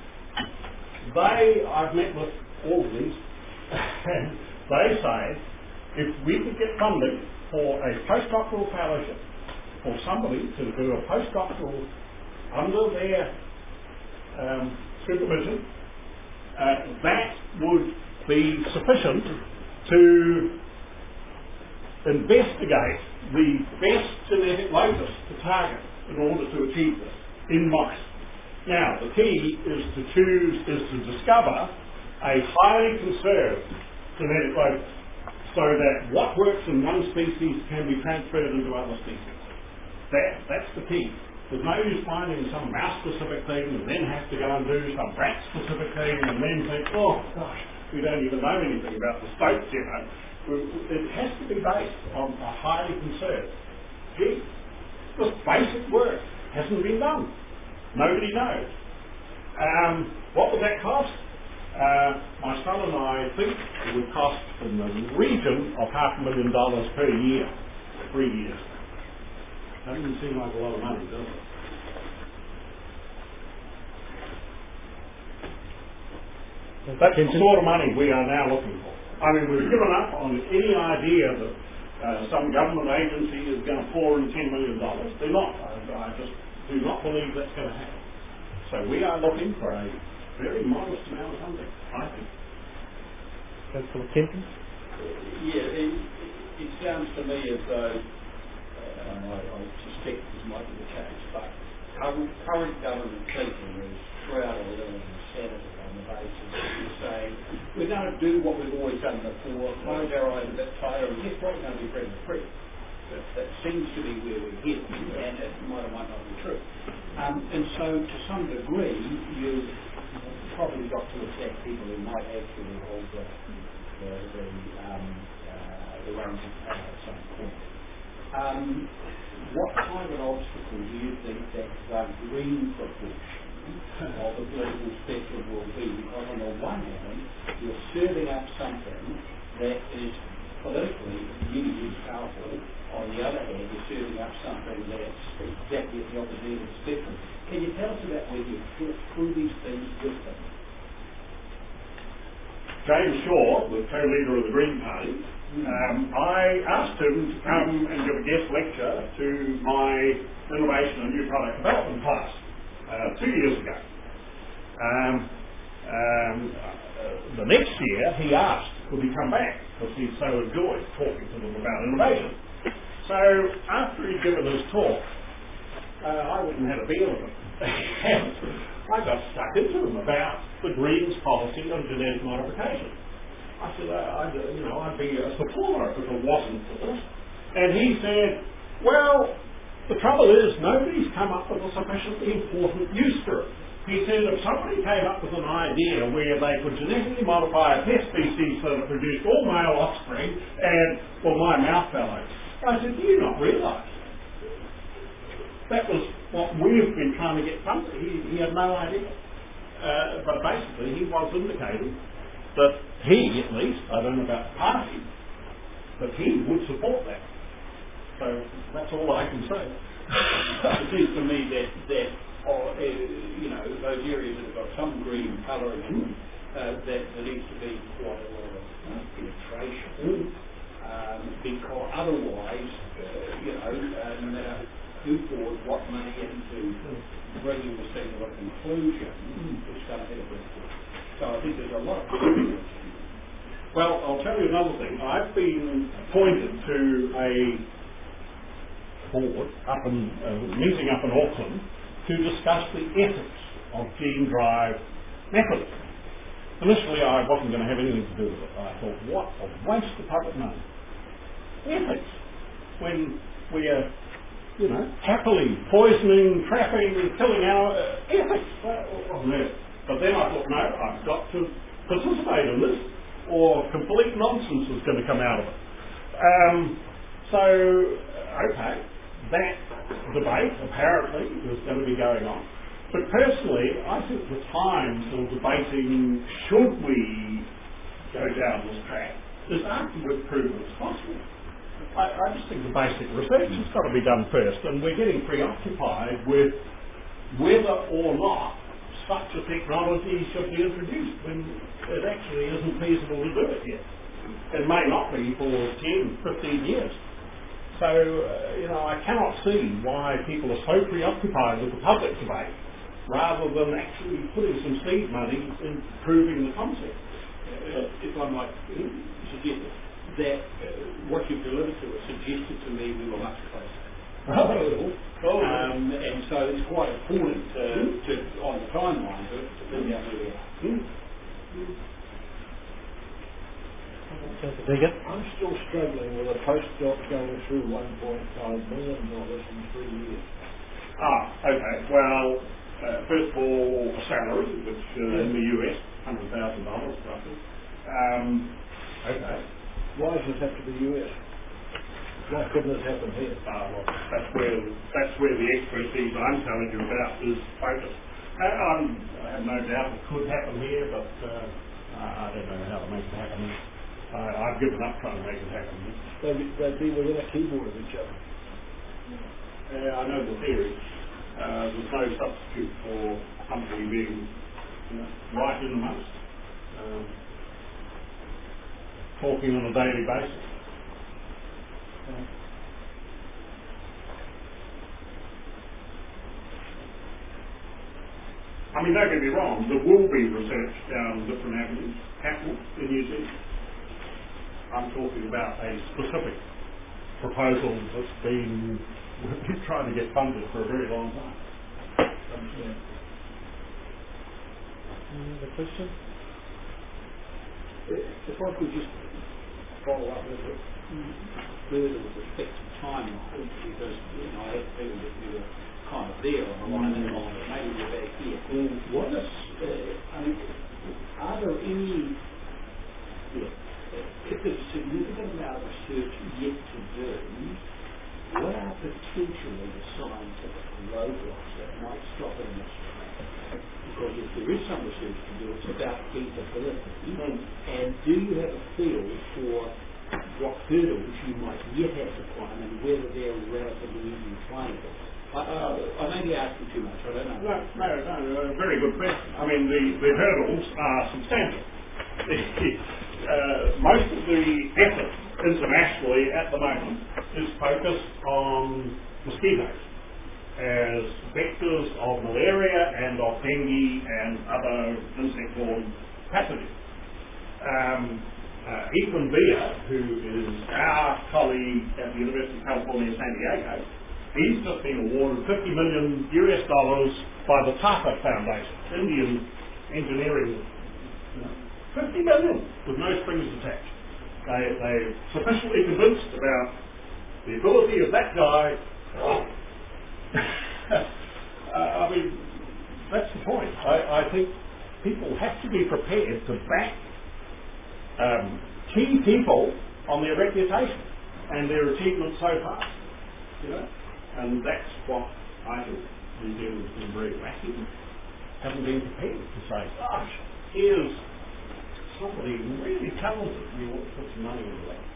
I've met with all of these, and they say if we could get funding for a postdoctoral fellowship for somebody to do a postdoctoral under their supervision, that would be sufficient to investigate the best genetic locus to target in order to achieve this in mice. Now, the key is to discover a highly conserved genetic locus so that what works in one species can be transferred into other species. That's the key. There's no use finding some mouse-specific thing and then have to go and do some rat-specific thing and then think, oh gosh, we don't even know anything about the stoat genome. It has to be based on a highly conserved gene. This basic work hasn't been done. Nobody knows. What would that cost? My son and I think it would cost in the region of $500,000 per year, 3 years. Doesn't seem like a lot of money, does it? That's the sort of money we are now looking for. I mean, we've given up on any idea that some government agency is going to pour in $10 million. They're not. I just do not believe that's going to happen. So we are looking for a very modest amount of funding, I think.
Councillor Kenton?
It sounds to me as though, I suspect this might be the case, but
current government thinking is shrouded in insanity on the basis that you're saying we're going to do what we've always done before, close our eyes a bit tighter, and guess what, we're going to be freedom free. That seems to be where we're heading, and it might or might not be true. And so, to some degree, you've probably got to attack people who might actually hold the reins of power at some point. What kind of an obstacle do you think that the green proportion of the political spectrum will be? Because on the one hand, you're serving up something that is politically really powerful. On the other hand, you're serving up something that's exactly at the opposite end of the spectrum. Can you tell us about whether you've thought through these things with them?
James Shaw, the co-leader of the Green Party, I asked him to come and give a guest lecture to my Innovation and New Product Development class 2 years ago. The next year he asked could he come back because he so enjoyed talking to them about innovation. So after he'd given his talk, I went and had a beer with him. And I got stuck into him about the Greens policy on genetic modification. I said, I'd be a supporter if it wasn't for this. And he said, well, the trouble is nobody's come up with a sufficiently important use for it. He said if somebody came up with an idea where they could genetically modify a pest species so that it produced all male offspring, and, well, my mouth fell out. I said, do you not realise? That was what we've been trying to get funded. He had no idea. But basically he was indicating that he, at least, I don't know about the party, but he would support that. So that's all I can say.
It seems to me that those areas that have got some green colouring in them, that there needs to be quite a lot of penetration. Because otherwise, no matter who pours what money into bringing this thing to a conclusion, it's going to hit a bit. So I think there's a lot of
Well, I'll tell you another thing. I've been appointed to a board meeting up in Auckland to discuss the ethics of gene drive methods. Initially I wasn't going to have anything to do with it. I thought, what a waste of public money. Ethics. When we are, happily poisoning, trapping, killing our ethics. But then I thought, no, I've got to participate in this or complete nonsense is going to come out of it. That debate apparently is going to be going on. But personally, I think the time for debating should we go down this track is after we've proven it's possible. I just think the basic research has got to be done first, and we're getting preoccupied with whether or not such a technology should be introduced when it actually isn't feasible to do it yet. It may not be for 10, 15 years. So, I cannot see why people are so preoccupied with the public debate rather than actually putting some seed money in proving the concept.
If I might suggest that what you've delivered to us suggested to me we were much closer. And so it's quite important to on the timeline to figure out where we are.
I'm still struggling with a postdoc going through $1.5 million in 3 years.
Okay. Well, first of all, a salary, which in the US, $100,000 roughly. Okay.
Why does it have to be US? Why couldn't it happen here?
Well, that's where the expertise I'm telling you about is focused. I have no doubt it could happen here, but I don't know how to make it happen. I've given up trying to make it happen.
They'd be within a keyboard of each other.
I know the theory. There's no substitute for somebody being right in the most. Talking on a daily basis. I mean, don't get me wrong, there will be research down different avenues happening in New Zealand. I'm talking about a specific proposal that's been trying to get funded for a very long time.
Any other question?
If I could just follow up with it further with respect to timeline, because I had feeling that you were kind of there on the line and line, but maybe you're back here. What is, are there any, if there's a significant amount of research yet to do, what are potentially the scientific roadblocks that might stop it in this track? Because if there is some research to do, it's about feasibility. And do you have a feel for what hurdles you might yet have to climb and whether they're relatively easy climbable? I may be asking too much, I don't know.
No, very good question. I mean, the hurdles are substantial. Most of the effort internationally at the moment is focused on mosquitoes as vectors of malaria and of dengue and other insect-borne pathogens. Ethan Beer, who is our colleague at the University of California, San Diego, he's just been awarded $50 million by the Tata Foundation, Indian engineering. $50 million with no strings attached. They're sufficiently convinced about the ability of that guy. I mean, that's the point. I think people have to be prepared to back key people on their reputation and their achievements so far. And that's what I think New Zealand's been very lacking. Haven't been prepared to say, gosh, here's somebody really talented, we want to put some money into that.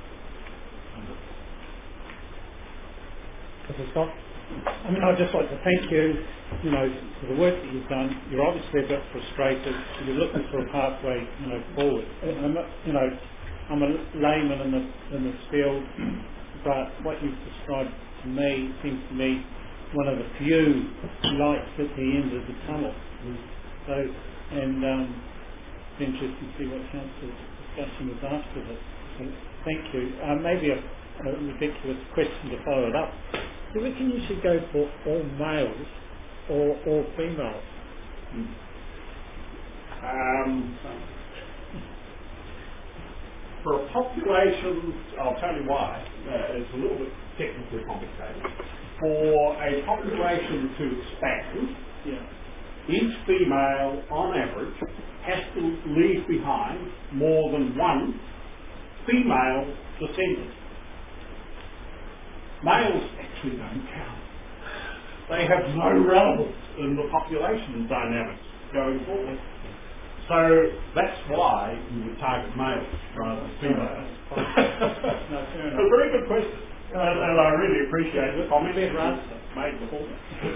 Scott? I mean, I'd just like to thank you, for the work that you've done. You're obviously a bit frustrated. You're looking for a pathway, forward. And I'm a layman in this field, but what you've described to me seems to me one of the few lights at the end of the tunnel. So, and it's interesting to see what council's discussion is after this. So, thank you. Maybe a ridiculous question to follow it up. Do you reckon you should go for all males or all females?
For a population, I'll tell you why, it's a little bit technically complicated. For a population to expand, each female, on average, has to leave behind more than one female descendant. Males actually don't count. They have no relevance in the population dynamics going forward. So that's why we would target males rather than females. A very good question. And I really appreciate the comment made before.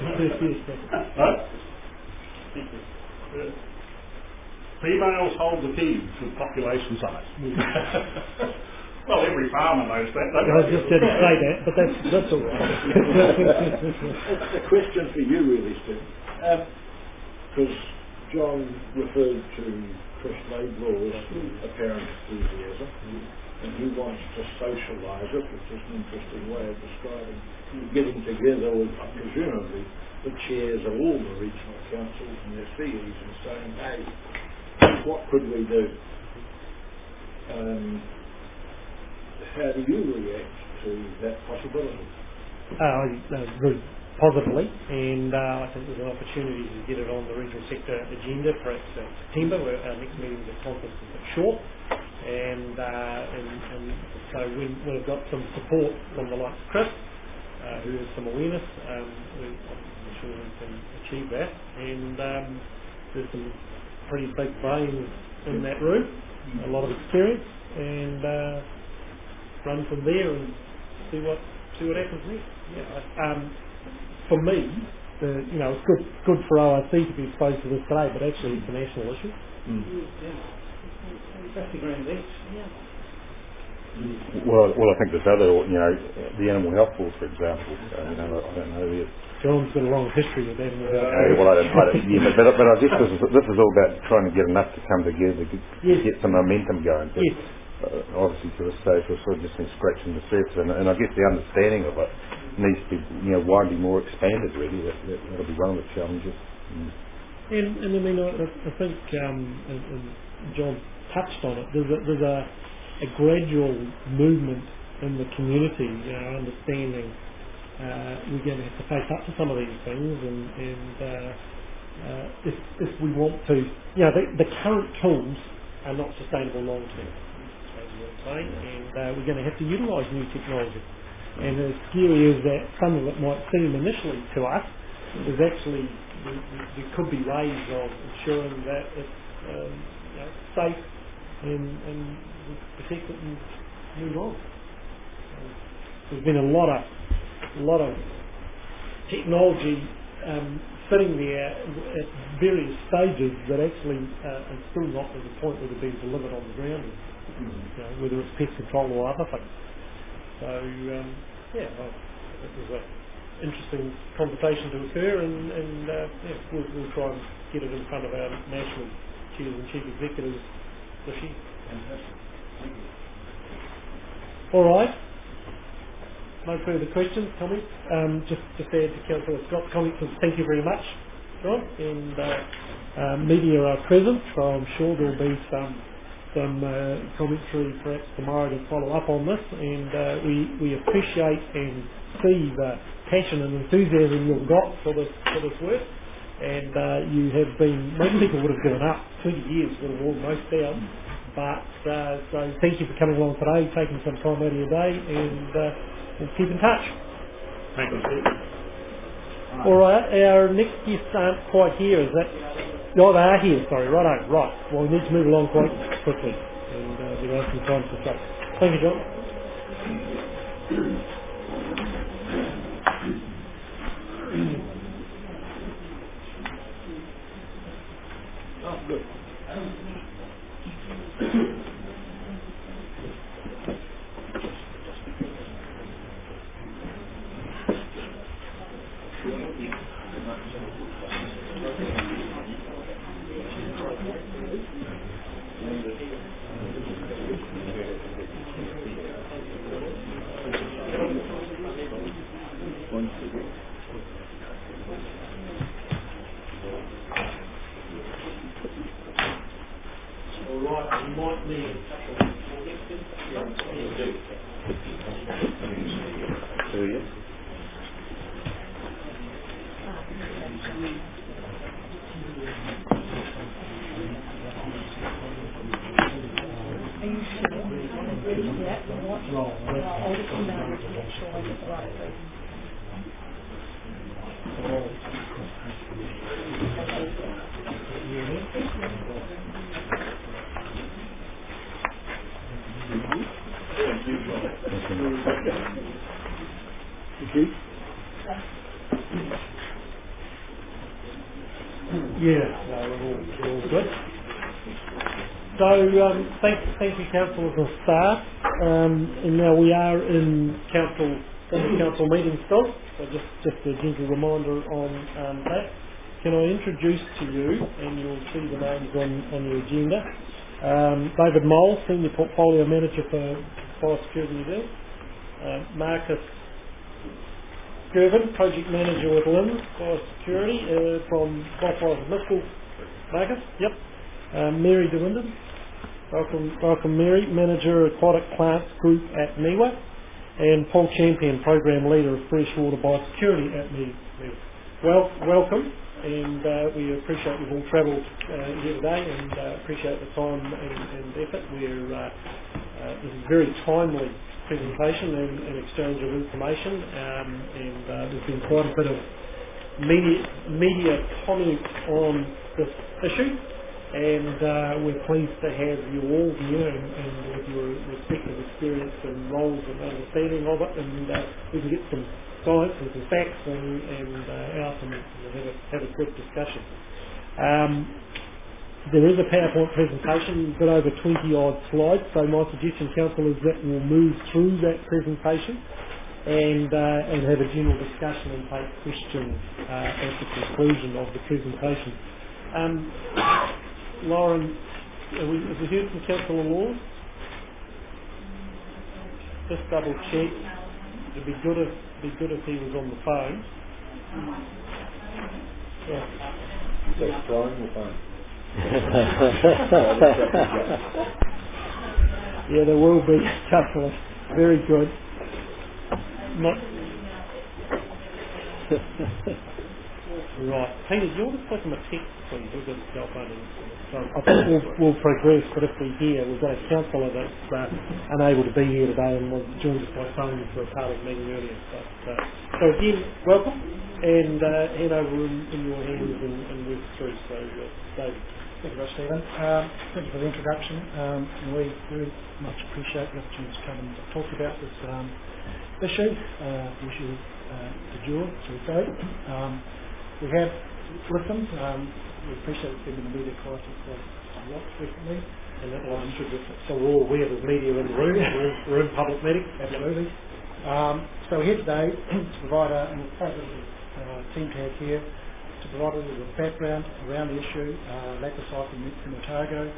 Females hold the key to population size. Well, every farmer knows that.
I just didn't say that, but that's all right.
It's a question for you, really, Steve. Because John referred to Chris Laidlaw's apparent enthusiasm, and he wants to socialise it, which is an interesting way of describing getting together with, presumably, the chairs of all the regional councils and their CEs and saying, hey, what could we do? How do you react to that possibility?
Very positively, and I think there's an opportunity to get it on the regional sector agenda perhaps September, where our next meeting is a conference is a bit short, and so we've got some support from the likes of Chris, who has some awareness, I'm sure we can achieve that, and there's some pretty big brains in that room, a lot of experience, and run from there and see what happens next. For me, it's good for ORC to be exposed to this today, but actually it's a national issue.
Well, I think there's other, the animal health board, for example. I don't know.
John's got a long history with animal health.
Well, I don't know. But I guess this is all about trying to get enough to come together, get some momentum going. obviously to this stage we're sort of just been scratching the surface, and I guess the understanding of it needs to be, widely more expanded. Really, that'll be one of the challenges.
And I mean, I think, and John touched on it. There's a gradual movement in the community, understanding we're going to have to face up to some of these things, and if we want to, the current tools are not sustainable long term, as you were saying, and we're going to have to utilise new technology. And as scary as that some of it might seem initially to us, there's actually there could be ways of ensuring that it's safe and we protect it and move on. There's been a lot of technology sitting there at various stages that actually are still not to the point where they're being delivered on the ground, whether it's pest control or other things. So it was an interesting conversation to occur, and we'll try and get it in front of our national chairs and chief executives this year.
Fantastic. Thank you.
All right. No further questions, comments. Just add to Councillor Scott's comments. Thank you very much, John. And media are present, so I'm sure there'll be some commentary perhaps tomorrow to follow up on this. And we appreciate and see the passion and enthusiasm you've got for this work. And you have been, most people would have given up. 20 years would have worn most down. But so thank you for coming along today, taking some time out of your day, and keep in touch.
Thank you, Steve.
All right, our next guests aren't quite here, is that? No, they are here, sorry, right. Well, we need to move along quite quickly, and there are some time to say. Thank you, John. Oh, good. Thank you, councillors and staff. And now we are in council meeting still, so just a gentle reminder on that. Can I introduce to you, and you'll see the names on your agenda, David Mole, Senior Portfolio Manager for Fire Security New Zealand, Marcus Gervin, Project Manager with LIMS Fire Security from Bothwell Municipal. Marcus, yep. Mary DeWinden. Welcome Mary, Manager Aquatic Plants Group at NIWA, and Paul Champion, Program Leader of Freshwater Biosecurity at NIWA. Welcome, and we appreciate you've all travelled here today, and appreciate the time and effort. This is a very timely presentation and exchange of information, and there's been quite a bit of media comment on this issue. And we're pleased to have you all here and with your respective experience and roles and understanding of it, and we can get some science and some facts and out and have a good discussion. There is a PowerPoint presentation, a bit over 20 odd slides, so my suggestion, council, is that we'll move through that presentation and have a general discussion and take questions at the conclusion of the presentation. Lauren, have we heard from Councillor Laws? just double check. It'd be good if he was on the phone. Yeah.
Is that flying or phone?
Yeah, there will be a couple of very good. Not right. Peter, do you want to click him a text, please? We've got a cell phone. So I think we'll progress, but if we hear, we've got a councillor that's unable to be here today and was joined us by phone for a part of the meeting earlier. But, so again, welcome, and hand over in your hands and work through. So, David.
Thank you very much, Stephen. Thank you for the introduction. And we very much appreciate the opportunity to come and talk about this issue, du jour, shall we say. We have listened. We appreciate it's been in the media quite a lot recently.
And that so we're all aware there's media in the room. We're in public meeting.
Absolutely. So we're here today to provide a team tag here to provide a little bit of background around the issue, lack of cycling in Otago,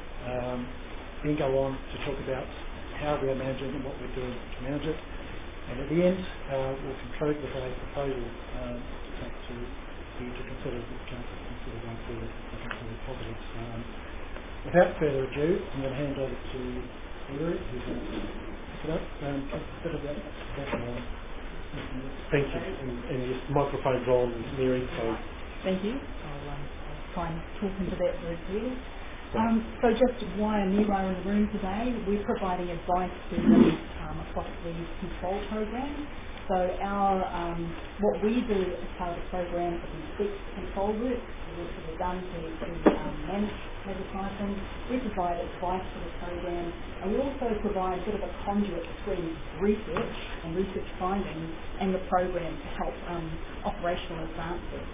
then go on to talk about how we are managing and what we're doing to manage it. And at the end, we'll conclude with a proposal to consider going forward. I think it's really positive. Without further ado, I'm going to hand over to Hillary, who's going to pick it up and talk a bit about background.
Thank you. And your microphone's on, Mary. So.
Thank you. I'll try and talk into that very clearly. So just why Niwa in the room today, we're providing advice to them across the control program. So our what we do as part of the program is inspect control work, which is done to manage legislation. We provide advice for the program, and we also provide a bit of a conduit between research and research findings and the program to help operational advances.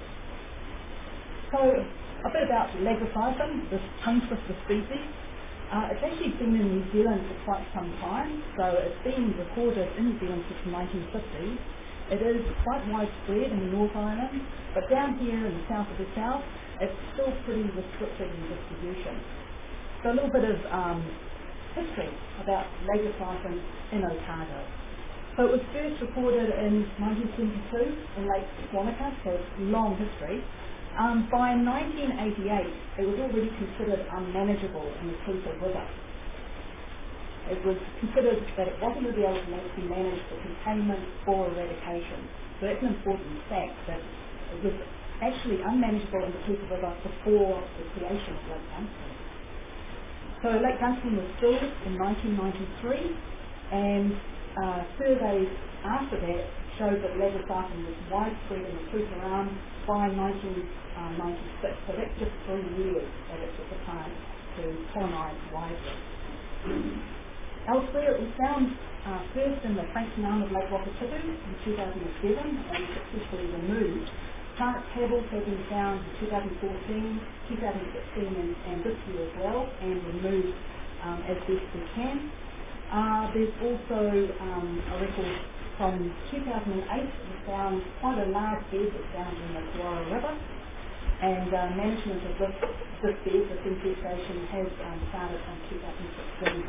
So a bit about legislation, this tongue twister species. It's actually been in New Zealand for quite some time, so it's been recorded in New Zealand since the 1950s. It is quite widespread in the North Island, but down here in the south of the south, it's still pretty restricted in distribution. So a little bit of history about legislation in Otago. So it was first recorded in 1972 in Lake Wanaka, so it's long history. By 1988, it was already considered unmanageable in the Tupa River. It was considered that it wasn't going to be able to manage the containment or eradication. So that's an important fact, that it was actually unmanageable in the Tupa River before the creation of Lake Dunstan. So Lake Dunstan was filled in 1993, and surveys after that showed that legislation was widespread in the Tupa Arm by 1996. So that's just 3 years that it took the time to colonise widely. Elsewhere, it was found first in the Frankston Arm of Lake Wakatipu in 2007 and successfully removed. Current pebbles have been found in 2014, 2016 and this year as well, and removed as best we can. There's also a record from 2008, we found quite a large bed that's found in the Kawara River, and management of this bed, this infestation, has started in 2016.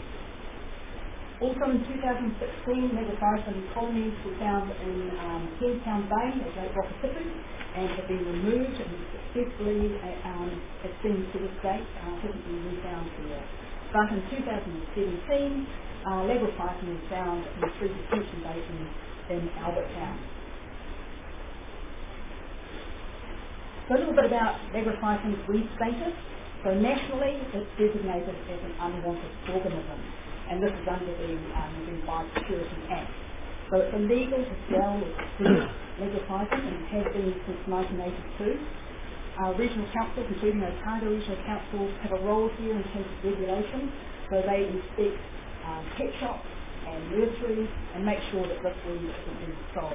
Also in 2016, megaphysum colonies were found in Kingstown Bay at Lake Wakatipu and have been removed, and successfully, it seems to this date, hasn't been refound here. But in 2017, legophysum was found in 3 detention basins in Albert Town. So a little bit about legophysum's weed status. So nationally, it's designated as an unwanted organism, and this is under the Biosecurity Act. So it's illegal to sell or distribute legophysum, and it has been since 1982. Regional councils, including Otago Regional Council, have a role here in terms of regulation. So they inspect pet shops and nurseries and make sure that this weed isn't being sold.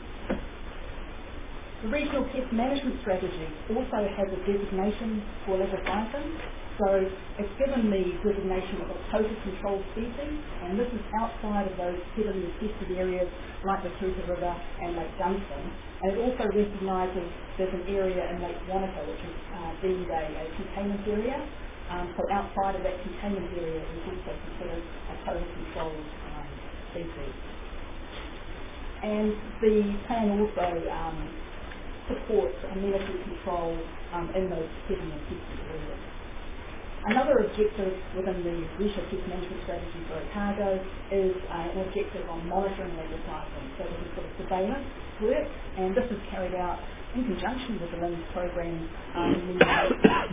The Regional Pest Management Strategy also has a designation for legophysum. So it's given the designation of a total control species, and this is outside of those heavily infested areas like the Tupa River and Lake Dunstan. And it also recognises there's an area in Lake Wanaka which is deemed a containment area. So outside of that containment area is also considered a total control species. And the plan also supports amenity control in those heavy and sensitive areas. Another objective within the leisure pest management strategy for Otago is an objective on monitoring legal cycling. So this is sort of surveillance work, and this is carried out in conjunction with the LIMS program in many cases.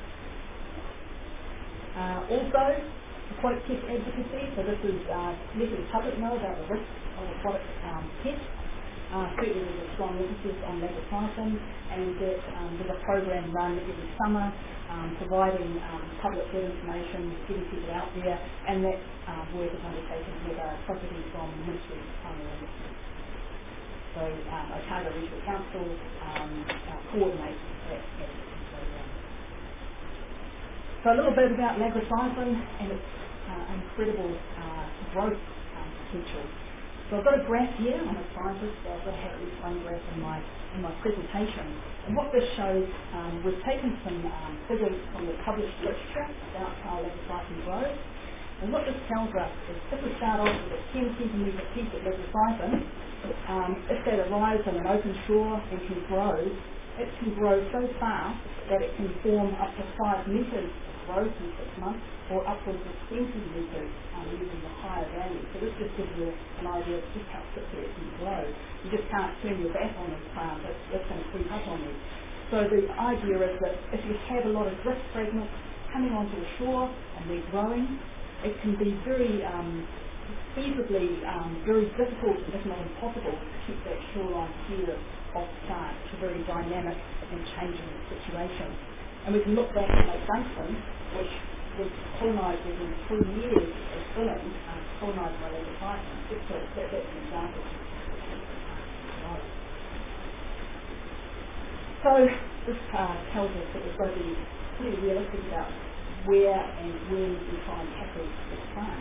Also, aquatic pest advocacy. So this is letting the public know about the risks of aquatic pests. Certainly there's a strong emphasis on legal cycling, and that there's a program run every summer providing public good information, getting people out there, and that work is undertaken with property from Ministry of Primary Industry. So Otago Regional Council coordinates that program. So a little bit about lagrocycline and its incredible growth potential. So I've got a graph here. I'm a scientist, so I've got to have at least one graph in my presentation. And what this shows, we've taken some figures from the published literature about how lagrocycline grows. And what this tells us is if we start off with a 10 centimetre piece of lagrocycline, if that arrives on an open shore and can grow, it can grow so fast that it can form up to 5 metres growth in 6 months, or upwards of 20 metres using the higher value. So this just gives you an idea of just how quickly it can grow. You just can't turn your back on this plant, it's going to creep up on you. So the idea is that if you have a lot of drift fragments coming onto the shore and they're growing, it can be very feasibly very difficult, if not impossible, to keep that shoreline clear of plants. It's a very dynamic and changing situation. And we can look back at Lake Dunstan, which was colonised within 3 years of filling, colonised by lagrocycline. That's an example. So this tells us that we've got to be pretty realistic about where and when we try and tackle this plant.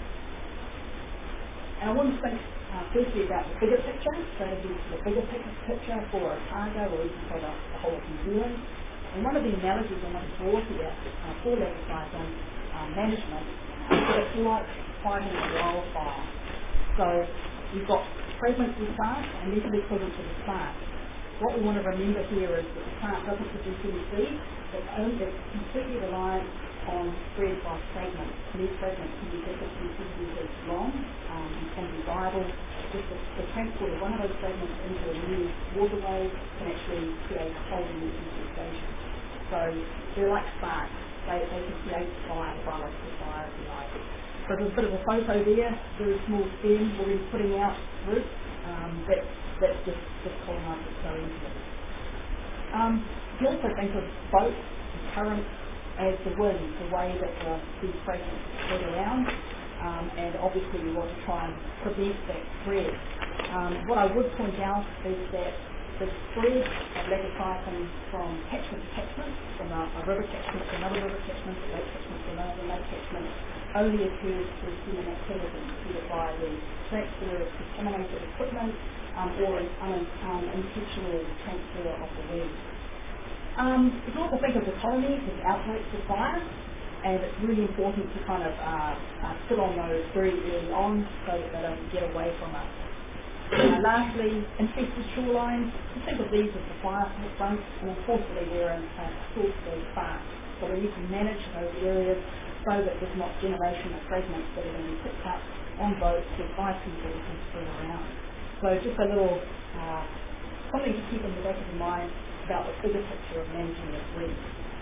And I want to think firstly about the bigger picture, strategies for the bigger picture for Otago or even for the whole of New Zealand. And one of the analogies I want to draw here for lagrocycline management is that it's like fighting a wildfire. So you've got fragments in the plant and these are equivalent to the plant. What we want to remember here is that the plant doesn't produce any seed, it's completely reliant on spread by fragments. And these fragments can be different from centimetres long and can be viable. Just the transport of one of those fragments into a new waterway can actually create a whole new infestation. So they're like sparks. They can create fire, violence to fire, if you like. So there's a bit of a photo there, very small stem, already putting out roots. That's just colonised it so easily. You also think of boats, the current, as the wind, the way that these fragments spread around, and obviously we want to try and prevent that spread. What I would point out is that the spread of lagrocycline from catchment to catchment, from a river catchment to another river catchment, a lake catchment to another lake catchment, only occurs through human activity, either by the transfer of contaminated equipment or an unintentional transfer of the weed. You can also think of the colonies as outlets of fire, and it's really important to kind of sit on those very early on so that they don't get away from us. Lastly, infested shorelines. You think of these as the fire fronts, and unfortunately they're a source of spark. So we need to manage those areas so that there's not generation of fragments that are going to be picked up on boats with by people and spread around. So just a little something to keep in the back of your mind about the bigger picture of managing this risk.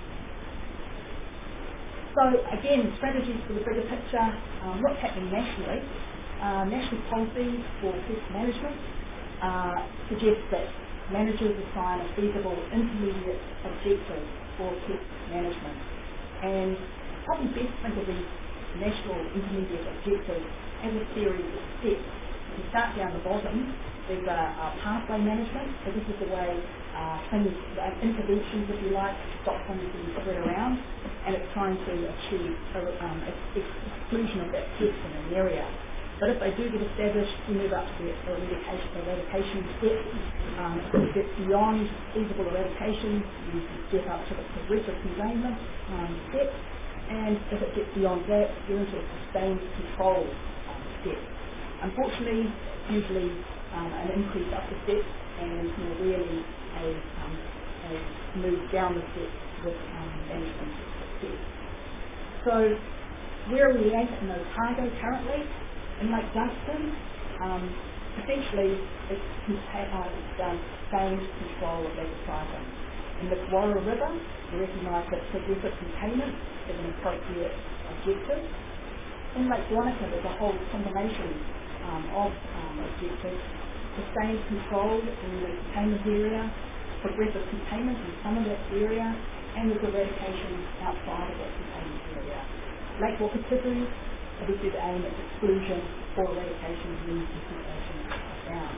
So again, strategies for the bigger picture. What's happening nationally? National policies for pest management suggest that managers assign a feasible intermediate objective for pest management. And probably best think of these national intermediate objectives as a series of steps. If you start down the bottom, there's a pathway management. So this is the way interventions, if you like, stop things being spread around, and it's trying to achieve exclusion of that pest in an area. But if they do get established, you move up to the eradication step. If it gets beyond feasible eradication, you step up to the progressive containment step. And if it gets beyond that, you're into a sustained control step. Unfortunately, usually an increase up the steps and more rarely a move down the steps with management success. So where are we at in Otago currently? In Lake Dunstan, essentially it's sustained control of legislation. In the Kawarra River, we recognise that progressive containment is an appropriate objective. In Lake Wanaka, there's a whole combination of objectives: sustained control in the containment area, progressive containment in some of that area, and there's eradication outside of that containment area. Lake Wakatipu, we did aim at exclusion or eradication when conservation are found.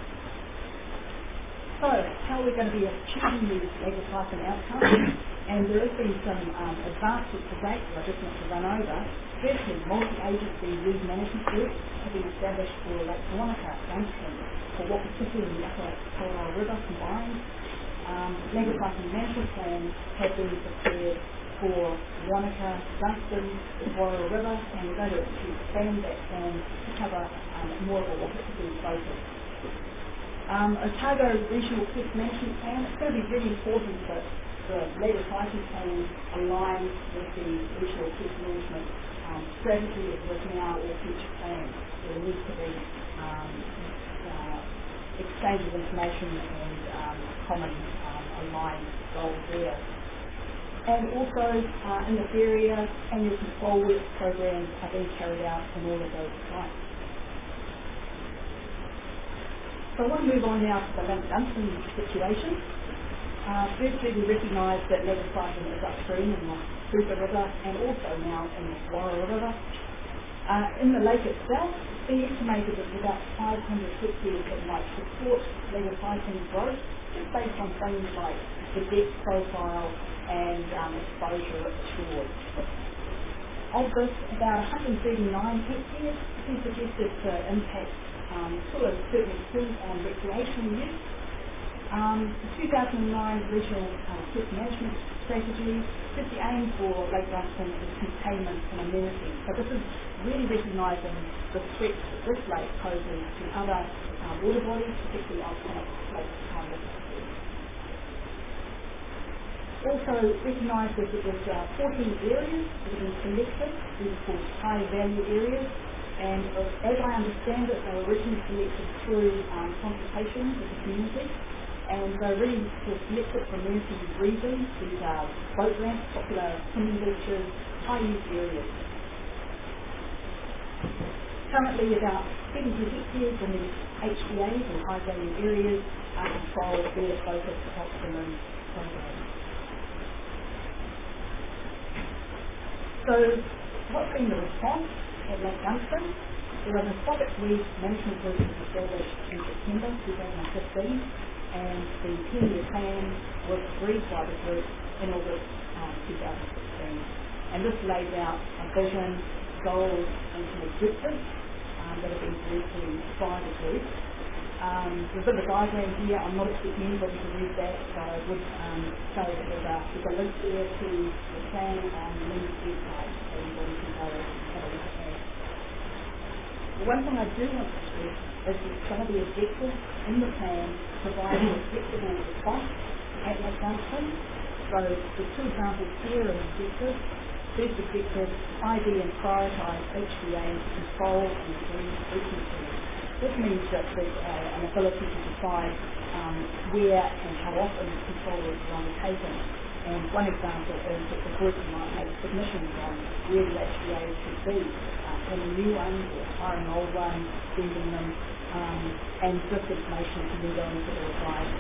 So, how are we going to be achieving these legislative outcomes? And there has been some advances to date that I just want to run over. Firstly, multi-agency lead management groups have been established for Lake Wanaka, Dunstan, for Wakatipu and the Upper Kawarra River combined. Legislative management plans have been prepared for Wanaka, Dunstan, the Kawarra River, and we're going to expand that plan to cover more of a Wakatipu focus. Otago Regional Pest Management Plan, it's going to be really important that the legislative plan aligns with the regional pest management strategy of this now or future plans. There needs to be exchange of information and common aligned goals there. And also in this area, annual control work programs are being carried out in all of those sites. So I want to move on now to the Lake Dunstan situation. Firstly, we recognise that legislation is upstream in the Cooper River and also now in the Kawarra River. In the lake itself, it's been estimated that about 500 hectares that might support legislation growth, just based on things like the depth profile and exposure at the shore. Of this, about 139 hectares has been suggested to impact to a certain extent on recreational use. The 2009 Regional Pest Management Strategy, just the aim for Lake Dunstan is containment and amenity. So this is really recognising the threats that this lake poses to other water bodies, particularly iconic lakes. Also recognise that there's 14 areas that have been selected. These are called high value areas. And as I understand it, they were originally selected through consultation with the community, and they really were selected for amenity reasons. These are boat ramps, popular swimming beaches, high use areas. Currently about 70 hectares in these HVAs and high value areas are controlled via focused optimum programs. So what's been the response at Lake Dunstan? There was a Profit Weed Management Group that was established in September 2015, and the 10-year plan was agreed by the group in August 2016. And this laid out a vision, goals and some objectives that have been agreed to by the group. There's a bit of a diagram here. I'm not expecting anybody to read that, so I would say that there's a link there to the plan on the LIMS website, so anybody can go and have a look at that. The one thing I do want to stress is that some of the objectives in the plan provide an acceptable response at Lake Dunstan. So the two examples here are objectives. First objective, ID and prioritise HVA control and green frequency. This means that there's an ability to decide where and how often control is undertaken. And one example is that the group might make submissions on where the HVA should be, in a new one or hiring an old one, sending them, and this information can then go into the revised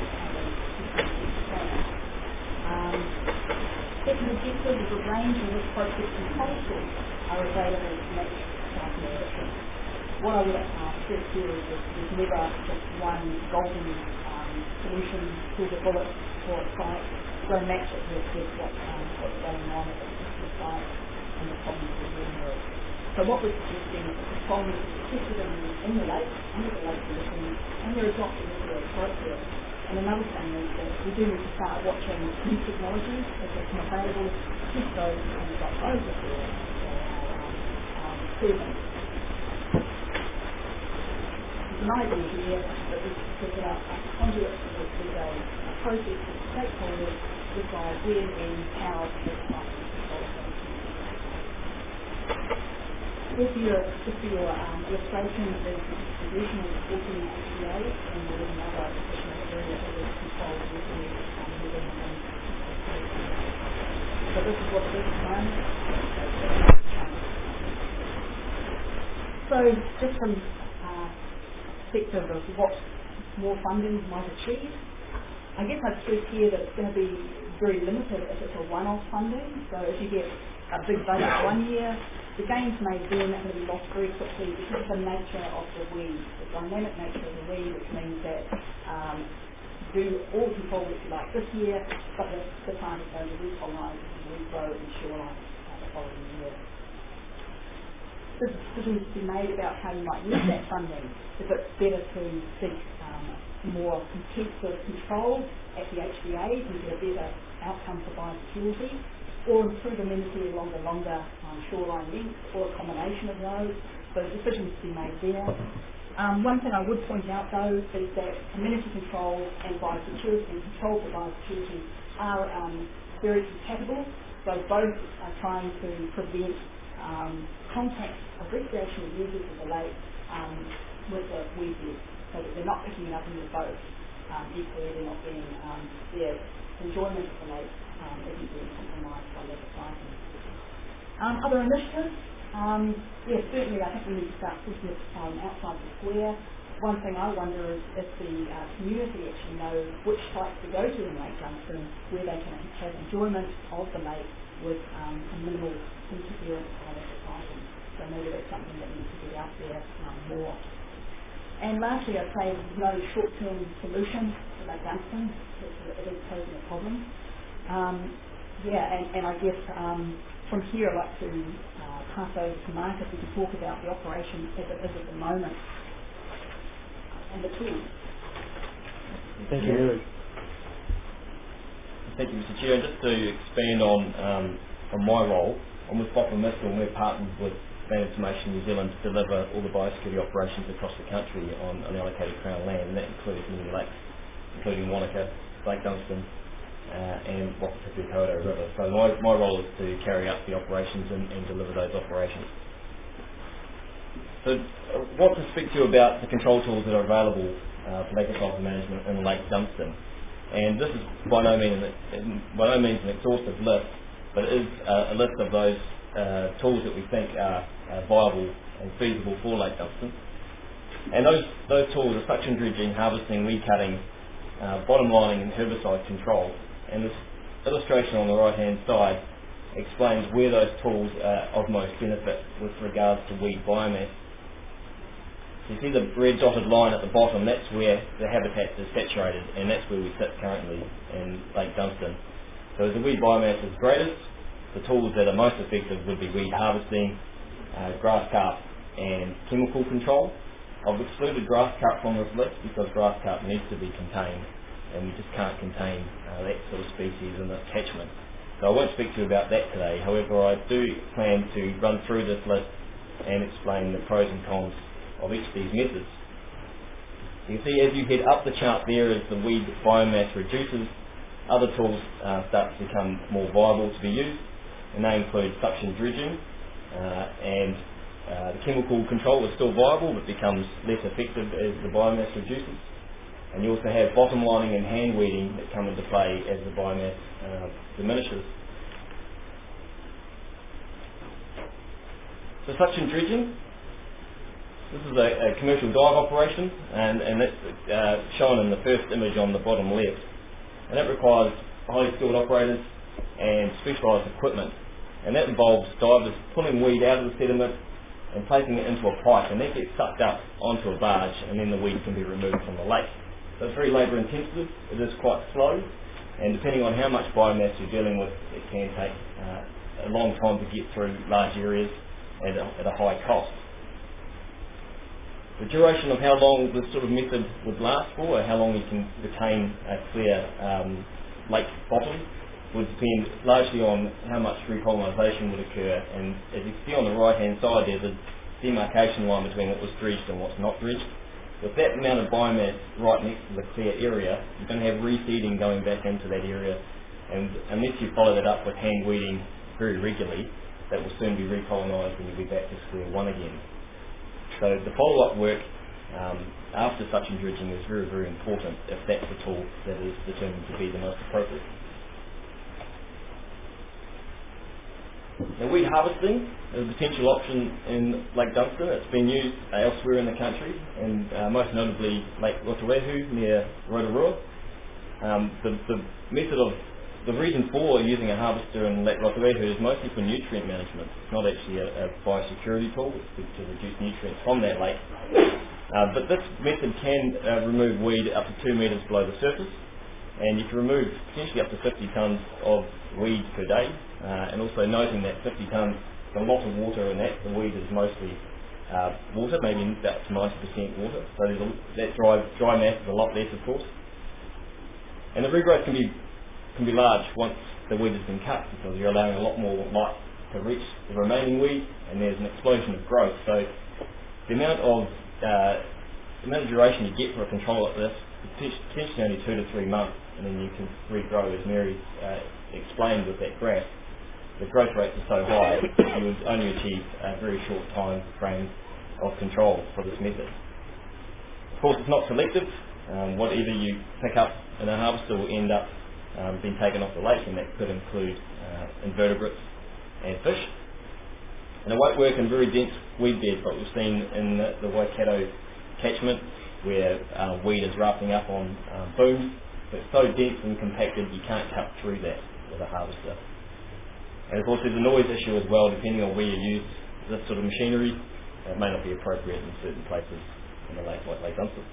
plan. Second objective is a range of appropriate control tools are available to match site conditions. What I would stress here is that there's never just one golden solution, silver bullet for a site. Go match it with what's going on at the particular site and the problems we're dealing with. So what we're suggesting is that the problems are tested in the lake, under the lake conditions, and they're adopted as they're appropriate. And another thing is that we do need to start watching new technologies as they become available, test those and adopt those as they're proven. an idea here that we set up a conduit with a process for stakeholders to decide where, when, how to control. With your illustration is the distribution of supporting HDA, and there is another additional area that is controlled within the So this is what it is at the moment. So just from perspective of what more funding might achieve, I guess I'd stress here that it's going to be very limited if it's a one-off funding. So if you get a big budget one year, the gains made then are going to be lost very quickly because of the nature of the weed, the dynamic nature of the weed, which means that do all control if you like this year, but the plant is going to recolonise and regrow and shoreline the following year. There's decisions to be made about how you might use that funding. If it's better to seek more intensive control at the HDA to get a better outcome for biosecurity, or improve amenity along the longer shoreline length, or a combination of those. So decisions to be made there. One thing I would point out though is that amenity control and biosecurity and control for biosecurity are very compatible. So both are trying to prevent contact of recreational users of the lake with the weed bed, so that they're not picking it up in the boat. Equally, they're not getting their enjoyment of the lake isn't being compromised by level cycling. Other initiatives, yes, certainly I think we need to start pushing it outside the square. One thing I wonder is if the community actually know which sites to go to in Lake Dunstan where they can have enjoyment of the lake with a minimal interference by level cycling. So maybe that's something that needs to get out there more. And lastly, I'd say there's no short-term solution to Lake Dunstan. It is posing a problem. And I guess from here I'd like to pass over to Mark if we can talk about the operation as it is at the moment and the tools.
Thank you. Thank you, Mr. Chair. Just to expand on my role, I'm with Bopper Mist, and we're partnered with Land Information New Zealand to deliver all the biosecurity operations across the country on allocated Crown land, and that includes many lakes, including Wanaka, Lake Dunstan, and Whakatapu River. So my role is to carry out the operations and deliver those operations. So I want to speak to you about the control tools that are available for lake cycle management in Lake Dunstan. And this is by no means an exhaustive list, but it is a list of those tools that we think are viable and feasible for Lake Dunstan. And those tools are suction dredging, harvesting, weed cutting, bottom lining and herbicide control. And this illustration on the right hand side explains where those tools are of most benefit with regards to weed biomass. You see the red dotted line at the bottom, that's where the habitat is saturated, and that's where we sit currently in Lake Dunstan. So as the weed biomass is greatest, the tools that are most effective would be weed harvesting, grass carp and chemical control. I've excluded grass carp from this list because grass carp needs to be contained, and we just can't contain that sort of species in the catchment. So I won't speak to you about that today. However, I do plan to run through this list and explain the pros and cons of each of these methods. You can see as you head up the chart there, as the weed biomass reduces, other tools start to become more viable to be used, and they include suction dredging, and the chemical control is still viable but becomes less effective as the biomass reduces. And you also have bottom lining and hand weeding that come into play as the biomass diminishes. So suction dredging, this is a commercial dive operation, and that's shown in the first image on the bottom left. And that requires highly skilled operators and specialised equipment. And that involves divers pulling weed out of the sediment and placing it into a pipe, and that gets sucked up onto a barge, and then the weed can be removed from the lake. So it's very labour intensive, it is quite slow, and depending on how much biomass you're dealing with, it can take a long time to get through large areas at a high cost. The duration of how long this sort of method would last for, or how long you can retain a clear lake bottom, would depend largely on how much recolonisation would occur. And as you see on the right hand side, there's a demarcation line between what was dredged and what's not dredged. with that amount of biomass right next to the clear area, you're going to have reseeding going back into that area, and unless you follow that up with hand weeding very regularly, that will soon be recolonised and you'll be back to square one again. So the follow-up work after such dredging is very, very important if that's the tool that is determined to be the most appropriate. Now, weed harvesting is a potential option in Lake Dunstan. It's been used elsewhere in the country, and most notably Lake Rotoahu near Rotorua. The reason for using a harvester in Lake Rotoahu is mostly for nutrient management. It's not actually a biosecurity tool. It's to reduce nutrients from that lake. But this method can remove weed up to 2 metres below the surface, and you can remove potentially up to 50 tonnes of weed per day. And also noting that 50 tonnes is a lot of water, and that the weed is mostly water, maybe about 90% water. So that dry mass is a lot less, of course. And the regrowth can be large once the weed has been cut, because you're allowing a lot more light to reach the remaining weed, and there's an explosion of growth. So the amount of duration you get for a control like this is potentially only 2 to 3 months, and then you can regrow, as Mary explained with that graph. The growth rates are so high you would only achieve a very short time frame of control for this method. Of course, it's not selective. Whatever you pick up in a harvester will end up being taken off the lake, and that could include invertebrates and fish. And it won't work in very dense weed beds like we've seen in the Waikato catchment, where weed is rafting up on booms. It's so dense and compacted you can't cut through that with a harvester. And of course there's a noise issue as well, depending on where you use this sort of machinery. It may not be appropriate in certain places in the lake, like Lake Dunstan.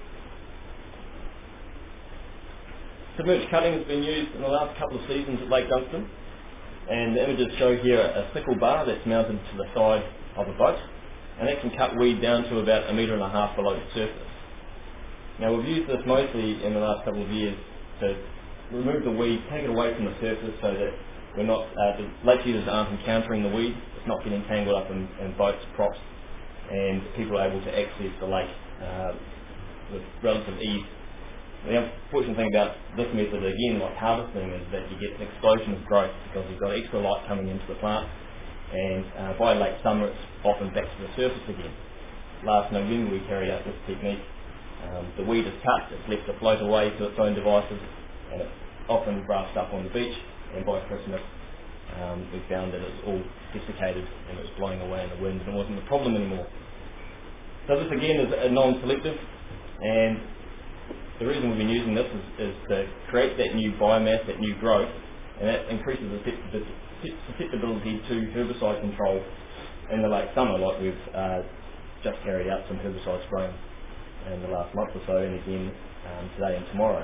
Submerged cutting has been used in the last couple of seasons at Lake Dunstan, and the images show here a sickle bar that's mounted to the side of a boat, and that can cut weed down to about 1.5 metres below the surface. Now, we've used this mostly in the last couple of years to remove the weed, take it away from the surface so that we're not, the lake users aren't encountering the weed, it's not getting tangled up in boats, props, and people are able to access the lake with relative ease. The unfortunate thing about this method, again, like harvesting, is that you get an explosion of growth because you've got extra light coming into the plant, and by late summer it's often back to the surface again. Last November we carried out this technique. The weed is cut, it's left to float away to its own devices, and it's often grassed up on the beach, and by Christmas we found that it was all desiccated and it was blowing away in the wind and it wasn't a problem anymore. So this again is a non-selective, and the reason we've been using this is to create that new biomass, that new growth, and that increases the susceptibility to herbicide control in the late summer, like we've just carried out some herbicide spraying in the last month or so, and again today and tomorrow.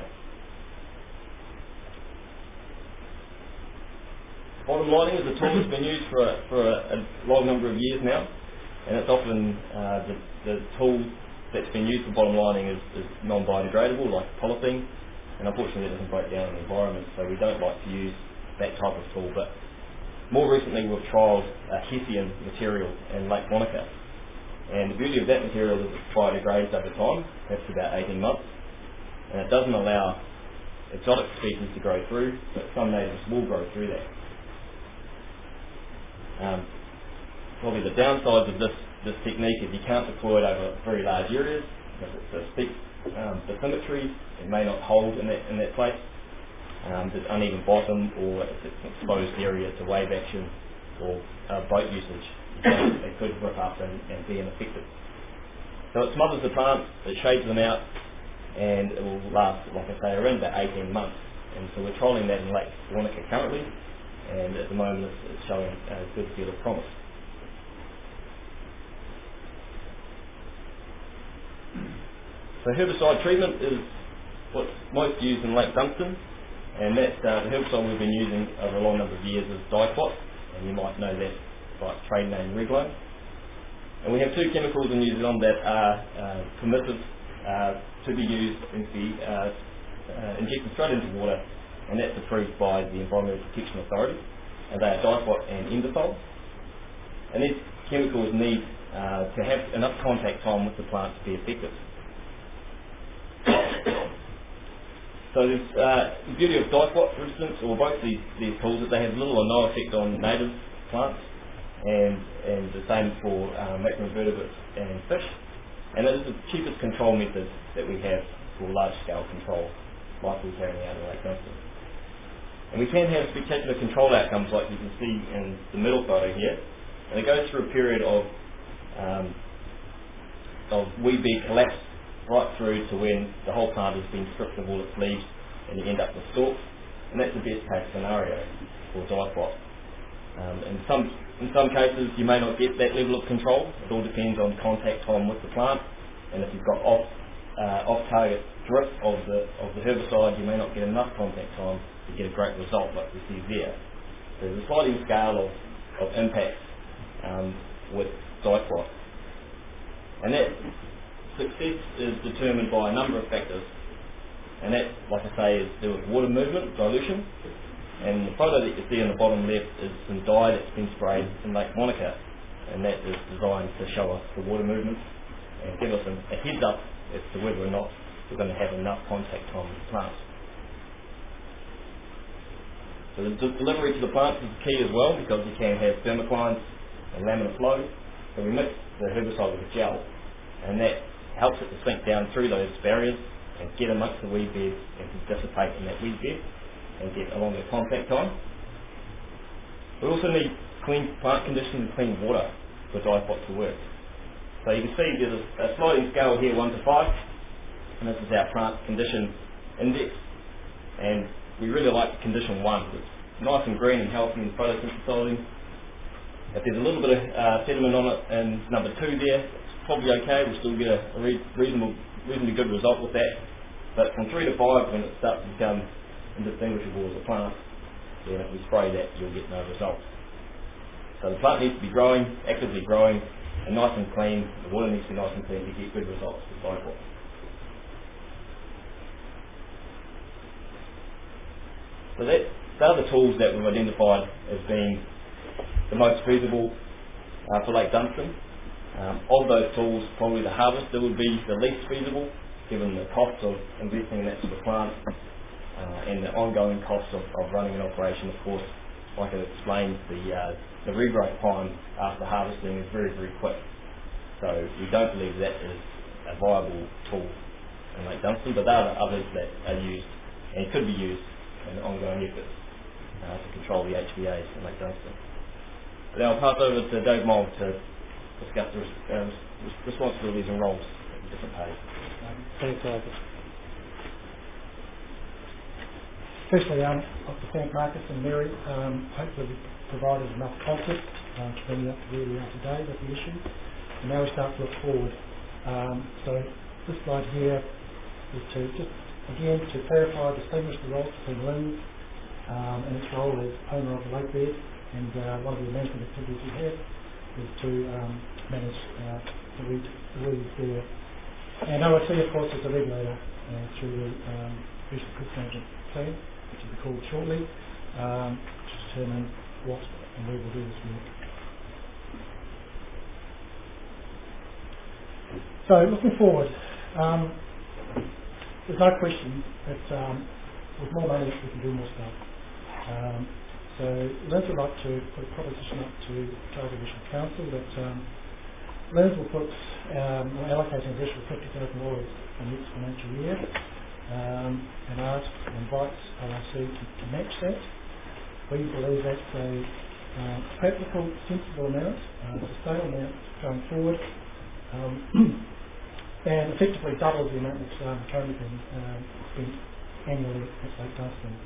Bottom lining is a tool that's been used for a long number of years now, and it's often the tool that's been used for bottom lining is non-biodegradable, like polythene, and unfortunately it doesn't break down in the environment, so we don't like to use that type of tool. But more recently we've trialled Hessian material in Lake Wanaka, and the beauty of that material is it biodegrades over time, that's about 18 months, and it doesn't allow exotic species to grow through, but some natives will grow through that. Probably the downsides of this technique is you can't deploy it over very large areas because it's a steep bathymetry. It may not hold in that place. There's uneven bottom, or if it's an exposed area to wave action or boat usage, it could rip up and be ineffective. So it smothers the plants, it shades them out, and it will last, like I say, around about 18 months. And so we're trialling that in Lake Wanaka currently, and at the moment it's showing a good deal of promise. So herbicide treatment is what's most used in Lake Dunstan, and that's the herbicide we've been using over a long number of years is Diclot, and you might know that by its trade name Reglo. And we have two chemicals in New Zealand that are permissive to be used and to be injected straight into water, and that's approved by the Environmental Protection Authority, and they are Diclot and Endothol. And these chemicals need to have enough contact time with the plant to be effective. So there's the beauty of dipot, for instance, or both these tools, that they have little or no effect on native plants, and the same for macroinvertebrates and fish. And it is the cheapest control method that we have for large-scale control, like we're carrying out in Lake Dunstan. And we can have spectacular control outcomes, like you can see in the middle photo here. And it goes through a period of weed bed collapse right through to when the whole plant has been stripped of all its leaves and you end up with stalks. And that's the best case scenario for dipot. In some cases you may not get that level of control. It all depends on contact time with the plant, and if you've got off-target drip of the herbicide, you may not get enough contact time to get a great result like we see there. There's a sliding scale of impact with dipot, and that success is determined by a number of factors, and that, like I say, is to do with water movement, dilution. And the photo that you see on the bottom left is some dye that's been sprayed in Lake Monica, and that is designed to show us the water movement and give us a heads up as to whether or not we're going to have enough contact time with the plants. So the delivery to the plants is key as well, because you can have thermoclines and laminar flow. So we mix the herbicide with a gel, and that helps it to sink down through those barriers and get amongst the weed bed and to dissipate in that weed bed and get a longer contact time. We also need clean plant conditions and clean water for dipot to work. So you can see there's a sliding scale here, 1 to 5, and this is our plant condition index, and we really like condition 1. It's nice and green and healthy and photosynthesizing. If there's a little bit of sediment on it in number 2 there, it's probably okay. We'll still get a reasonably good result with that. But from 3 to 5, when it starts to become indistinguishable as a plant, then if we spray that, you'll get no result. So the plant needs to be growing, actively growing, and nice and clean. The water needs to be nice and clean to get good results with dipot. So they are the tools that we've identified as being the most feasible for Lake Dunstan. Of those tools, probably the harvester would be the least feasible, given the cost of investing in that sort of plant and the ongoing costs of running an operation. Of course, like I explained, the regrowth time after harvesting is very, very quick. So we don't believe that is a viable tool in Lake Dunstan, but there are others that are used and could be used in ongoing efforts to control the HVAs in Lake Dunstan. But now I'll pass over to Dave Mould to discuss the responsibilities and roles at the different pays.
Thanks, Marcus. Firstly, I'd like to thank Marcus and Mary. Hopefully we provided enough context to bring you up to where we are today with the issue. And now we start to look forward. So this slide here is to just, again, to clarify, distinguish the roles between LINZ and its role as owner of the lake bed. And one of the management activities we have is to manage the weeds there. And OIC, of course, is a regulator through the Recent Creek Management Plan, which will be called shortly, to determine what and where we'll do this work. So, looking forward, there's no question that with more money we can do more stuff. So LINZ would like to put a proposition up to Otago Regional Council that LINZ will allocate an additional $50,000 in next financial year and invites OIC to match that. We believe that's a practical, sensible amount, sustainable amount going forward, and effectively doubles the amount that's currently being spent annually at Lake Dunstan.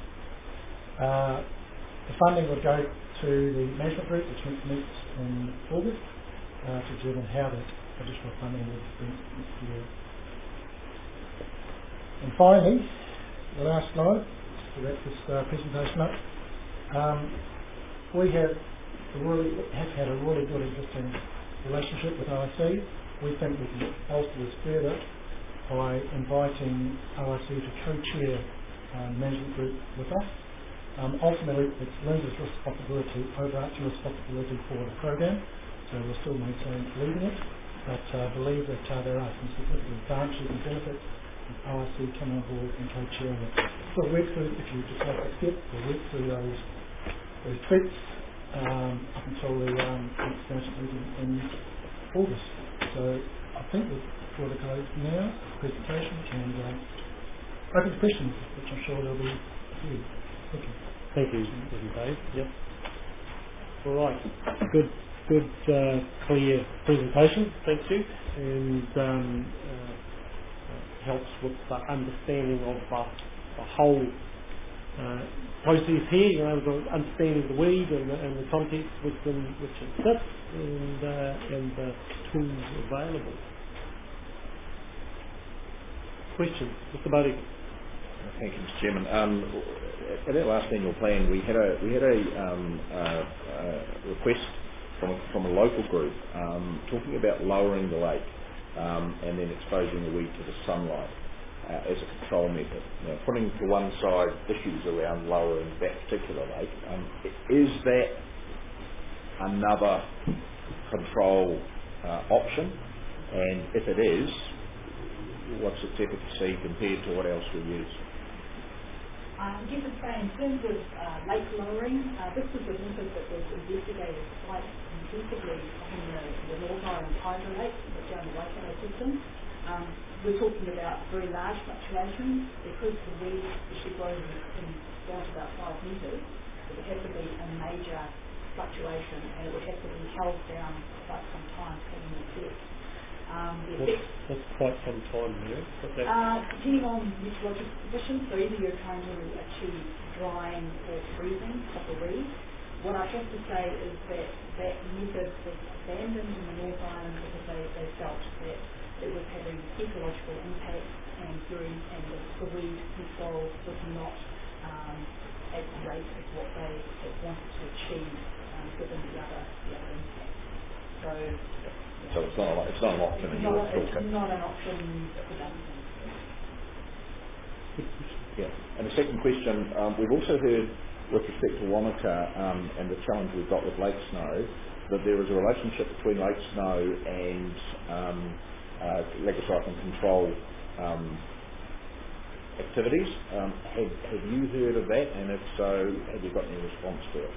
The funding would go to the management group, which meets in August, to determine how that additional funding will be spent next year. And finally, the last slide, to wrap this presentation up, we have had a really good existing relationship with OIC. We think we can bolster this further by inviting OIC to co-chair the management group with us. Ultimately, it's LINZ's responsibility, overarching responsibility for the program, so we'll still maintain leading it, but believe that there are some significant advantages and benefits RC come on board and co-chair it. So we'll work through, if you decide to accept, we'll work through those tweets up until the next council meeting in August. So I think we're before the close now, presentation, and open to questions, which I'm sure there'll be a few. Thank you.
Thank you, Dave. Yep. All right. Good, clear presentation. Thank you, and helps with the understanding of the whole process here. You know, the understanding of the weed and the context within which it sits, and the tools available. Questions, Mr. Bodie?
Thank you, Mr. Chairman. At that last annual plan, we had a request from a local group talking about lowering the lake and then exposing the weed to the sunlight as a control method. Now, putting to one side issues around lowering that particular lake, is that another control option? And if it is, what's its efficacy compared to what else we use?
I guess I'd say in terms of lake lowering, this was a method that was investigated quite intensively in the North Island Hydro Lake, down the Waikato system. We're talking about very large fluctuations because the weed, especially grows down to about 5 metres, it would have to be a major fluctuation and it would have to be held down for quite some time to have an effect.
That's quite some time there.
Depending on meteorological conditions, so either you're trying to achieve drying or freezing of the reed. What I have to say is that method was abandoned in the North Island because they felt that it was having ecological impact and the weed control was not at the rate of what they had wanted to achieve given the other impact.
So it's not an option in your toolkit.
It's not an option for them.
Yeah. And the second question, we've also heard with respect to Wanaka and the challenge we've got with lake snow, that there is a relationship between lake snow and legislation control activities. Have you heard of that? And if so, have you got any response to it?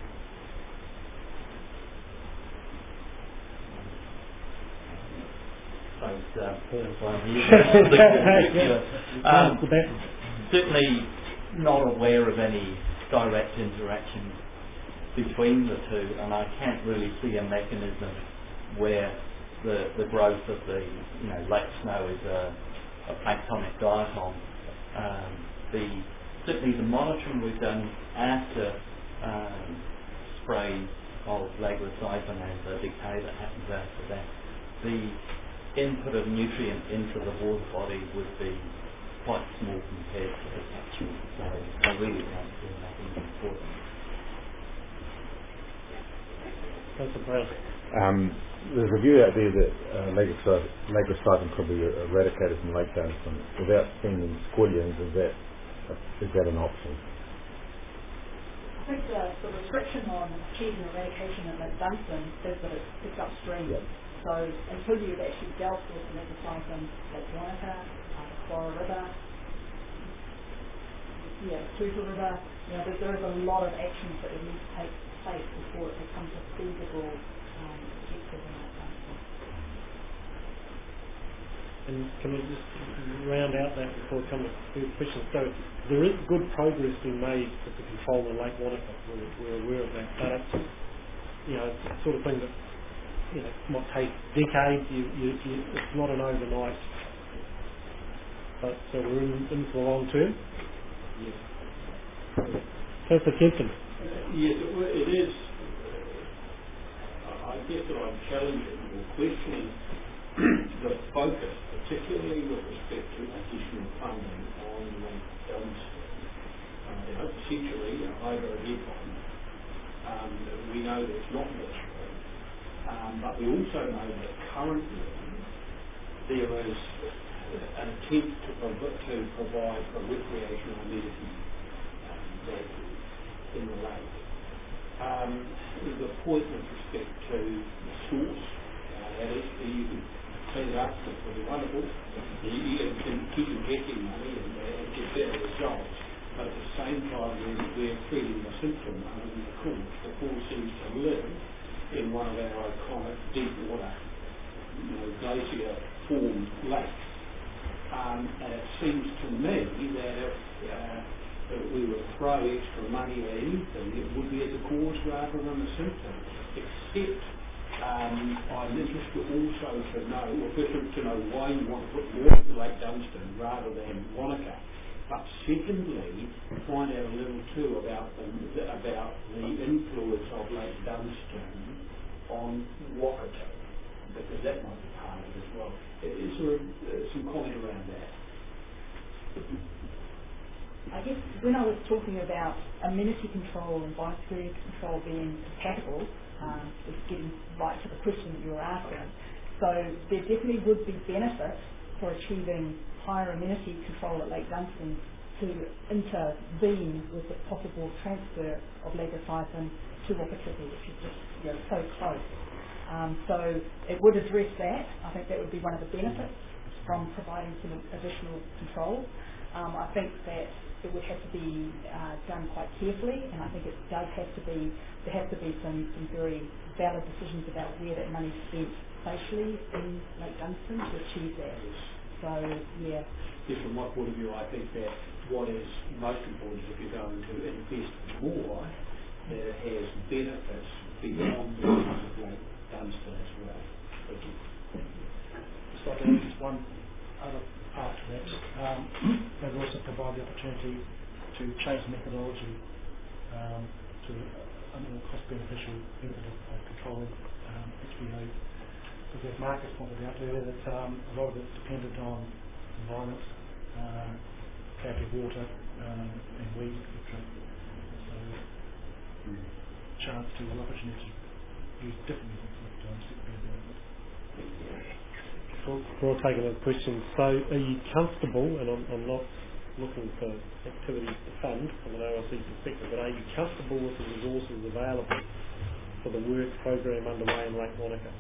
Certainly not aware of any direct interaction between the two, and I can't really see a mechanism where the growth of the lake snow is a planktonic diatom. Certainly the monitoring we've done after sprays of lagroscyphin and the decay that happens after that, the input of nutrient into the water body would be quite small compared to the capture. So I really don't see nothing important.
Dr. Brown.
There's a view out there that lagroscyphin could be eradicated from Lake Dunstan without sending squillions. Is that an option?
I think the restriction on achieving eradication at Lake Dunstan says that it's upstream. Yep. So until you've actually dealt with lagroscyphin at Wanaka, Cora River, Tuka River, there is a lot of actions that would need to take place before it becomes a feasible objective in Lake Dunstan.
And can we just round out that before we come to the questions? So there is good progress being made with the control of Lake Wanaka. We're aware of that, but it's it's the sort of thing that might take decades. It's not an overnight. But so we're in for the long term.
Yes.
Councillor Kempton.
Yes, it is. I guess that I'm challenging or questioning the focus, particularly with respect to additional funding on essentially a hydro head pond. We know that it's not necessary, but we also know that currently there is an attempt to provide a recreational amenity in the lake. The point with respect to the source, that is the
set it up, it'll be wonderful. You can keep injecting money and get better results. But at the same time, we're treating the symptom other than the cause. The cause seems to live in one of our iconic deep water, glacier-formed lakes. And it seems to me that if we would throw extra money at anything, it would be as a cause rather than a symptom. Except I'm interested also to know why you want to put more into Lake Dunstan rather than Wanaka. But secondly, find out a little too about the influence of Lake Dunstan on Waikato, because that might be part of it as well. Is there some comment around that?
I guess when I was talking about amenity control and biosecurity control being compatible, just getting right to the question that you were asking, so there definitely would be benefits for achieving higher amenity control at Lake Dunstan to intervene with the possible transfer of Legocython to Whakatiki, which is just so close. So it would address that. I think that would be one of the benefits from providing some additional control. I think that it would have to be done quite carefully, and I think it does have to be, there have to be some very valid decisions about where that money is spent spatially in Lake Dunstan to achieve that. So, yeah.
Yes, from my point of view, I think that what is most important is if you're going to invest more, that it has benefits beyond the use of Lake Dunstan as well. Thank you.
Just one other part to that. They would also provide the opportunity to change the methodology to a more cost beneficial method of controlling HPA. Because as Marcus pointed out earlier, that a lot of it's dependent on environment, quality of water, and weeds, etc. So, chance to the opportunity to use different methods of HPA benefit.
Before I take another question, so are you comfortable, and I'm not looking for activities to fund from an OLC perspective, but are you comfortable with the resources available for the work program underway in Lake Wanaka?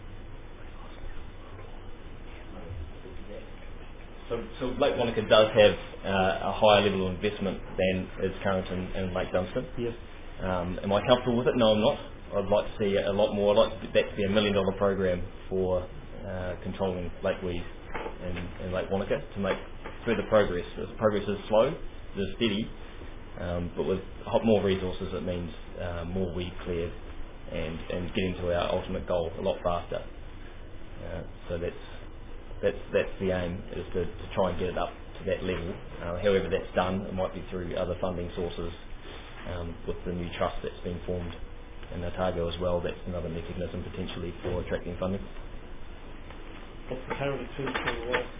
So Lake Wanaka does have a higher level of investment than is current in Lake Dunstan.
Yes.
Am I comfortable with it? No, I'm not. I'd like to see a lot more. I'd like that to be $1 million program for controlling lakeweed in Lake Wanaka to make further progress. The progress is slow, it is steady, but with more resources it means more weed cleared and getting to our ultimate goal a lot faster. So that's the aim, is to try and get it up to that level. However that's done, it might be through other funding sources, with the new trust that's been formed in Otago as well. That's another mechanism potentially for attracting funding.
What's the current expenditure of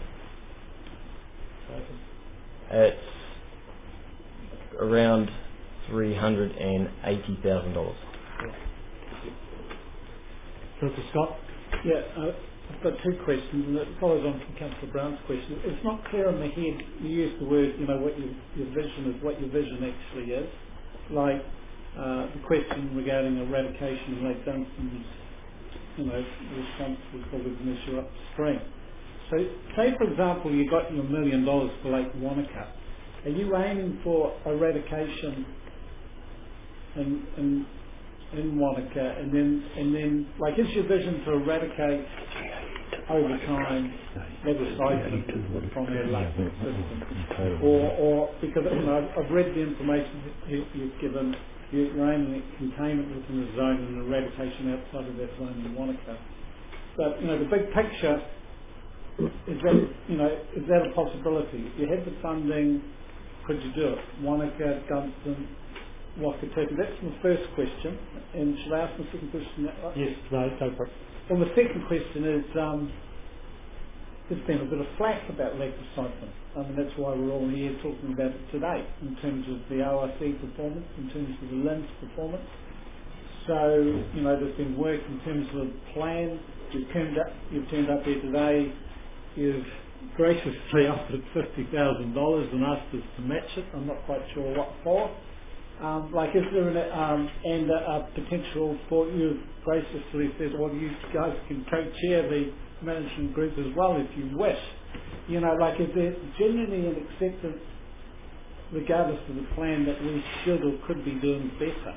It's around $380,000.
Professor Scott?
Yeah, I've got two questions, and it follows on from Councillor Brown's question. It's not clear in my head, you use the word, what your vision is, what your vision actually is. Like the question regarding eradication of Lake Dunstan's, responsible for the issue upstream. So, say for example, you got your $1 million for Lake Wanaka. Are you aiming for eradication in Wanaka, and then, like, is your vision to eradicate over time Legocython from your lake system, or because I've read the information you've given. You're aiming at containment within the zone and eradication outside of that zone in Wanaka. But the big picture is that a possibility? If you had the funding, could you do it? Wanaka, Dunstan, Whakatiki. That's my first question. And should I ask my second question?
Yes, no, go for it.
Well, my second question is, there's been a bit of flack about Legocython. I mean, that's why we're all here talking about it today, in terms of the ORC performance, in terms of the LINZ performance. So, there's been work in terms of the plan. You've turned up here today. You've graciously offered $50,000 and asked us to match it. I'm not quite sure what for. Is there a potential for you graciously said, well, you guys can co-chair the management group as well, if you wish. You know, like if there's genuinely an acceptance, regardless of the plan, that we should or could be doing better.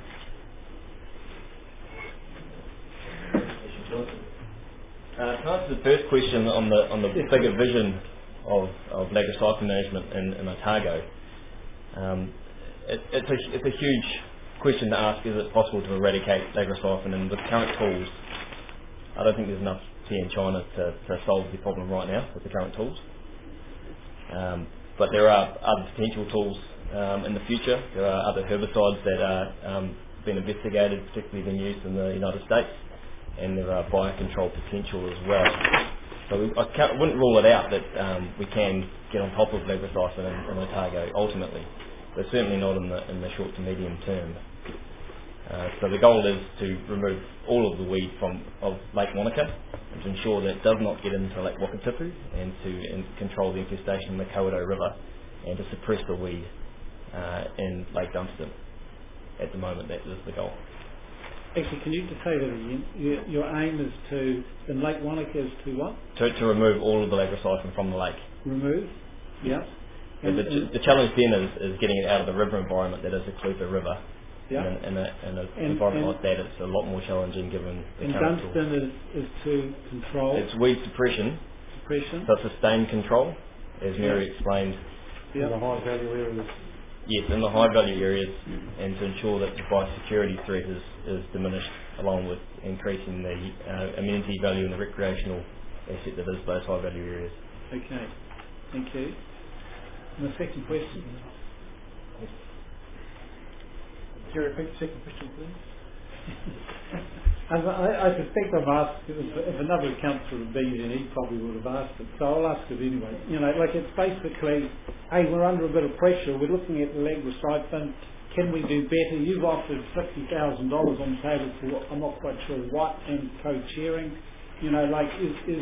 Can I answer the first question on the bigger vision of lag recycling management in Otago? It's a huge question to ask. Is it possible to eradicate lag recycling? And with current tools, I don't think there's enough tea in China to solve the problem right now with the current tools. But there are other potential tools in the future. There are other herbicides that are being investigated, particularly being used in the United States, and there are biocontrol potential as well. So I wouldn't rule it out that we can get on top of lag recycling in Otago ultimately, but certainly not in the short to medium term. So the goal is to remove all of the weed of Lake Wanaka and to ensure that it does not get into Lake Wakatipu, and to control the infestation in the Kawerau River and to suppress the weed in Lake Dunstan. At the moment, that is the goal.
Actually, can you just say that again? Your aim is to, in Lake Wanaka, is to what?
To remove all of the lag recycling from the lake.
Remove? Yeah.
The challenge then is getting it out of the river environment that is the Clutha River.
Yeah.
In an environment like that, it's a lot more challenging given the current tools.
And Dunstan is to control?
It's weed suppression.
Suppression.
So sustained control, as Mary explained.
In the high value areas.
Yes, in the high value areas, and to ensure that the biosecurity threat is diminished, along with increasing the amenity value in the recreational asset that is those high value areas.
Okay, thank you. And the second question?
Can you repeat the second question, please?
I suspect I've asked, if another councillor had been here, he probably would have asked it, so I'll ask it anyway. You know, like it's basically, hey, we're under a bit of pressure, we're looking at the lag recycling, can we do better? You've offered $50,000 on the table for what, I'm not quite sure what, and co-chairing. You know, like,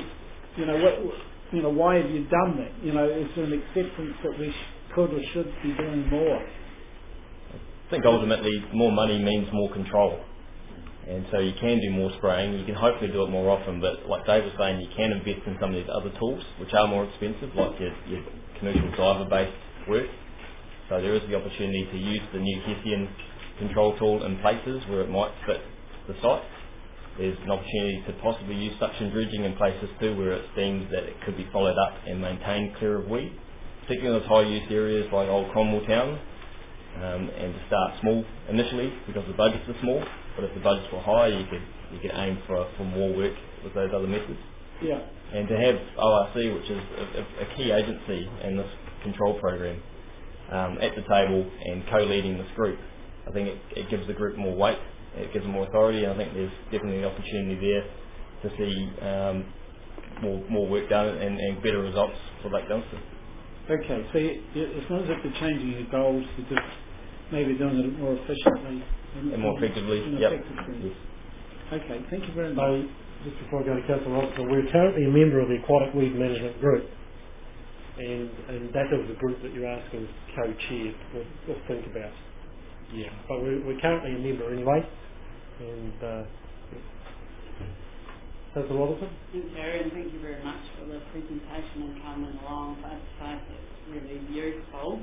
why have you done that? You know, is there an acceptance that we could or should be doing more?
I think ultimately more money means more control. And so you can do more spraying, you can hopefully do it more often, but like Dave was saying, you can invest in some of these other tools which are more expensive, like your commercial diver-based work. So there is the opportunity to use the new Hessian control tool in places where it might fit the site. There's an opportunity to possibly use suction dredging in places too where it seems that it could be followed up and maintained clear of weed, particularly in those high use areas like Old Cromwell Town, and to start small initially because the budgets are small. But if the budgets were higher, you could aim for more work with those other methods.
Yeah.
And to have ORC, which is a key agency in this control program, at the table and co-leading this group, I think it gives the group more weight, it gives them more authority, and I think there's definitely an opportunity there to see more work done and better results for Lake Dunstan.
Okay, so it's not as if you're changing your goals, you're just maybe doing it more efficiently.
And more effectively, yep. Yes.
Okay, thank you very much.
Just before I go to Councillor Robinson, we're currently a member of the Aquatic Weed Management Group, and that is the group that you're asking co-chair. We'll think about. Yeah, but we're currently a member anyway, and Councillor Robinson?
Thank you, and thank you very much for the presentation and coming along face to face. It's really useful.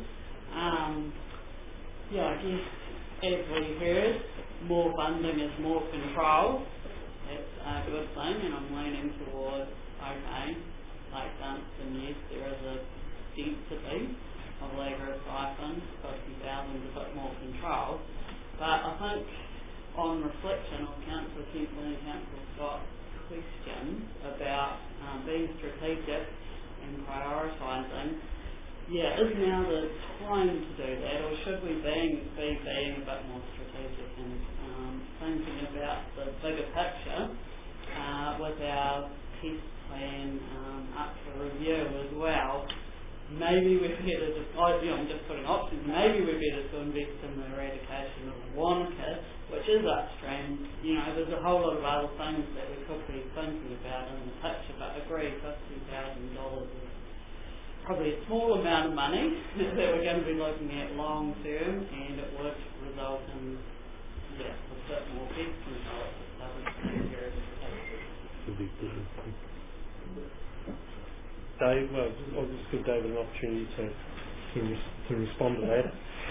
I guess as we heard, more funding is more control. That's a good thing, and I'm leaning towards, okay, Lake Dunstan, yes, there is a density of lag recycling, 50,000 is a bit more control. But I think on reflection of Councillor Kempley and Councillor Scott's questions about being strategic and prioritising, is now the time to do that, or should we be being a bit more strategic and thinking about the bigger picture with our test plan up for review as well? Maybe we're better to, I'm just putting options, maybe we're better to invest in the eradication of Wanaka, which is upstream. There's a whole lot of other things that we could be thinking about in the picture, but I agree, $50,000 is probably a small amount of money that we're going to be looking at long term, and it would result in a bit more pest control if it doesn't take care of it.
Dave, well, I'll just give David an opportunity to respond to that.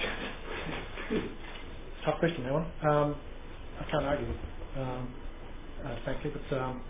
Tough question, that one. I can't argue with frankly, but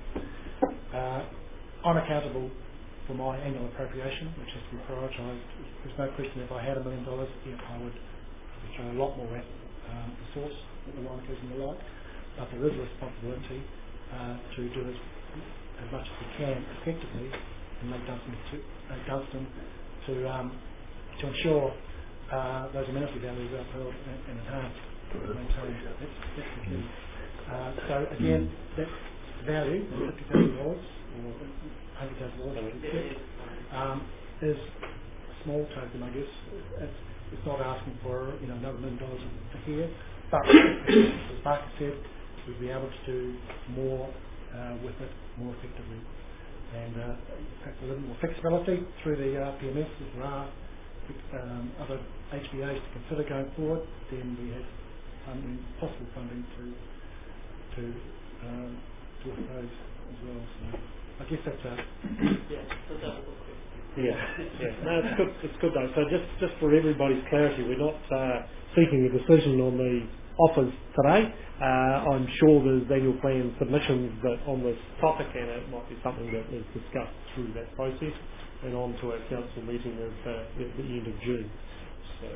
I'm accountable for my annual appropriation, which has to be prioritised. There's no question if I had $1 million, yes, I would throw a lot more at the source, the monitors and the like, but there is a responsibility to do as much as we can effectively in Lake Dunstan to ensure those amenity values are upheld and enhanced and maintained. That's the key. So again, that value, $50,000 or $100,000 is a small token, I guess. It's not asking for another $1 million a year, but as Marcus said, we'll be able to do more with it more effectively. And perhaps a little more flexibility through the RPMS if there are other HBAs to consider going forward, then we have possible funding to with those as well. So I guess that's no, it's good. It's good though. So just for everybody's clarity, we're not seeking a decision on the offers today. I'm sure there's annual plan submissions that on this topic, and it might be something that is discussed through that process and on to our council meeting at the end of June. So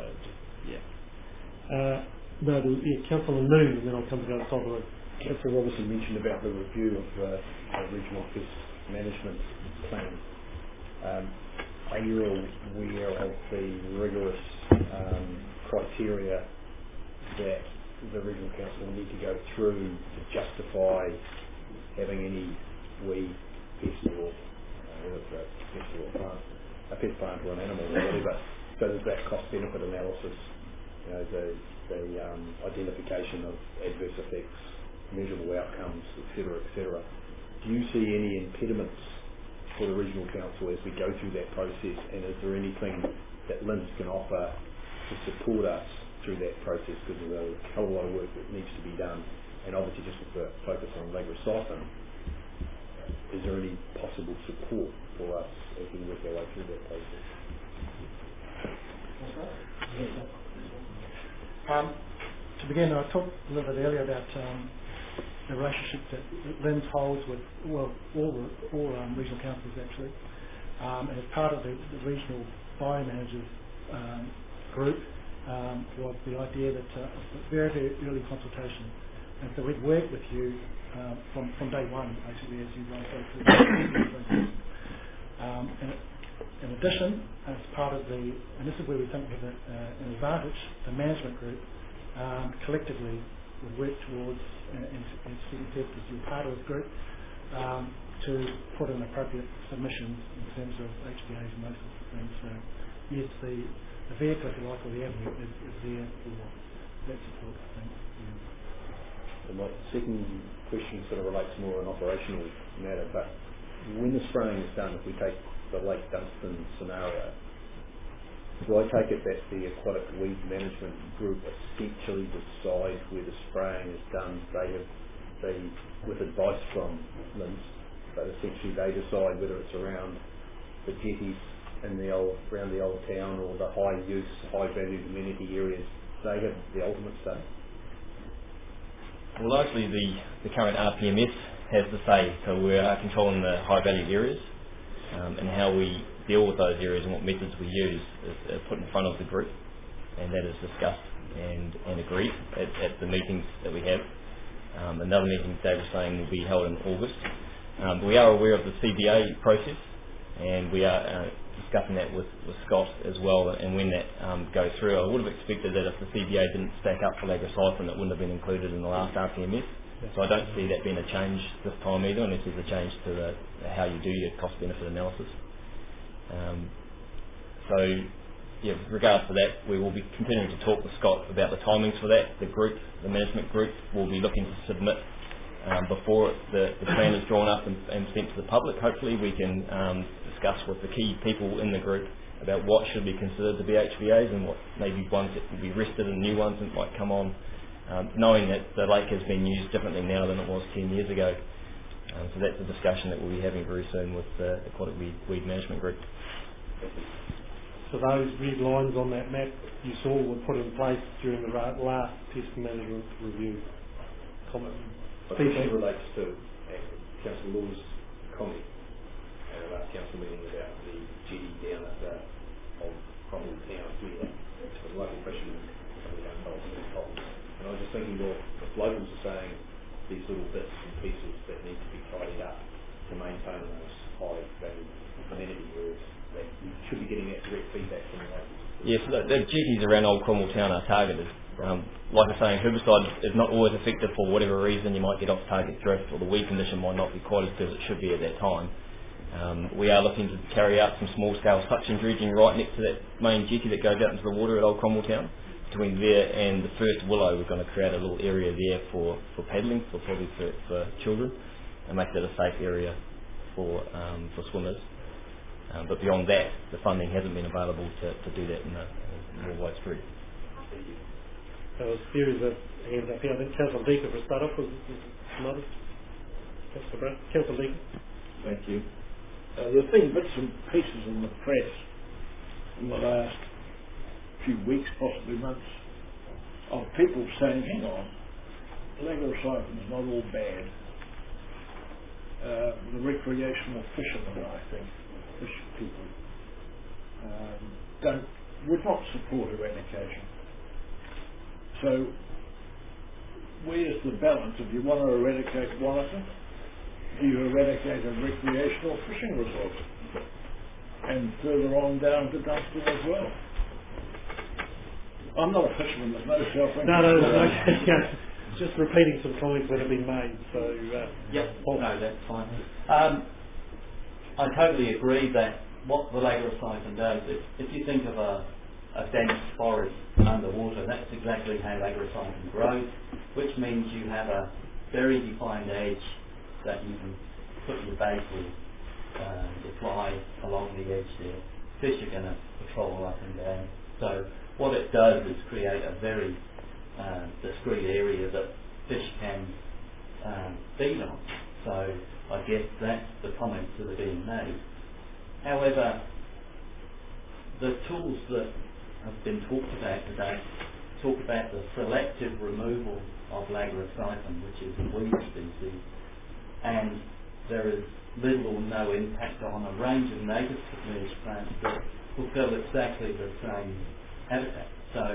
Councillor Noon, and then I'll come to the other side of the room.
Councillor Robertson mentioned about the review of the regional pest management plan. Are you aware of the rigorous criteria that the regional council will need to go through to justify having any weed, pest or a pest plant or an animal or whatever? So there's that cost-benefit analysis, the identification of adverse effects, measurable outcomes, etc., etc. Do you see any impediments for the regional council as we go through that process, and is there anything that LINZ can offer to support us through that process, because there's a whole lot of work that needs to be done, and obviously just with the focus on Lagrosiphon, is there any possible support for us as we work our way through that process?
To begin, I talked a little bit earlier about the relationship that LINZ holds with all regional councils actually. And as part of the regional biomanagers group was the idea that very, very early consultation. And so we've worked with you from day one, basically, as you run through the process. And in addition, as part of and this is where we think we have an advantage, the management group collectively will work towards, and Stephen said, as you're part of the group, to put in appropriate submissions in terms of HBAs and those sorts of things. So yes, the vehicle, if you like, or the avenue is there for that support, I think.
And my second question sort of relates more an operational matter, but when the spraying is done, if we take the Lake Dunstan scenario, do I take it that the aquatic weed management group essentially decide where the spraying is done? They with advice from LINZ, but essentially they decide whether it's around the jetties in around the old town or the high use, high value amenity areas. They have the ultimate say.
Well, largely the current RPMS has the say, so we are controlling the high value areas, and how we deal with those areas and what methods we use is put in front of the group, and that is discussed and agreed at the meetings that we have. Another meeting Dave was saying will be held in August. We are aware of the CBA process, and we are discussing that with Scott as well, and when that goes through, I would have expected that if the CBA didn't stack up for Lagrosiphon, it wouldn't have been included in the last RPMS. So I don't see that being a change this time either, unless there's a change to how you do your cost-benefit analysis. With regards to that, we will be continuing to talk with Scott about the timings for that. The management group, will be looking to submit before the plan is drawn up and sent to the public. Hopefully we can discuss with the key people in the group about what should be considered to be HVAs and what maybe ones that will be rested and new ones that might come on. Knowing that the lake has been used differently now than it was 10 years ago, So that's a discussion that we'll be having very soon with the Aquatic Weed Management Group.
So those red lines on that map you saw were put in place during the last pest management review. Comment.
The question relates to Councillor Law's comment at our last council meeting about the jetty down at the old Cromwell town here. The local fishermen coming down Coles. And I was just thinking, well, if locals are saying these little bits and pieces that need to be tidied up to maintain those high value amenity areas, that you should be getting that direct feedback from the locals.
Yes, the jetties around Old Cromwell Town are targeted. Like I was saying, herbicide is not always effective for whatever reason. You might get off target drift, or the weed condition might not be quite as good as it should be at that time. We are looking to carry out some small scale suction dredging right next to that main jetty that goes out into the water at Old Cromwell Town. Between there and the first willow, we're going to create a little area there for paddling, probably for children, and make that a safe area for swimmers. But beyond that, the funding hasn't been available to do that in a more widespread.
There was a series of hands up here. I think Councillor Deaker for start off was another. Councillor Deaker.
Thank you. There's been bits and pieces in the press in the last few weeks, possibly months, of people saying, hang on, lagorecycling is not all bad. The recreational fishermen, I think, fish people, would not support eradication. So, where's the balance? If you want to eradicate one of them, do you eradicate a recreational fishing resort? And further on down to Dunstan as well. I'm not a fisherman, there's no self-interest.
No. Just repeating some comments that have been made. So,
no, that's fine. I totally agree that what the lagorecycline does, if you think of a dense forest underwater, that's exactly how lagorecycline grows, which means you have a very defined edge that you can put your bait or deploy along the edge there. Fish are going to patrol up and down. So what it does is create a very discrete area that fish can feed on. So I guess that's the comments that are being made. However, the tools that have been talked about today talk about the selective removal of lagorecycline, which is a weed species, and there is little or no impact on a range of native submerged plants that fulfill exactly the same habitat. So,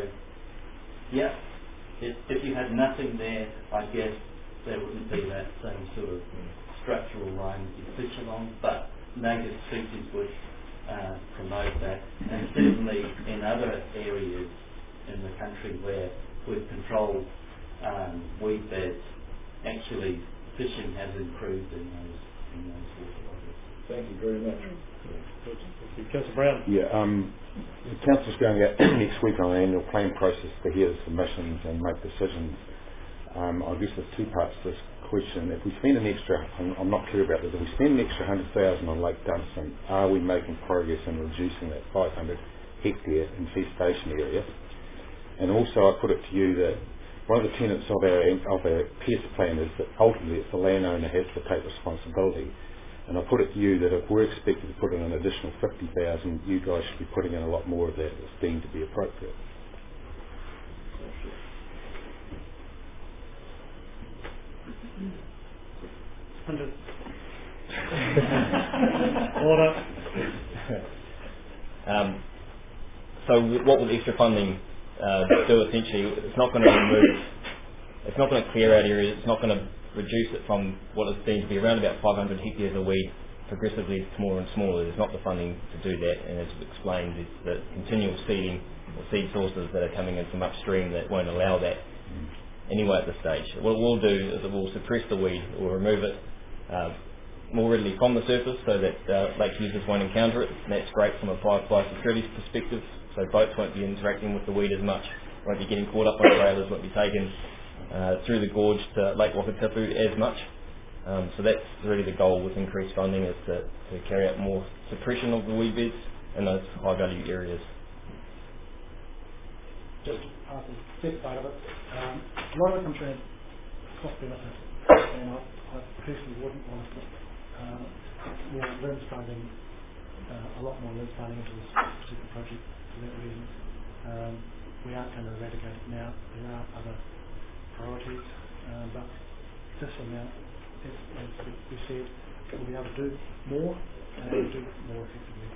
if you had nothing there, I guess there wouldn't be that same sort of structural line you fish along, but native species would promote that. And certainly in other areas in the country where we've controlled weed beds, actually fishing has improved in those waterways.
Thank you very much.
Councillor Brown.
Yeah, the council's going out next week on an annual plan process to hear the submissions and make decisions. I guess there's two parts to this question. If we spend an extra, I'm not clear about this, if we spend an extra 100,000 on Lake Dunstan, are we making progress in reducing that 500 hectare infestation area? And also I put it to you that one of the tenets of our pest plan is that ultimately it's the landowner has to take responsibility. And I put it to you that if we're expected to put in an additional 50,000, you guys should be putting in a lot more of that that's deemed to be appropriate.
Order.
So what will extra funding do essentially? It's not going to remove, it's not going to clear out areas, it's not going to reduce it from what is deemed to be around about 500 hectares of weed progressively smaller and smaller. There's not the funding to do that, and as explained, it's the continual seeding or seed sources that are coming in from upstream that won't allow that anyway at this stage. What it will do is it will suppress the weed or remove it more readily from the surface so that lake users won't encounter it, and that's great from a biosecurity perspective, so boats won't be interacting with the weed as much, won't be getting caught up on trailers, won't be taken through the gorge to Lake Wakatipu as much. So that's really the goal with increased funding, is to carry out more suppression of the weed beds in those high value areas.
Just the second part of it, a lot of it comes from cost benefit. and I personally wouldn't want to put more LINZ funding, a lot more LINZ funding into this particular project for that reason. We aren't going to eradicate it now. There are other priorities, but this amount, as we said, we'll be able to do more and do more effectively.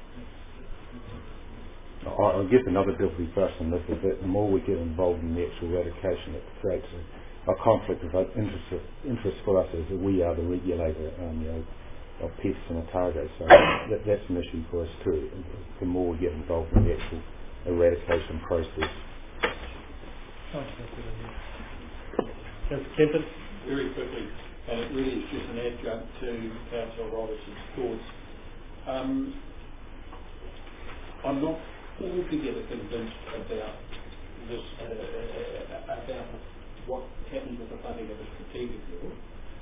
I guess another difficulty for us in this is that the more we get involved in the actual eradication, it creates a conflict of interest for us as we are the regulator of pests and otago. So that's an issue for us too. The more we get involved in the actual eradication process.
Kempton?
Very quickly, and it really is just an adjunct to Councillor Robertson's thoughts. I'm not altogether convinced about this, about what happens with the funding at a strategic level.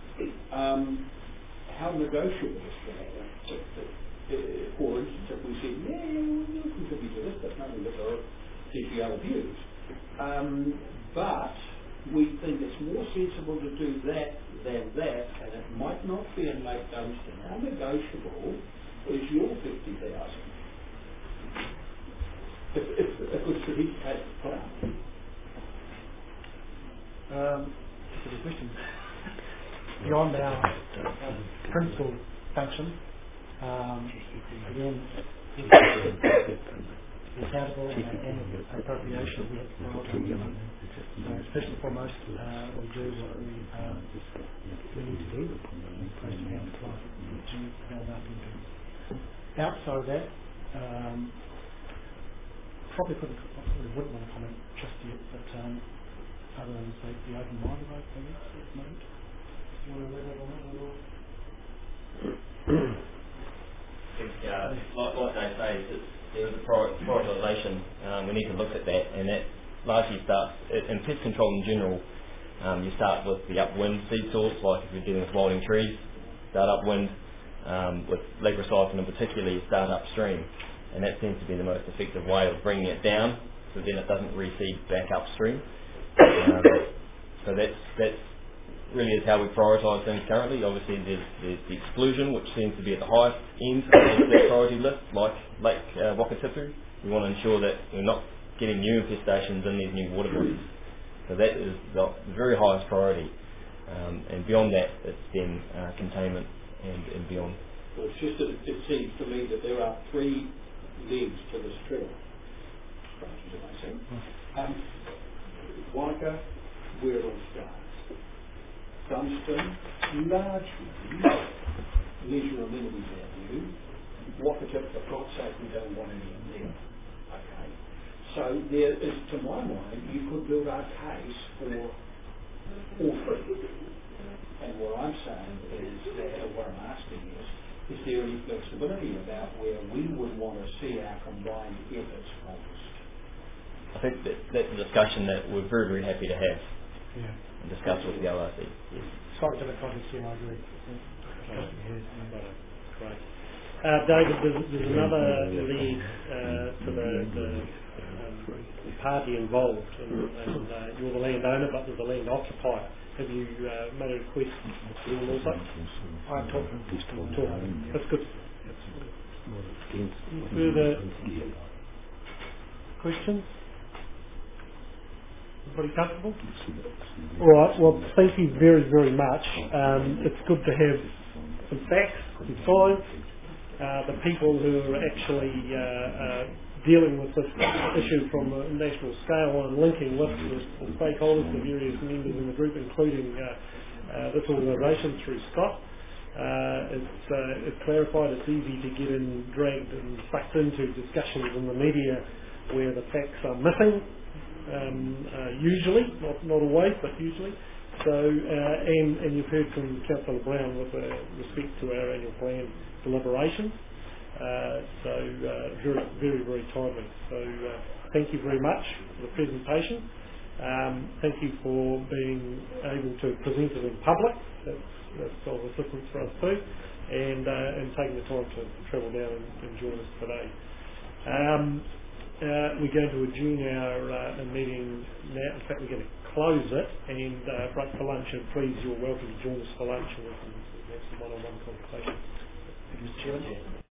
How negotiable is that? For instance, if we said, we could be to this, but nothing that there are TCL views. But we think it's more sensible to do that than that, and it might not be in Lake Dunstan. How negotiable is your 50,000? If a good strategic case is put up.
That's a good question. Beyond our principal function, again, accountable and appropriation we have to prioritize. So first and foremost, we do what we need to do, close to hand apply to build up into. Outside of that, probably wouldn't want to comment just yet, but other than say the open-minded I think at the moment. Do you want to elaborate on that a little?
Like they say, there is a prioritisation. We need to look at that, and that largely starts in pest control in general. You start with the upwind seed source, like if you're dealing with wilding trees, start upwind. With legrocycline in particular, you start upstream, and that seems to be the most effective way of bringing it down, so then it doesn't reseed back upstream. So that's really is how we prioritise things currently. Obviously there's the exclusion, which seems to be at the highest end of that priority list, like Lake Wakatipu. We want to ensure that we're not getting new infestations in these new water bodies. So that is the very highest priority. And beyond that, it's then containment and beyond.
Well, it's just that it seems to me that there are three legs to this trail. Branches, am I saying? Wanaka, Wirral, Stars. Dunstan, largely leisure amenities avenue. Wakatipu, for God's sake, we don't want any in there. Okay. So there is, to my mind, you could build a case for all three. And what I'm saying is that, or what I'm asking is there any flexibility about where we would want to see our combined efforts focused?
I think that's a discussion that we're very, very happy to have.
Yeah.
And discuss with the LRC. Yes.
Sorry to the project here, I agree.
Great. David, there's another lead to the party involved, and you're the landowner, but there's a land occupier. Have you made a request to them also?
I'm talking.
That's good. Further questions? Everybody comfortable? All right. Well, thank you very, very much. It's good to have some facts, some science, the people who are actually dealing with this issue from a national scale and linking with the stakeholders, the various members in the group, including this organisation through Scott. It's clarified. It's easy to get dragged and sucked into discussions in the media where the facts are missing. Usually, not always, but usually. So, and you've heard from Councillor Brown with respect to our annual plan deliberations. So, very, very, very timely. So, thank you very much for the presentation. Thank you for being able to present it in public. That's of assistance for us too, and taking the time to travel down and join us today. we're going to adjourn our meeting now. In fact, we're going to close it and break for lunch. And please, you're welcome to join us for lunch and we can have some one-on-one conversation. Thank you, Mr. Chairman.